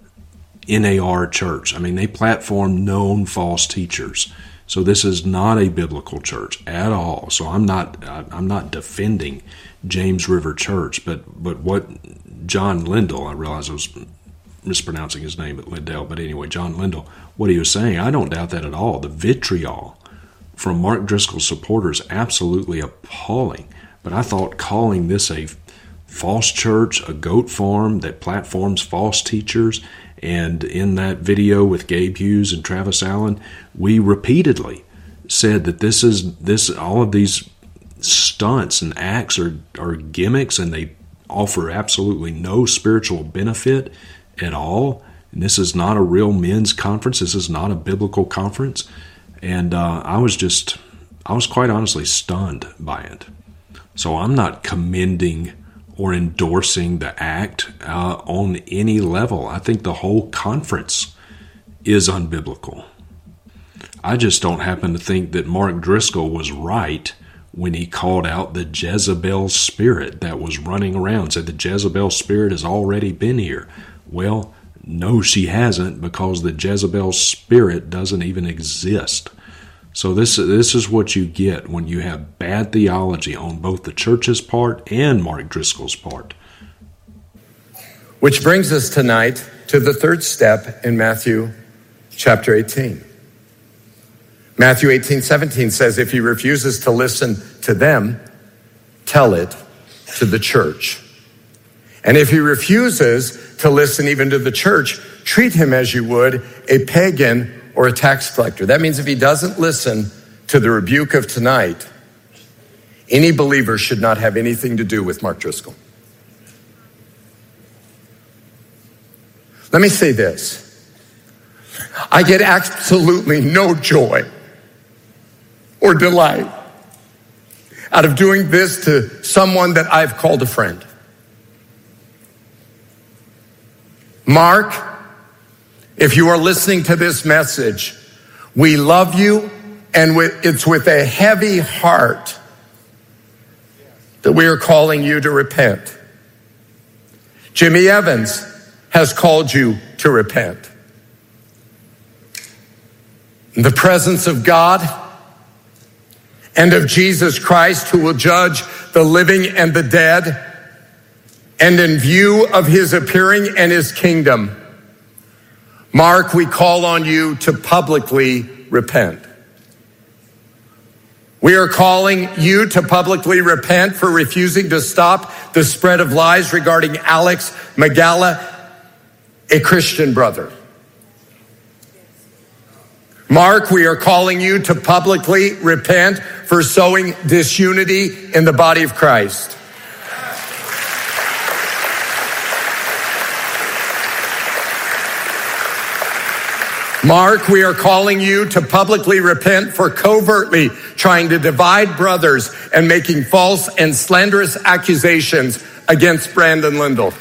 E: NAR church. I mean, they platform known false teachers. So this is not a biblical church at all. So I'm not defending James River Church, but what John Lindell, I realize I was mispronouncing his name at Lindell, but anyway, John Lindell, what he was saying, I don't doubt that at all. The vitriol from Mark Driscoll's supporters, absolutely appalling. But I thought calling this a false church, a goat farm that platforms false teachers, and in that video with Gabe Hughes and Travis Allen, we repeatedly said that all of these stunts and acts are gimmicks, and they offer absolutely no spiritual benefit at all. And this is not a real men's conference. This is not a biblical conference. And I was quite honestly stunned by it. So I'm not commending or endorsing the act on any level. I think the whole conference is unbiblical. I just don't happen to think that Mark Driscoll was right when he called out the Jezebel spirit that was running around, said the Jezebel spirit has already been here. Well, no, she hasn't, because the Jezebel spirit doesn't even exist. So this is what you get when you have bad theology on both the church's part and Mark Driscoll's part.
D: Which brings us tonight to the third step in Matthew chapter 18. Matthew 18:17 says, if he refuses to listen to them, tell it to the church. And if he refuses to listen even to the church, treat him as you would a pagan or a tax collector. That means if he doesn't listen to the rebuke of tonight, any believer should not have anything to do with Mark Driscoll. Let me say this. I get absolutely no joy or delight out of doing this to someone that I've called a friend. Mark, if you are listening to this message, We love you, and it's with a heavy heart that we are calling you to repent. Jimmy Evans has called you to repent. In the presence of God and of Jesus Christ, who will judge the living and the dead, and in view of his appearing and his kingdom, Mark, we call on you to publicly repent. We are calling you to publicly repent for refusing to stop the spread of lies regarding Alex Magala, a Christian brother. Mark, we are calling you to publicly repent for sowing disunity in the body of Christ. Mark, we are calling you to publicly repent for covertly trying to divide brothers and making false and slanderous accusations against Brandon Lindell.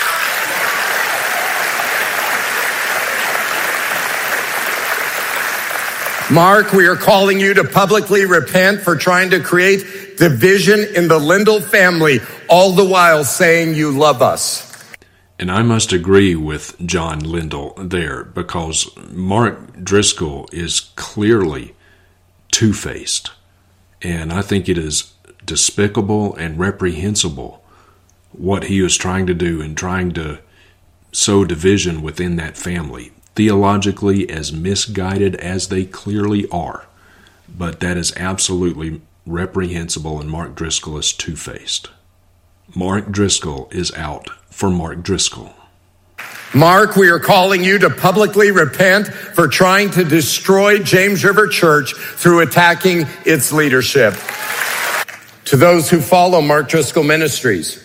D: Mark, we are calling you to publicly repent for trying to create division in the Lindell family, all the while saying you love us.
E: And I must agree with John Lindell there, because Mark Driscoll is clearly two-faced. And I think it is despicable and reprehensible what he is trying to do in trying to sow division within that family, theologically as misguided as they clearly are. But that is absolutely reprehensible, and Mark Driscoll is two-faced. Mark Driscoll is out for Mark Driscoll.
D: Mark, we are calling you to publicly repent for trying to destroy James River Church through attacking its leadership. To those who follow Mark Driscoll Ministries,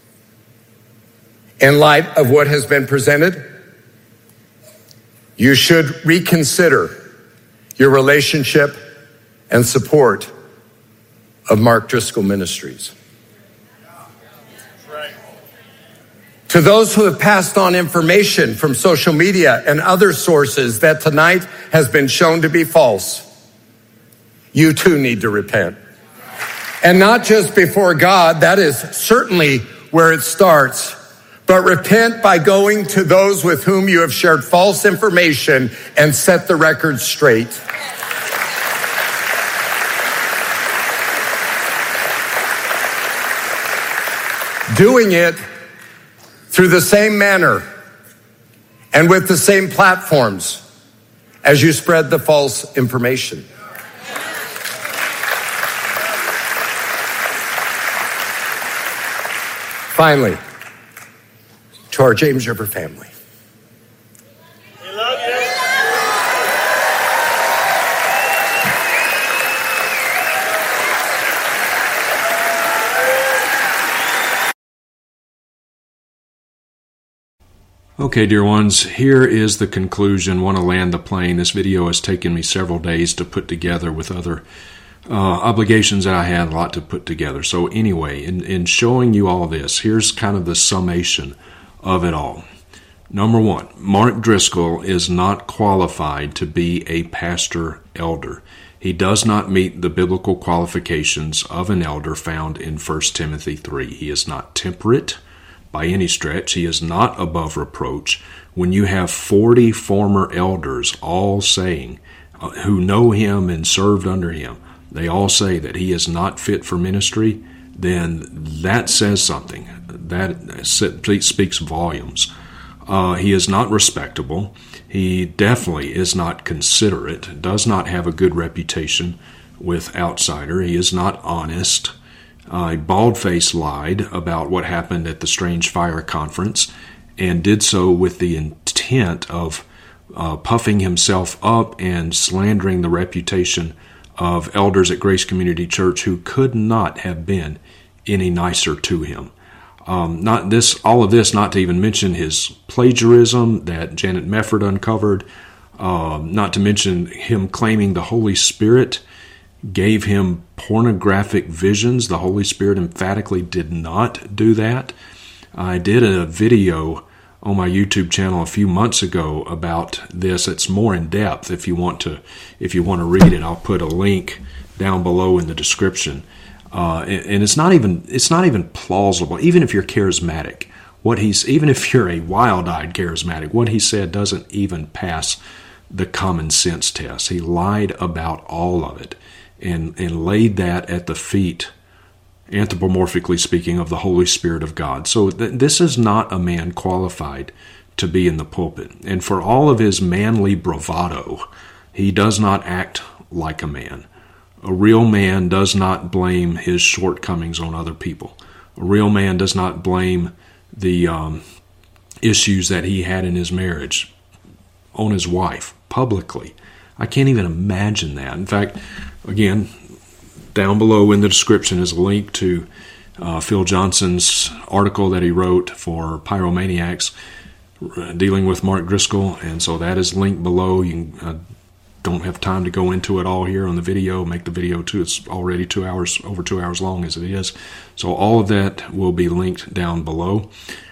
D: in light of what has been presented, you should reconsider your relationship and support of Mark Driscoll Ministries. To those who have passed on information from social media and other sources that tonight has been shown to be false, you too need to repent. And not just before God, that is certainly where it starts, but repent by going to those with whom you have shared false information and set the record straight. Doing it through the same manner and with the same platforms as you spread the false information. Finally, to our James River family.
K: We love you.
E: Okay, dear ones, here is the conclusion. Want to land the plane. This video has taken me several days to put together with other obligations that I had, a lot to put together. So anyway, in showing you all this, here's kind of the summation of it all. Number one, Mark Driscoll is not qualified to be a pastor elder. He does not meet the biblical qualifications of an elder found in 1 Timothy 3. He is not temperate by any stretch. He is not above reproach. When you have 40 former elders all saying, who know him and served under him, they all say that he is not fit for ministry, then that says something. That speaks volumes. He is not respectable. He definitely is not considerate, does not have a good reputation with outsider. He is not honest. Bald-faced lied about what happened at the Strange Fire Conference and did so with the intent of puffing himself up and slandering the reputation of elders at Grace Community Church who could not have been any nicer to him. All of this, not to even mention his plagiarism that Janet Mefford uncovered, not to mention him claiming the Holy Spirit gave him pornographic visions. The Holy Spirit emphatically did not do that. I did a video on my YouTube channel a few months ago about this. It's more in depth. If you want to read it, I'll put a link down below in the description. And it's not even plausible. Even if you're charismatic, even if you're a wild-eyed charismatic, what he said doesn't even pass the common sense test. He lied about all of it and laid that at the feet, anthropomorphically speaking, of the Holy Spirit of God. So this is not a man qualified to be in the pulpit. And for all of his manly bravado, he does not act like a man. A real man does not blame his shortcomings on other people. A real man does not blame the issues that he had in his marriage on his wife publicly. I can't even imagine that. In fact, again, down below in the description is a link to Phil Johnson's article that he wrote for Pyromaniacs dealing with Mark Driscoll, and so that is linked below. You can, don't have time to go into it all here on the video, make the video too. It's already over 2 hours long as it is. So all of that will be linked down below.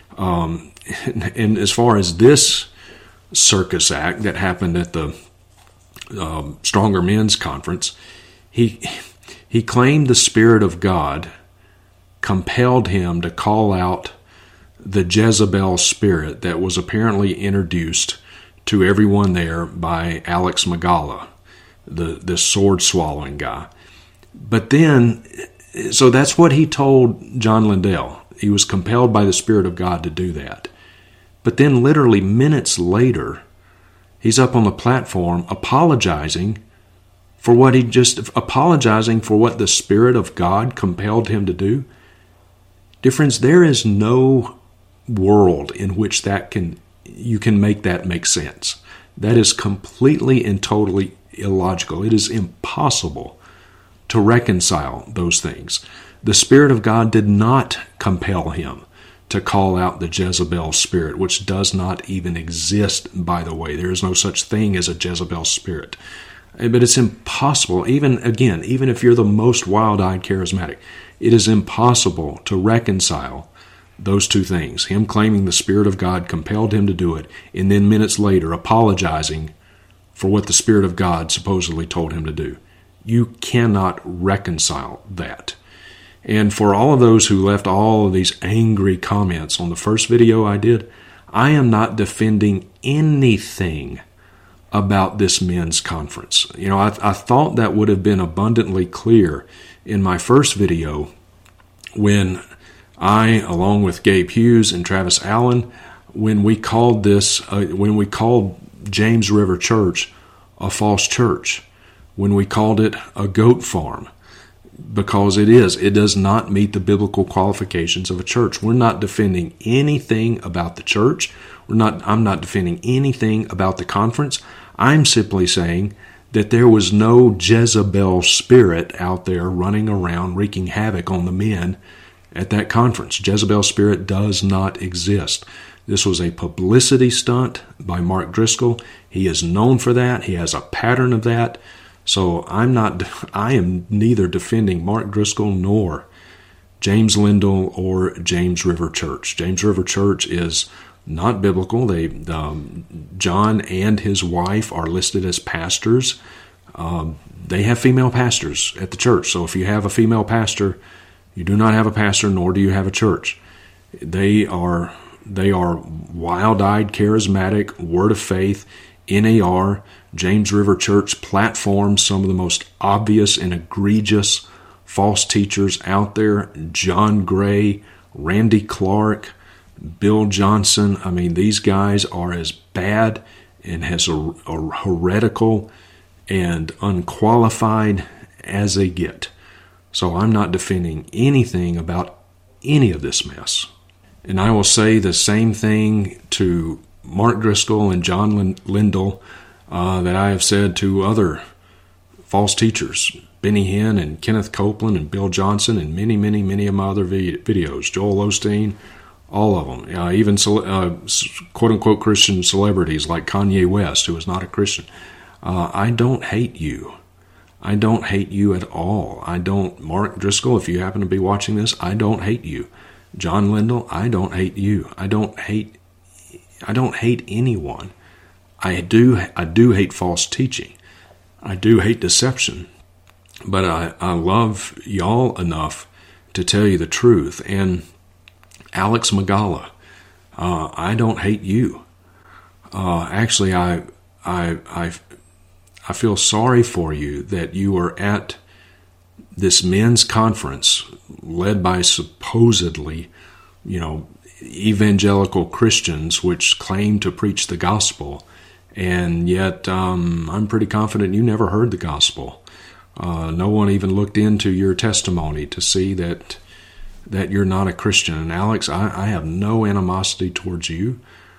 E: And as far as this circus act that happened at the Stronger Men's Conference, he claimed the Spirit of God compelled him to call out the Jezebel spirit that was apparently introduced to everyone there by Alex Magala, the sword-swallowing guy. But then, so that's what he told John Lindell. He was compelled by the Spirit of God to do that. But then literally minutes later, he's up on the platform apologizing for what the Spirit of God compelled him to do. Dear friends, there is no world in which you can make that make sense. That is completely and totally illogical. It is impossible to reconcile those things. The Spirit of God did not compel him to call out the Jezebel spirit, which does not even exist, by the way. There is no such thing as a Jezebel spirit. But it's impossible, even if you're the most wild-eyed charismatic, it is impossible to reconcile those two things. Him claiming the Spirit of God compelled him to do it, and then minutes later apologizing for what the Spirit of God supposedly told him to do. You cannot reconcile that. And for all of those who left all of these angry comments on the first video I did, I am not defending anything about this men's conference. You know, I thought that would have been abundantly clear in my first video when I, along with Gabe Hughes and Travis Allen, when we called James River Church a false church, when we called it a goat farm, because it does not meet the biblical qualifications of a church. We're not defending anything about the church. I'm not defending anything about the conference. I'm simply saying that there was no Jezebel spirit out there running around wreaking havoc on the men at that conference. Jezebel spirit does not exist. This was a publicity stunt by Mark Driscoll. He is known for that. He has a pattern of that. So I am neither defending Mark Driscoll nor James Lindell or James River Church. James River Church is not biblical. John and his wife are listed as pastors. They have female pastors at the church. So if you have a female pastor, you do not have a pastor, nor do you have a church. They are wild-eyed, charismatic, word of faith, NAR, James River Church platforms some of the most obvious and egregious false teachers out there. John Gray, Randy Clark, Bill Johnson. I mean, these guys are as bad and as heretical and unqualified as they get. So I'm not defending anything about any of this mess. And I will say the same thing to Mark Driscoll and John Lindell that I have said to other false teachers, Benny Hinn and Kenneth Copeland and Bill Johnson and many, many, many of my other videos, Joel Osteen, all of them, even quote-unquote Christian celebrities like Kanye West, who is not a Christian. I don't hate you. I don't hate you at all. Mark Driscoll, if you happen to be watching this, I don't hate you. John Lindell, I don't hate you. I don't hate I don't hate anyone. I do hate false teaching. I do hate deception. But I love y'all enough to tell you the truth. And Alex Magala, I don't hate you. Actually, I feel sorry for you that you are at this men's conference led by supposedly, evangelical Christians which claim to preach the gospel, and yet I'm pretty confident you never heard the gospel. No one even looked into your testimony to see that you're not a Christian. And Alex, I have no animosity towards you,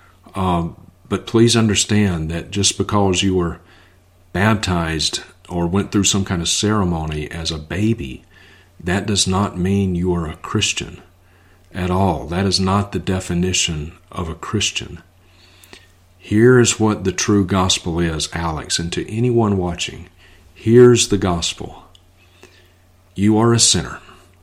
E: but please understand that just because you were baptized or went through some kind of ceremony as a baby, that does not mean you are a Christian at all. That is not the definition of a Christian. Here is what the true gospel is, Alex, and to anyone watching, here's the gospel. You are a sinner.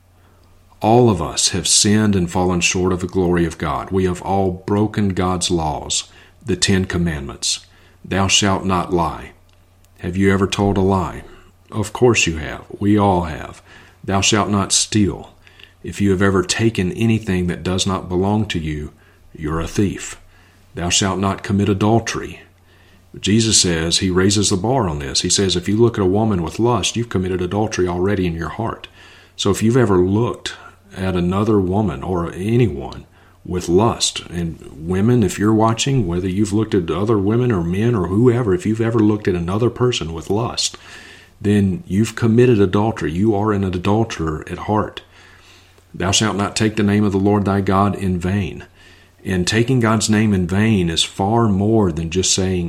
E: All of us have sinned and fallen short of the glory of God. We have all broken God's laws, the 10 Commandments. Thou shalt not lie. Have you ever told a lie? Of course you have. We all have. Thou shalt not steal. If you have ever taken anything that does not belong to you, you're a thief. Thou shalt not commit adultery. Jesus says, he raises the bar on this. He says, if you look at a woman with lust, you've committed adultery already in your heart. So if you've ever looked at another woman or anyone with lust, and women, if you're watching, whether you've looked at other women or men or whoever, if you've ever looked at another person with lust, then you've committed adultery. You are an adulterer at heart. Thou shalt not take the name of the Lord thy God in vain. And taking God's name in vain is far more than just saying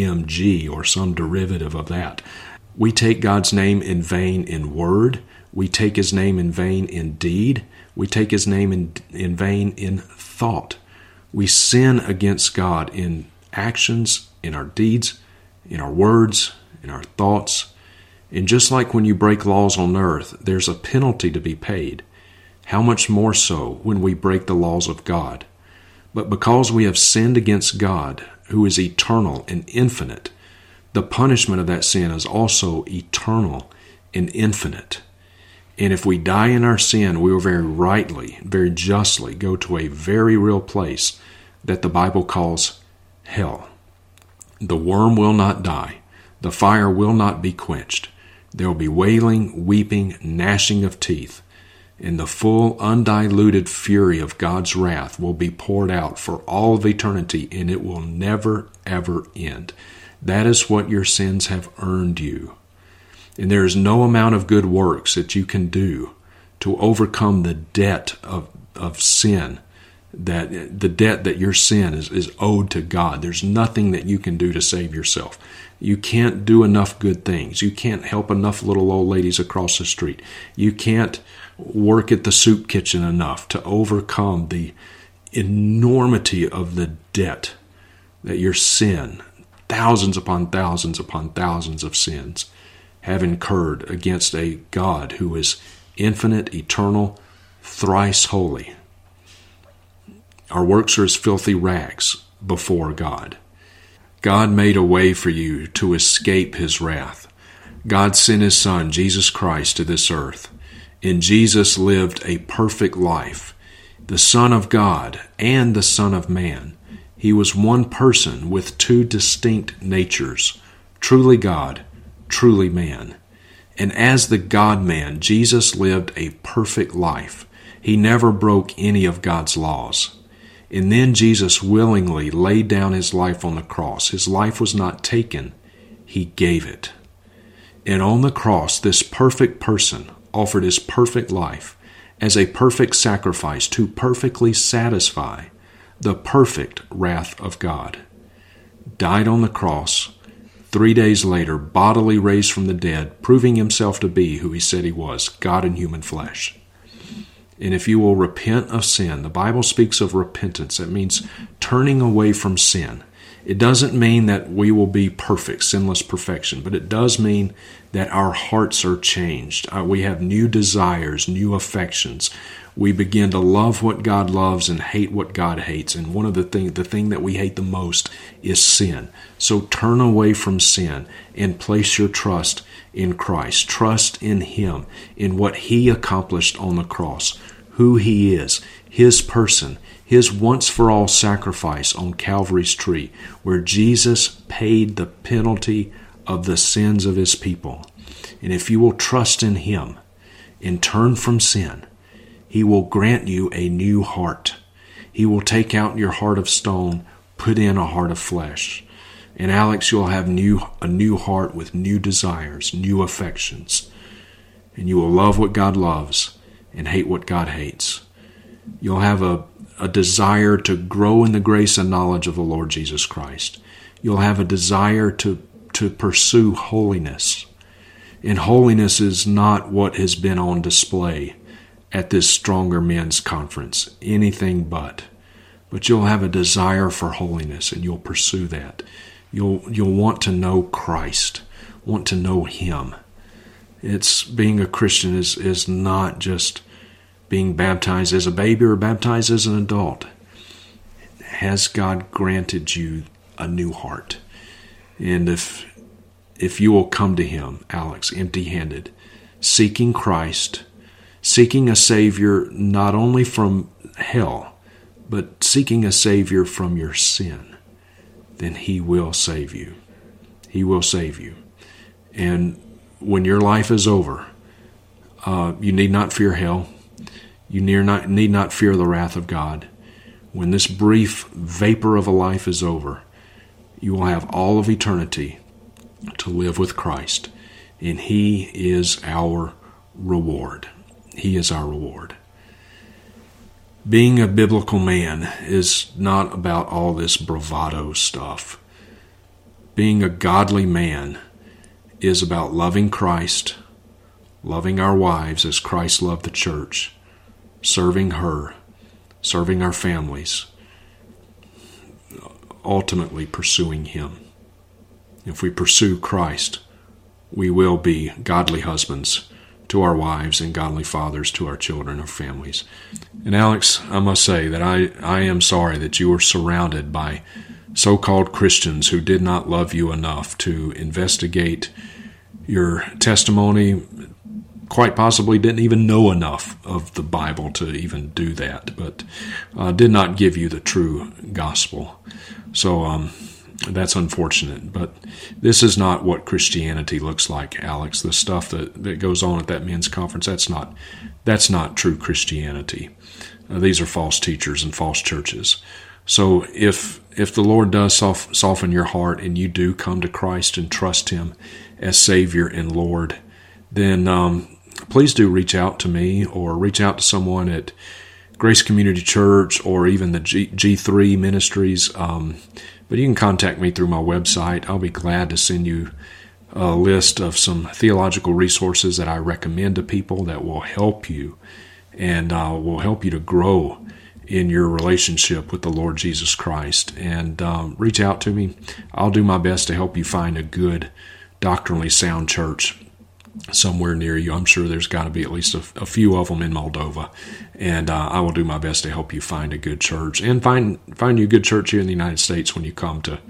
E: OMG or some derivative of that. We take God's name in vain in word. We take his name in vain in deed. We take his name in vain in thought. We sin against God in actions, in our deeds, in our words, in our thoughts. And just like when you break laws on earth, there's a penalty to be paid. How much more so when we break the laws of God? But because we have sinned against God, who is eternal and infinite, the punishment of that sin is also eternal and infinite. And if we die in our sin, we will very rightly, very justly go to a very real place that the Bible calls hell. The worm will not die. The fire will not be quenched. There will be wailing, weeping, gnashing of teeth. And the full, undiluted fury of God's wrath will be poured out for all of eternity, and it will never, ever end. That is what your sins have earned you. And there is no amount of good works that you can do to overcome the debt of sin, that the debt that your sin is owed to God. There's nothing that you can do to save yourself. You can't do enough good things. You can't help enough little old ladies across the street. You can't work at the soup kitchen enough to overcome the enormity of the debt that your sin, thousands upon thousands upon thousands of sins, have incurred against a God who is infinite, eternal, thrice holy. Our works are as filthy rags before God. God made a way for you to escape his wrath. God sent his Son, Jesus Christ, to this earth. And Jesus lived a perfect life. The Son of God and the Son of Man. He was one person with two distinct natures, truly God, truly man. And as the God-man, Jesus lived a perfect life. He never broke any of God's laws. And then Jesus willingly laid down his life on the cross. His life was not taken, he gave it. And on the cross, this perfect person offered his perfect life as a perfect sacrifice to perfectly satisfy the perfect wrath of God. Died on the cross, 3 days later, bodily raised from the dead, proving himself to be who he said he was, God in human flesh. And if you will repent of sin, the Bible speaks of repentance. That means turning away from sin. It doesn't mean that we will be perfect, sinless perfection, but it does mean that our hearts are changed. We have new desires, new affections. we begin to love what God loves and hate what God hates. And one of the thing that we hate the most is sin. So turn away from sin and place your trust in Christ. Trust in Him, in what He accomplished on the cross, who He is, His person, His once-for-all sacrifice on Calvary's tree, where Jesus paid the penalty of the sins of His people. And if you will trust in Him and turn from sin, He will grant you a new heart. He will take out your heart of stone, put in a heart of flesh. And Alex, you'll have a new heart with new desires, new affections. And you will love what God loves and hate what God hates. You'll have a desire to grow in the grace and knowledge of the Lord Jesus Christ. You'll have a desire to pursue holiness. And holiness is not what has been on display at this Stronger Men's Conference, anything but. But you'll have a desire for holiness, and you'll pursue that. You'll want to know Christ, want to know Him. It's being a Christian is not just being baptized as a baby or baptized as an adult. Has God granted you a new heart? And if you will come to Him, Alex, empty-handed, seeking Christ, seeking a Savior not only from hell, but seeking a Savior from your sin, then He will save you. He will save you. And when your life is over, you need not fear hell. You need not fear the wrath of God. When this brief vapor of a life is over, you will have all of eternity to live with Christ. And He is our reward. He is our reward. Being a biblical man is not about all this bravado stuff. Being a godly man is about loving Christ, loving our wives as Christ loved the church, serving her, serving our families, ultimately pursuing Him. If we pursue Christ, we will be godly husbands to our wives and godly fathers to our children or families. And Alex, I must say that I am sorry that you were surrounded by so-called Christians who did not love you enough to investigate your testimony, quite possibly didn't even know enough of the Bible to even do that, but did not give you the true gospel. So that's unfortunate, but this is not what Christianity looks like, Alex. The stuff that goes on at that men's conference, that's not true Christianity. These are false teachers and false churches. So if the Lord does soften your heart and you do come to Christ and trust Him as Savior and Lord, then please do reach out to me or reach out to someone at Grace Community Church or even the G3 Ministries. But you can contact me through my website. I'll be glad to send you a list of some theological resources that I recommend to people that will help you and will help you to grow in your relationship with the Lord Jesus Christ. And reach out to me. I'll do my best to help you find a good, doctrinally sound church somewhere near you. I'm sure there's got to be at least a few of them in Moldova, and I will do my best to help you find a good church and find you a good church here in the United States when you come to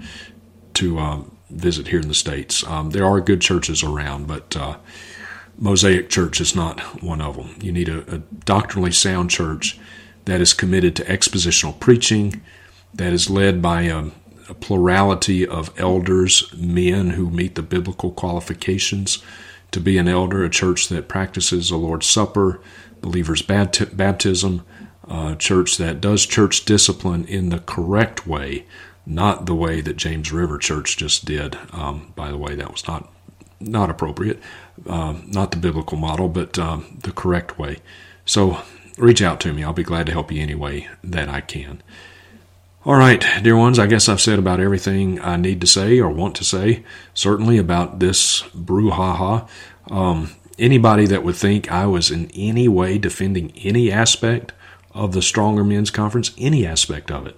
E: visit here in the States. There are good churches around, but Mosaic Church is not one of them. You need a doctrinally sound church that is committed to expositional preaching, that is led by a plurality of elders, men who meet the biblical qualifications to be an elder, a church that practices the Lord's Supper, believers' baptism, a church that does church discipline in the correct way, not the way that James River Church just did. By the way, that was not appropriate, not the biblical model, but the correct way. So reach out to me. I'll be glad to help you any way that I can. All right, dear ones, I guess I've said about everything I need to say or want to say, certainly about this brouhaha. Anybody that would think I was in any way defending any aspect of the Stronger Men's Conference, any aspect of it,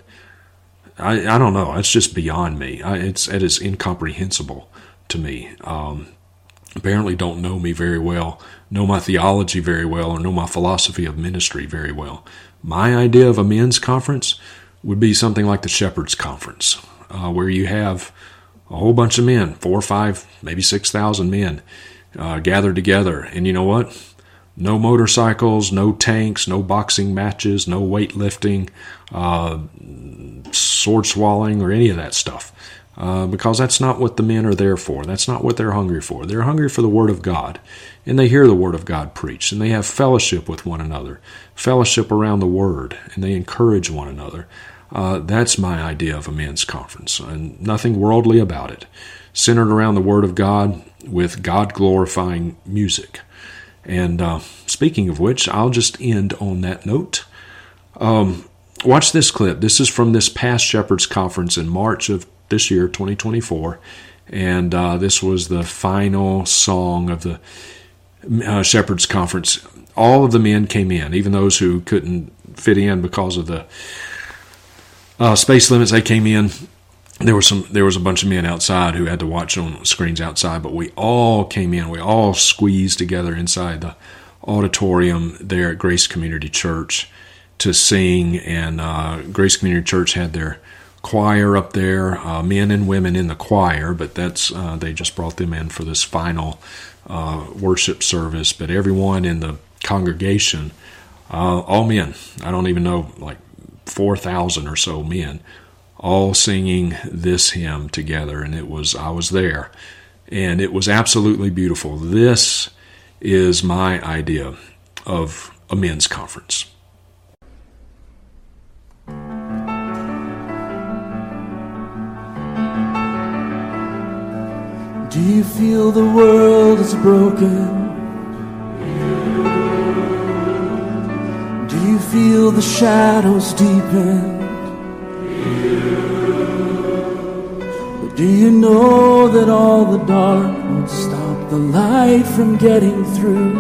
E: I don't know. It's just beyond me. It is incomprehensible to me. apparently don't know me very well, know my theology very well, or know my philosophy of ministry very well. My idea of a men's conference would be something like the Shepherd's Conference, where you have a whole bunch of men, 4 or 5, maybe 6,000 men gathered together. And you know what? No motorcycles, no tanks, no boxing matches, no weightlifting, sword swallowing, or any of that stuff. Because that's not what the men are there for. That's not what they're hungry for. They're hungry for the Word of God. And they hear the Word of God preached. And they have fellowship with one another. Fellowship around the Word. And they encourage one another. That's my idea of a men's conference. And nothing worldly about it. Centered around the Word of God with God-glorifying music. And speaking of which, I'll just end on that note. Watch this clip. This is from this past Shepherd's Conference in March of this year, 2024. And this was the final song of the Shepherd's Conference. All of the men came in, even those who couldn't fit in because of the space limits. They came in. There was a bunch of men outside who had to watch on screens outside, but we all came in. We all squeezed together inside the auditorium there at Grace Community Church to sing. And Grace Community Church had their choir up there, men and women in the choir, but that's they just brought them in for this final worship service. But everyone in the congregation, all men, I don't even know, like 4,000 or so men, all singing this hymn together. And I was there, and it was absolutely beautiful. This is my idea of a men's conference.
L: Do you feel the world is broken? Do you feel the shadows deepen? But do you know that all the dark won't stop the light from getting through?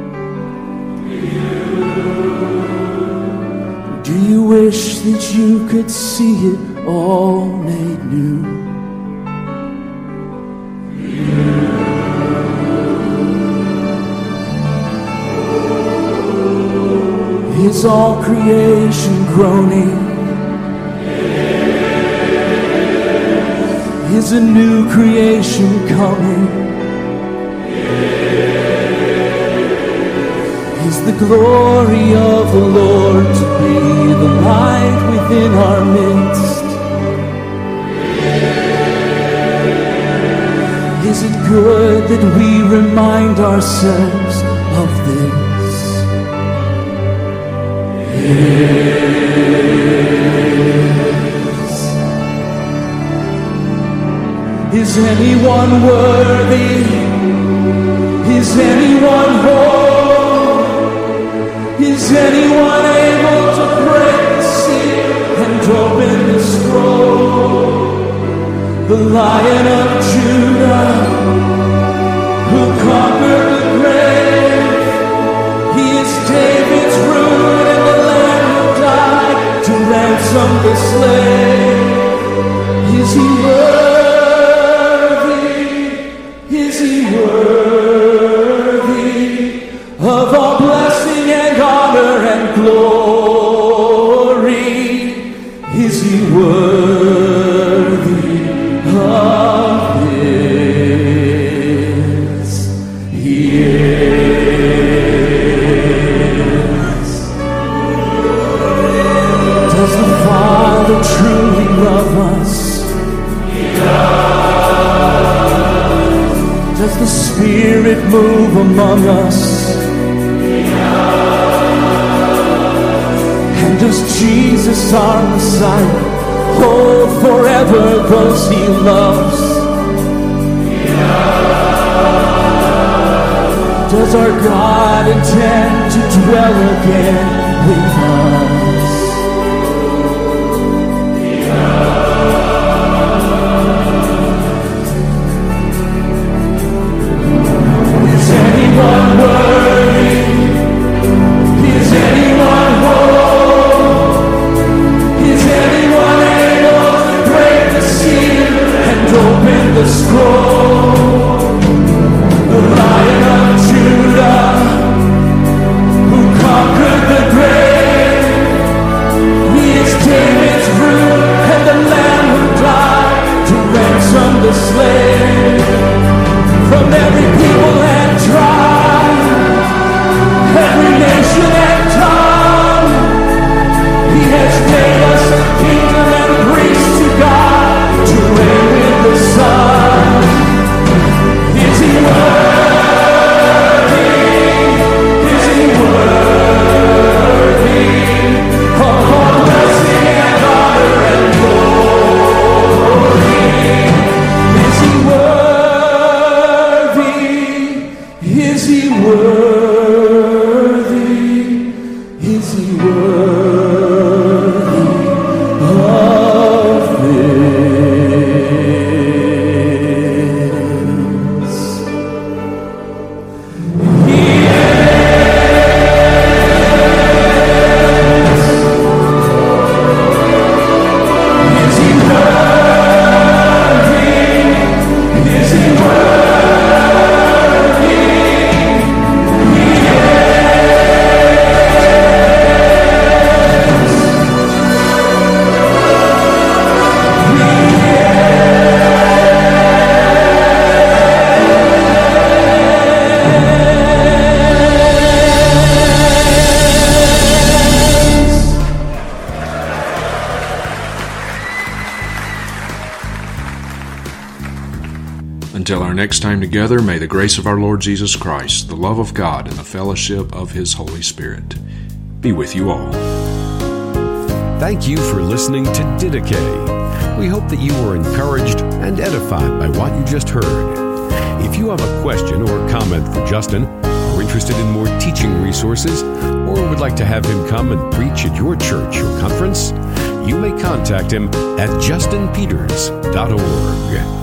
L: Do you wish that you could see it all made new? Is all creation groaning? Is a new creation coming? Is the glory of the Lord to be the light within our midst? Is it good that we remind ourselves of this? Is anyone worthy? Is anyone whole? Is anyone able to break the seal and open the scroll? The Lion of Judah, who conquered the grave, he is David's root and the Lamb who died to ransom the slave. Is he worthy? Is he worthy of all blessing and honor and glory? Is he worthy of this? He is. Does the Father truly love us? He does. Does the Spirit move among us? He does. And does Jesus, our Messiah, hold forever those he loves? He does. Does our God intend to dwell again with us? He does. Is anyone worthy? Is anyone whole? Is anyone able to break the seal and open the scroll? The
E: Until our next time together, may the grace of our Lord Jesus Christ, the love of God, and the fellowship of His Holy Spirit be with you all.
A: Thank you for listening to Didache. We hope that you were encouraged and edified by what you just heard. If you have a question or comment for Justin, are interested in more teaching resources, or would like to have him come and preach at your church or conference, you may contact him at justinpeters.org.